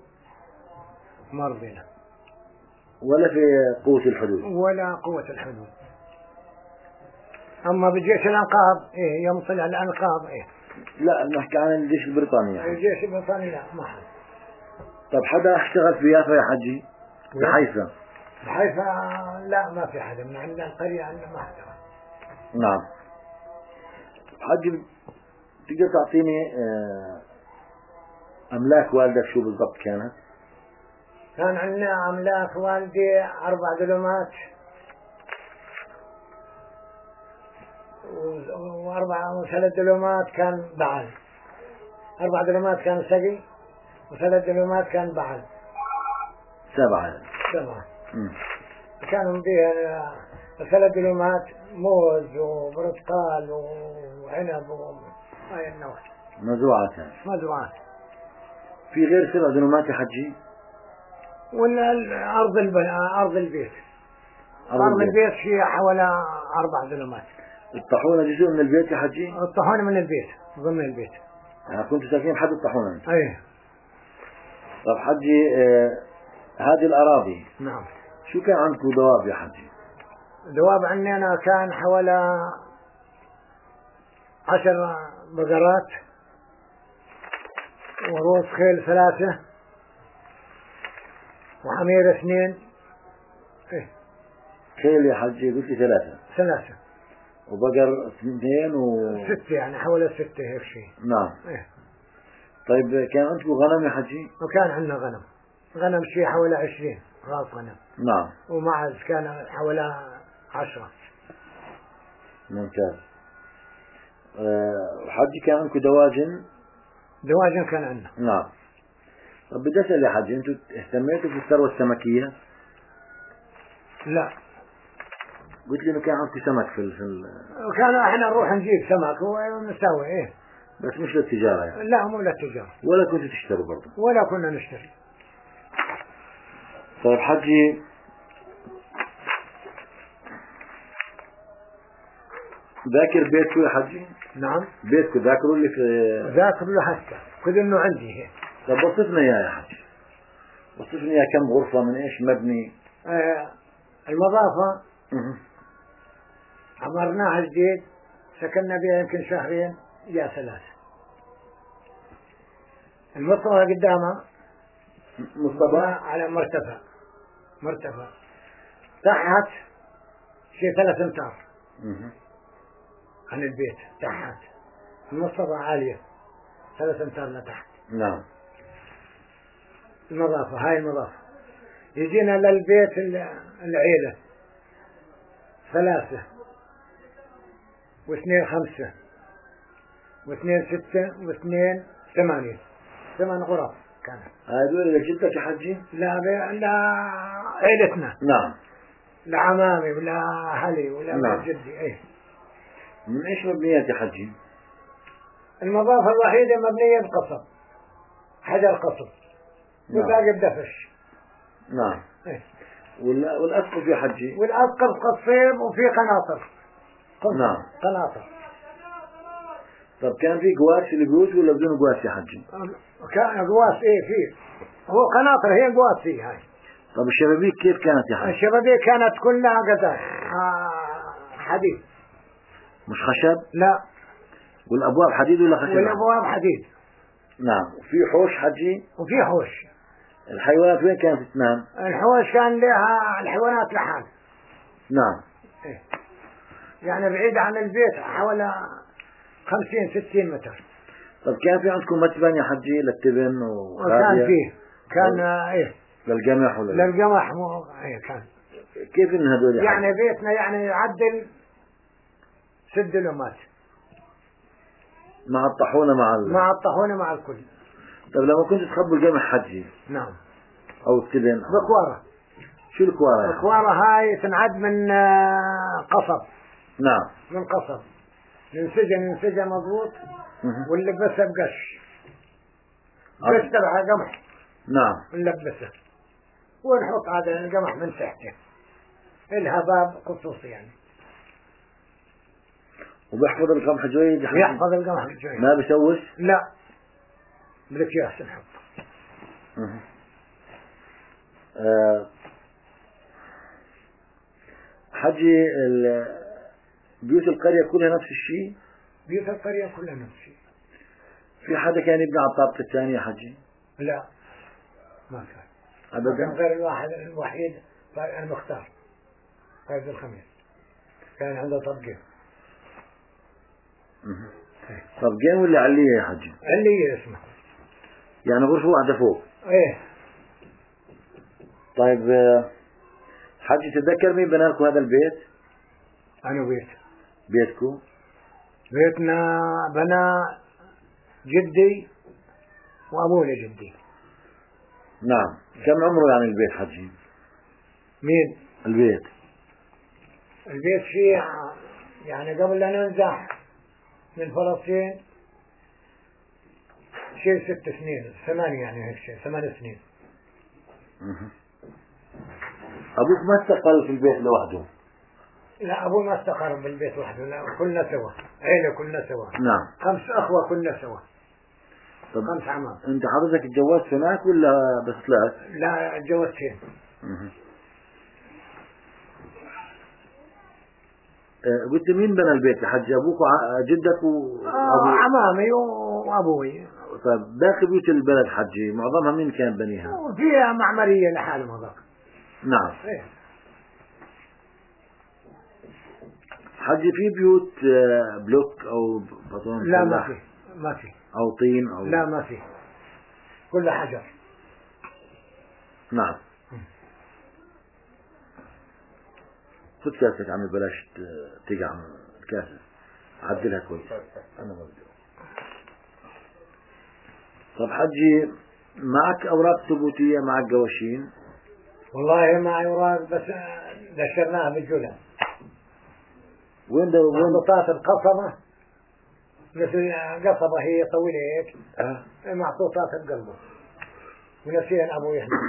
ما رضينا. ولا في قوة الحدود؟ ولا قوة الحدود. أما بجيش الأنقاض يوم طلع الأنقاض لا نحكي عن الجيش البريطاني يعني. الجيش البريطاني لا ما حدا. طب حدا اشتغل في يافا يا حجي؟ بحيفا؟ بحيفا لا ما في حدا، من عندنا القرية عندنا ما حدا. نعم. حجي تقدر تعطيني أملاك والدك شو بالضبط كانت؟ كان عندنا أملاك والدي 4 دلومات و3 دلومات كان بعل. 4 دلومات كان سقي و3 دلومات كان بعل. 7. كانوا بها 3 دلومات موز وبرتقال وعنب وهاي النوع. مزروعة كان؟ مزروعات. في غير 7 دلومات يا حجي؟ ولا أرض البيت. أرض البيت فيها حوالي 4 دلومات. الطاحونة جزء من البيت يا حجي؟ الطاحونة من البيت، ضمن البيت. يعني كنتوا ساكنين بحد الطاحونة؟ أيه. طب حجي هذه الأراضي نعم. شو كان عندكم دواب يا حجي؟ دواب عندنا كان حوالي 10 بقرات وروس خيل 3 وحمير 2. خيل يا حجي قلت لي 3 وبقر 2 6 يعني حوالي 6 هيك شيء. نعم. طيب كان عندكم غنم يا حجي؟ وكان عندنا غنم شيء حوالي 20 راس غنم. نعم. ومعز كان حوالي 10. ممتاز. حجي كان عندكم دواجن؟ دواجن كان عندنا. نعم. طب بدي أسأل يا حجي أنتم اهتميتوا في الثروة السمكية؟ لا. قلت لي إنه كان عندكم سمك في كان احنا نروح نجيب سمك ونسوي بس مش للتجارة يعني؟ لا مو للتجارة. ولا كنتوا تشتروا برضه؟ ولا كنا نشتري. طيب حجي ذاكر بيتكم يا حجي؟ نعم. بيتكم ذاكروا اللي في ذاكر له حتى كل انه عندي هيك. طب وصفنا اياه يا حجي، وصفني اياه كم غرفة من ايش مبني؟ المضافة عمرناها جديد، سكننا بها يمكن 2 شهر يا 3. المصطبة قدامها مصطبة على مرتفع تحت شيء 3 أمتار عن البيت. تحت المصطبة عالية 3 أمتار لتحت. نعم. المضافة هاي المضافة يجينا للبيت العيلة 3 و2 5 و2 6 و2 8. 8 غرف كانت. هذول لجدك يا حجي؟ لا عيلتنا. نعم. لا عمامي ولا أهلي ولا نعم. جدي. من إيش مبنيات يا حجي؟ المضافة الوحيدة مبنية بقصب، حجر قصب، والباقي بدفش. نعم. إيه. والأسقف يا حجي؟ والأسقف قصيب وفي قناطر. نعم. قناطر. طب كان في قواس في البيوت ولا بدون قواس يا حجي؟ كان قواس إيه فيه، هو قناطر هي قواس فيه هاي. طب الشبابيك كيف كانت يا حجي؟ الشبابيك كانت كلها قزاز حديد. مش خشب؟ لا. والأبواب حديد ولا خشب؟ والأبواب حديد. نعم. وفي حوش حجي؟ وفي حوش. الحيوانات وين كانت تنام؟ الحوش كان لها الحيوانات لحال. نعم. إيه. يعني بعيد عن البيت حوالي 50-60 متر. طب كان في عندكم متبن يا حجي للتبن وخابية؟ وكان فيه كان ايه للقمح ولا للقمح ايه كان. كيف ان هذول يعني بيتنا يعني يعدل 6 دلومات مع الطحونة مع الطحونة مع الكل. طب لما كنت تخبوا القمح حجي؟ نعم. او التبن؟ بكوارة. شو الكوارة يعني؟ الكوارة هاي تنعد من قصب. نعم. من قصب ينسجن مضبوط ونلبسها بقش. قش تبعها قمح. نعم. نلبسها ونحط هذا القمح من تحته. إلها باب خصوصي يعني. وبيحفظ القمح جيد؟ يحفظ القمح جيد. ما بيسوس؟ لا بالأكياس نحط. حجي بيوت القرية كلها نفس الشيء؟ بيوت القرية كلها نفس الشيء. في حدا كان يبني على الطابقة الثانية يا حجي؟ لا ما كان أبدا. كان غير الواحد الوحيد المختار قائد الخميس كان عنده طبقة. طبقين ولا علية يا حجي؟ علية اسمه. يعني غرفة واحدة فوق؟ ايه. طيب حجي تتذكر مين بنى لكم هذا البيت؟ أنا بيتكم؟ بيتنا بنى جدي وأبوي لجدي. نعم. كم عمره يعني البيت حجي؟ مين؟ البيت فيه يعني قبل أن ننزح من فلسطين شيء 6 سنين 8 يعني هيك شيء 8 سنين. أبوك ما استقل في البيت لوحده؟ لا أبوي ما استقر بالبيت وحده، لا كلنا سوا عيلة كلنا سوا. نعم. 5 أخوة كلنا سوا. طب 5 عمام. أنت حضرتك اتجوزت هناك ولا بس طلعت؟ لا اتجوزت هنا. قلت مين بنى البيت يا حجي؟ أبوك جدك وأبوك؟ عمامي وأبوي. طيب باقي بيوت البلد حجي معظمها مين كان بنيها؟ فيها معمرية لحالهم هذاك. نعم. إيه. حجي في بيوت بلوك أو بطون؟ لا ما في أو طين أو؟ لا ما في كل حجر. نعم. خذ كاسك عمي بلاش تقع الكاسة عدلها كويس. أنا ما بدي. طب حجي معك أوراق ثبوتية معك قواشين؟ والله معي أوراق بس نشرناها بالجولة. وين ده؟ وين محطوطات القصبة مثل قصبة هي طويلة هيك. محطوطات بقلبه ونسيها أبوي إحنا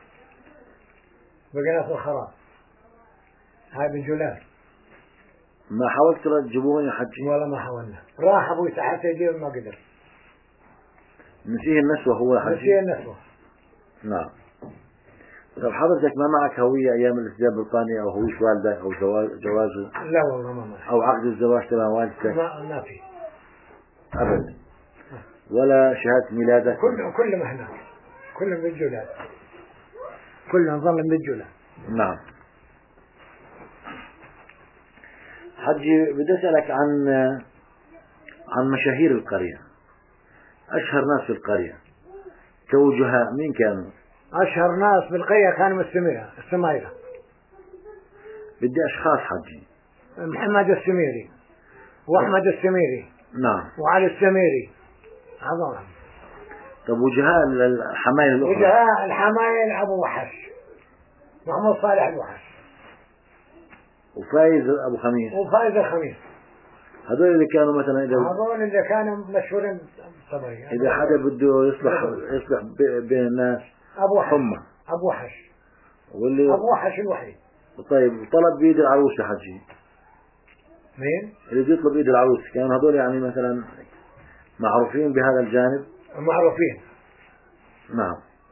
بقينا في الخراب. هاي بالجولات. ما حاولت تجيبوهم يا حجي؟ ولا ما حاولنا. راح أبوي تحت يجيب ما قدر. نسيه النسوة هو يا حجي؟ نسيه النسوة. نعم. طب حضرتك ما معك هوية أيام الإسلام البريطاني أو هوية والدك أو جوازه؟ لا والله ما معي. أو عقد الزواج تبع والدتك؟ ما في أبدا. ولا شهادة ميلادك؟ كلهم هناك كلهم بالجولات كلهم ظلم بالجولات. نعم. حجي بدي أسألك عن مشاهير القرية. أشهر ناس في القرية كوجهاء مين كانوا؟ أشهر ناس بالقرية كانوا السمايرة. بدي أشخاص حجي. محمد السميري وأحمد السميري. نعم. وعلي السميري هذول. طب وجهاء الحمايل الأخرى؟ وجهاء الحمايل أبو وحش محمود صالح الوحش وفايز أبو خميس وفايز الخميس. هذول اللي كانوا مثلا هذول اللي كانوا مشهورين بالطبري. إذا حدا بده يصلح بين الناس أبو وحش. هم أبو وحش. واللي أبو وحش الوحيد. طيب طلب بيد العروس يا حجي. مين؟ اللي بيطلب بيد العروس كانوا هذول يعني مثلا معروفين بهذا الجانب. معروفين. نعم.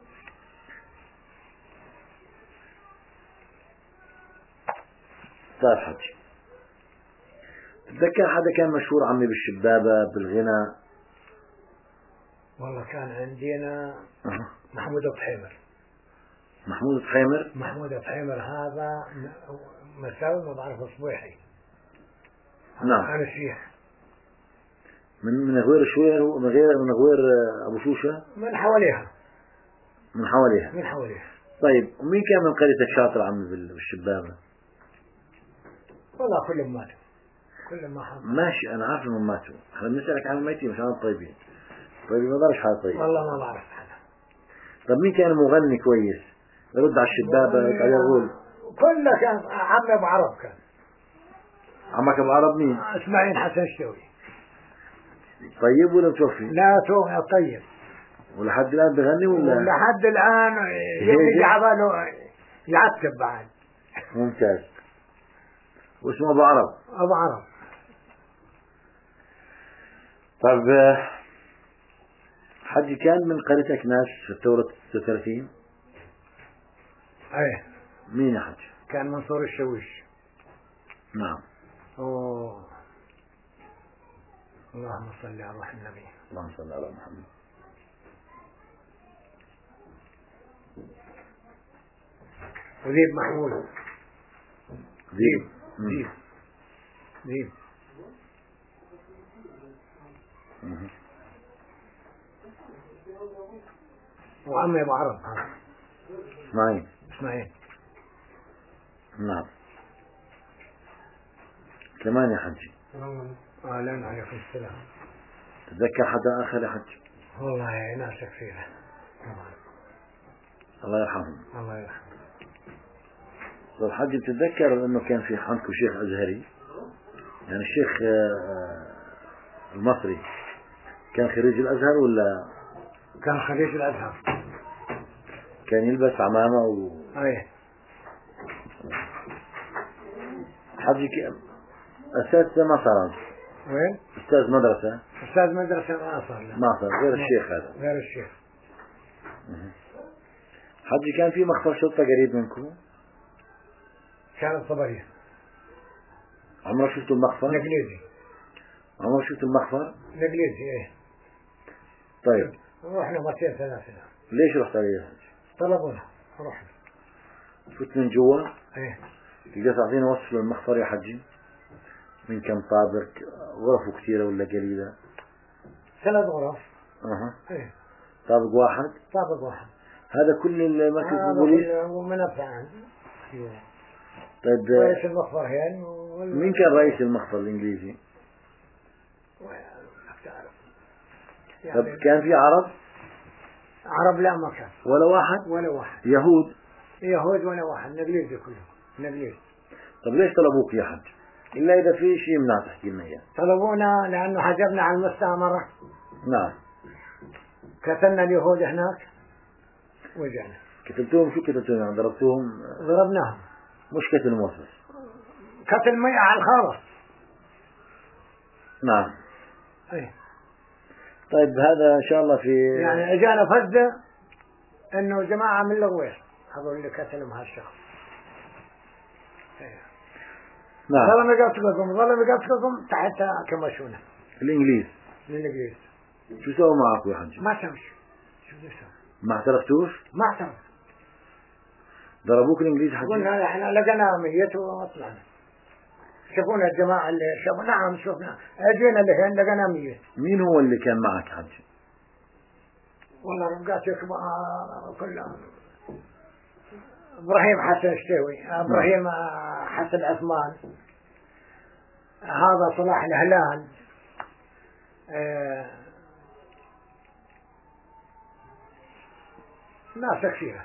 طيب حجي، تتذكر حدا كان مشهور عمي بالشبابة بالغنى؟ والله كان عندنا محمود الطحيمر. محمود الطحيمر. محمود الطحيمر هذا مساوي ما بعرف صبيحي. نعم. أنا شيح. من غير شوير من غير أبو شوشة. من حواليها. من حواليها. من حواليها. طيب ومين كان من قريتك شاطر عمي بالشبابة؟ والله كلهم ماتوا. كلهم ما حضروا. ماشي أنا عارف إنهم ماتوا، احنا بنسألك عن الميتين مش عن الطيبين. طيبين ما ضلش حال طيب. والله ما بعرف أنا. طب مين كان مغني كويس؟ يرد على الشبابة على يقول. كله كان عمي أبو عرب كان. عمك أبو عرب مين؟ إسماعيل حسن الشوي. طيب ولا متوفي؟ لا توفي طيب. ولحد الآن بغني ولا؟ لحد الآن يجي عباله يعتب بعد. ممتاز. واسمه أبو عرب. أبو عرب. طب حجي كان من قريتك ناس في الثورة 36؟ ايه. مين يا حجي؟ كان منصور الشويش. نعم. أوه. اللهم صل على روح النبي. اللهم صل على محمد. وذيب محمود. ذيب. ذيب. ذيب. وعمي أبو عرب. اسماعيل. اسماعيل. نعم. كمان يا حجي. أهلا عليكم السلام. تتذكر حدا آخر يا حجي؟ والله ناس كثيرة. الله يرحمهم. الله يرحمه. طيب حجي بتتذكر انه كان في عندكم شيخ ازهري؟ يعني الشيخ المصري كان خريج الازهر ولا؟ كان خريج الازهر. كان يلبس عمامة ايه. حجي اساتذة ما صار. وين؟ استاذ مدرسة. استاذ مدرسة ما صار. ما صار غير الشيخ هذا. غير الشيخ. حجي كان في مخفر شرطة قريب منكم؟ كان الصبرية. عمرك شفتوا المخفر؟ الانجليزي. عمرك شفتوا المخفر؟ الانجليزي ايه. طيب. رحنا مرتين ثلاثة. ليش رحت عليه يا حجي؟ طلبونا رحنا. فت من جوا؟ ايه. تقدر تعطيني وصف للمخفر يا حجي؟ من كم طابق؟ غرفه كثيرة ولا قليلة؟ 3 غرف. ايه. طابق واحد؟ طابق واحد. هذا كل المركز البوليس؟ ومنفع عنه. طيب رئيس المخبر يعني مين كان رئيس المخبر الانجليزي؟ يعني طب كان في عرب؟ عرب لا ما كان. ولا واحد؟ ولا واحد. يهود؟ يهود ولا واحد. نبليزي كله. نبليزي. طب ليش طلبوك يا حج؟ إلا إذا في شيء يمنع تحكي لنا إياه. طلبونا لأنه حجبنا على المستعمرة. نعم. قتلنا اليهود هناك ورجعنا. قتلتوهم؟ شو قتلتوهم يعني؟ ضربتوهم؟ ضربناهم. مش قتل موسوس. قتل مية على الخارج. نعم. ايه. طيب هذا إن شاء الله في يعني اجانا فزة إنه جماعة من الغوير هذول اللي قتلهم هالشخص. ايه. نعم. ظلم يقتلكم تحت كمشونة. الإنجليز. الإنجليز. شو سووا معكم يا حج؟ ما سووا شو بدي اسوي؟ ما اعترفتوش؟ ما اعترف. ضربوك الإنجليز حج؟ قلنا احنا لقينا ميته وطلعنا. شافونا الجماعة اللي شافوا. نعم شفنا. اجينا لهين لقينا ميت. مين هو اللي كان معك حج؟ والله رفقاتي كلهم. ابراهيم حسن الشتوي. ابراهيم حسن عثمان. هذا صلاح الهلال. ناس كثيرة.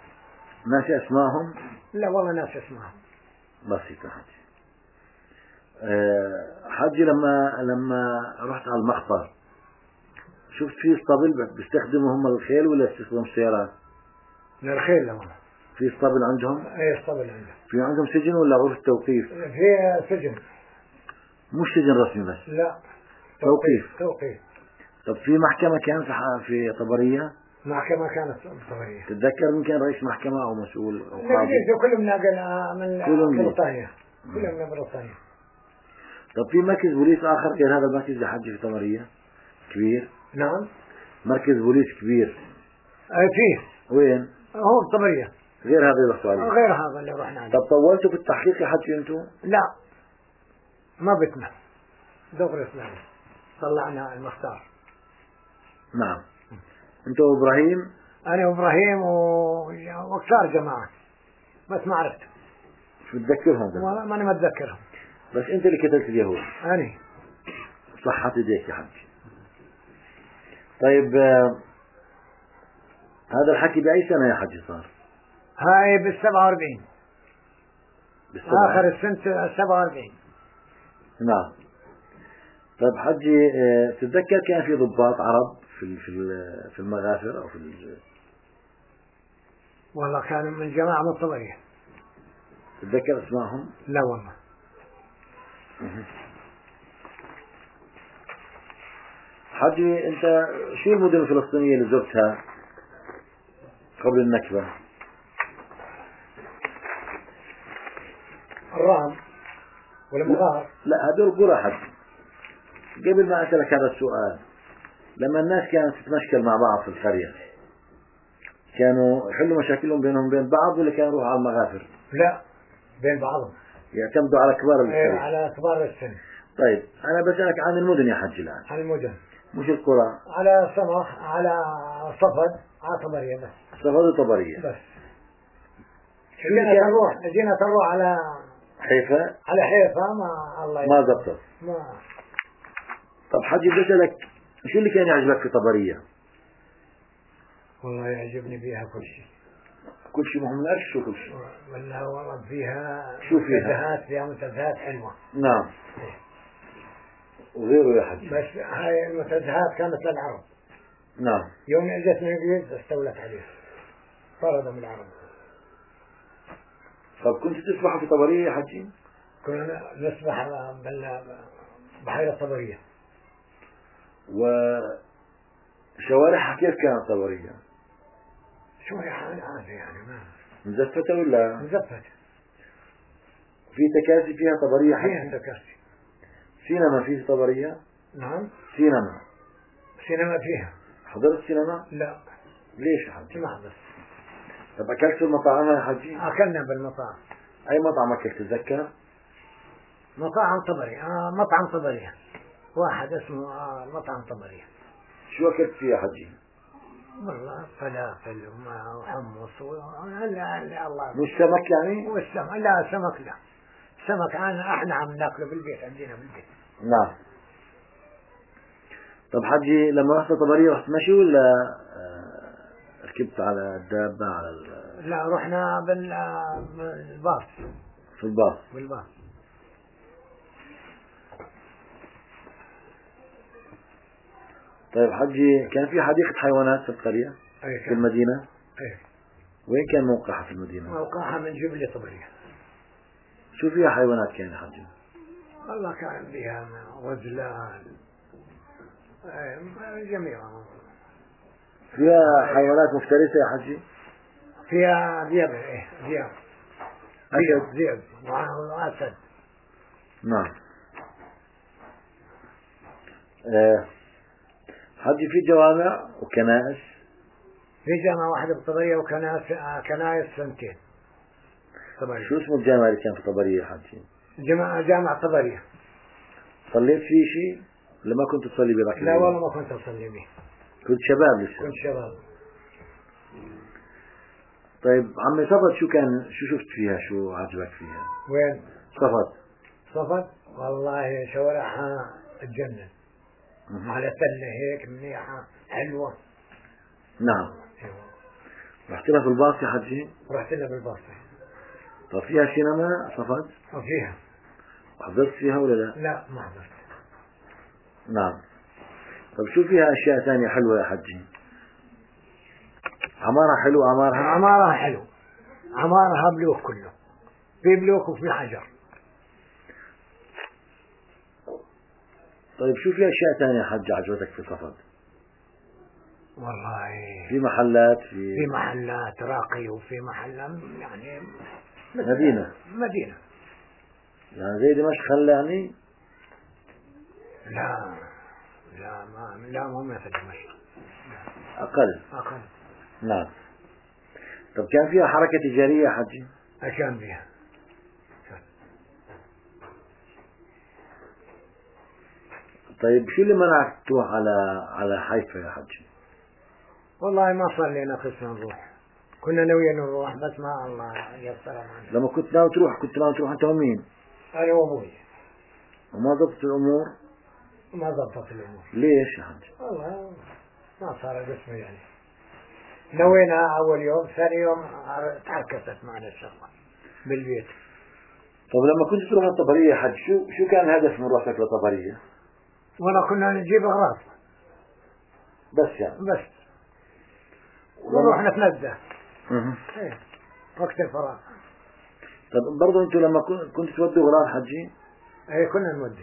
ناسي أسمائهم؟ لا والله ناس اسمهم. بسيطة حج. حجي لما رحت على المخفر شفت في اسطبل بيستخدموا هم الخيل ولا بيستخدموا السيارات؟ للخيل لهم. في اسطبل عندهم؟ اي اسطبل عندهم. في عندهم سجن ولا غرفة توقيف؟ في سجن. مش سجن رسمي بس؟ لا، توقيف. طب في محكمة كانت في طبرية؟ محكمة كانت طبرية. تتذكر من كان رئيس محكمة أو مسؤول أو قاضي؟ كلهم من بريطانيا. كلهم من بريطانيا. طب في مركز بوليس آخر غير هذا المركز لحج في طبرية كبير؟ نعم. مركز بوليس كبير. فيه. وين؟ هو طبرية. غير هذا اللي رحتوا عليه؟ غير هذا اللي رحنا عليه. طب طولتوا في التحقيق يا حج انتم؟ لا، ما بتنا دغري اسلام طلعنا المختار. نعم. انت وابراهيم؟ انا وابراهيم وكثار جماعة بس ما عرفت. شو بتذكرهم؟ ما انا متذكرهم. بس انت اللي قتلت اليهود. انا. صحت ايديك يا حج. طيب هذا الحكي بأي سنة يا حج صار؟ هاي بال47. آخر السنة 47. نعم. طيب حجي تتذكر كان في ضباط عرب في المغافر أو والله كانوا من جماعة من طبرية. تتذكر اسمائهم؟ لا والله. حجي أنت شو المدن الفلسطينية اللي زرتها قبل النكبة؟ الرام والمغار. لا هذول قرى حجي. قبل ما أسألك هذا السؤال، لما الناس كانت تتمشكل مع بعض في القرية كانوا يحلوا مشاكلهم بينهم بين بعض ولا كانوا يروحوا على المغافر؟ لا، بين بعضهم. يعتمدوا على كبار القرية. على كبار السن. طيب أنا بسألك عن المدن يا حج الآن. عن المدن. مش القرى. على سمخ، على صفد، على طبرية بس. صفد وطبرية. بس. جينا تروح على حيفا. على حيفا ما الله ما زبطت. ما. طب حجي بسألك شو اللي كان يعجبك في طبرية؟ والله يعجبني فيها كل شيء. كل شيء مهم الأكل شو كل شيء؟ والله فيها شو فيها منتزهات حلوة. نعم. وغيره يا حجي. بس هاي المنتزهات كانت للعرب. نعم. يوم اجتنا الانجليز استولت عليه. طردوا من العرب. طب كنت تسبح في طبرية يا حجي؟ كنا نسبح بحيرة طبرية. وشوارعها كيف كانت طبرية؟ شوارع عادي يعني ما مزفتة ولا؟ مزفتة. في تكاسي فيها طبرية حجي؟ فيها تكاسي. سينما فيه طبرية؟ نعم. سينما فيها. حضرت سينما؟ لا. ليش يا حجي؟ ما بس. طب أكلت في المطاعم يا حجي؟ أكلنا بالمطاعم. أي مطعم أكلت تتذكر؟ مطعم طبري. مطعم طبري واحد اسمه مطعم طبري. شو أكلت فيه يا حجي؟ والله فلافل وحمص الله. مش سمك يعني؟ والسمك لا، سمك لا. سمك احنا عم ناكله بالبيت عندنا بالبيت. نعم. طب حجي لما رحت طبرية رحت مشي ولا ركبت على الدابة على لا، رحنا بالباص. في الباص. بالباص. طيب حجي كان في حديقة حيوانات في القرية؟ في المدينة؟ ايه. وين كان موقعها في المدينة؟ موقعها من جبل طبرية. شو فيها حيوانات كان يا حجي؟ والله كان فيها غزلان جميعا. فيها حيوانات مفترسة يا حجي؟ فيها ذئب. ايه ذئب وأسد. نعم. حجي في جوامع وكنائس؟ في جامعة واحدة بطبرية وكنائس سنتين. شو اسمه الجامع اللي كان في طبرية يا حجي؟ جامع طبرية. صليت فيه شيء؟ لما كنت تصلي بذاك؟ لا والله ما كنت أصلي به. كنت شباب لسه؟ كنت شباب. طيب عمي صفد شو شفت فيها؟ شو عجبك فيها؟ وين؟ صفد والله شوارعها تجنن. على تلة هيك منيحة حلوة. نعم. رحت لها في الباص يا حجي؟ رحت لها بالباص. طب فيها سينما صفد؟ فيها. حضرت فيها ولا لا؟ لا ما حضرت. نعم. طب شو فيها أشياء ثانية حلوة يا حجي؟ عمارها حلو عمارها؟ عمارها حلو، عمارها بلوك كله، في بلوك وفي حجر. طيب شو في أشياء ثانية يا حج عجبتك في صفد؟ والله في محلات في محلات راقي، وفي محل يعني مدينة يعني زي دمشق خلى يعني؟ لا مو مثل دمشق، أقل. أقل. نعم. طب كان فيها حركة تجارية يا حجي؟ كان فيها. طيب شو اللي منعك تروح على حيفا يا حجي؟ والله ما صار لنا قسم نروح، كنا ناويين نروح بس ما الله يسر معنا. لما كنت ناوي تروح أنت ومين؟ أنا وأبوي. وما ضبط الأمور؟ ما ضبطت الأمور. ليش يا حجي؟ والله ما صار قسم يعني. نوينا أول يوم، ثاني يوم تعكست معنا الشغلة بالبيت. طب لما كنت تروح الطبرية يا حج شو كان الهدف من روحك للطبرية؟ ولا كنا نجيب أغراض بس يعني بس، ونروح نتنزه. ايه وقت الفراغ. طب برضه انتوا لما كنت تودوا أغراض حجي؟ ايه كنا نودي.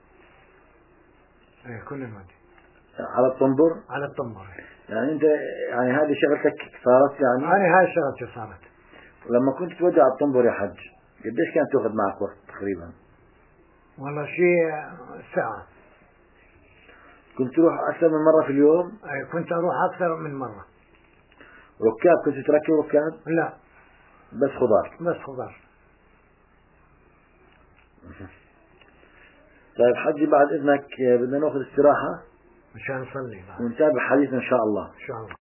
على الطنبر؟ على الطمر. يعني انت يعني هذه شغلتك صارت يعني؟ أنا هاي الشغلة صارت. ولما كنت تودي على الطنبر يا حج قديش كانت تاخذ معك وقت تقريبا؟ والله شيء ساعة. كنت تروح أكثر من مرة في اليوم؟ أي كنت أروح أكثر من مرة. ركاب كنت تركب ركاب؟ لا بس خضار. بس خضار. طيب حجي بعد إذنك بدنا ناخذ استراحة مشان نصلي بعد ونتابع حديثنا إن شاء الله. إن شاء الله.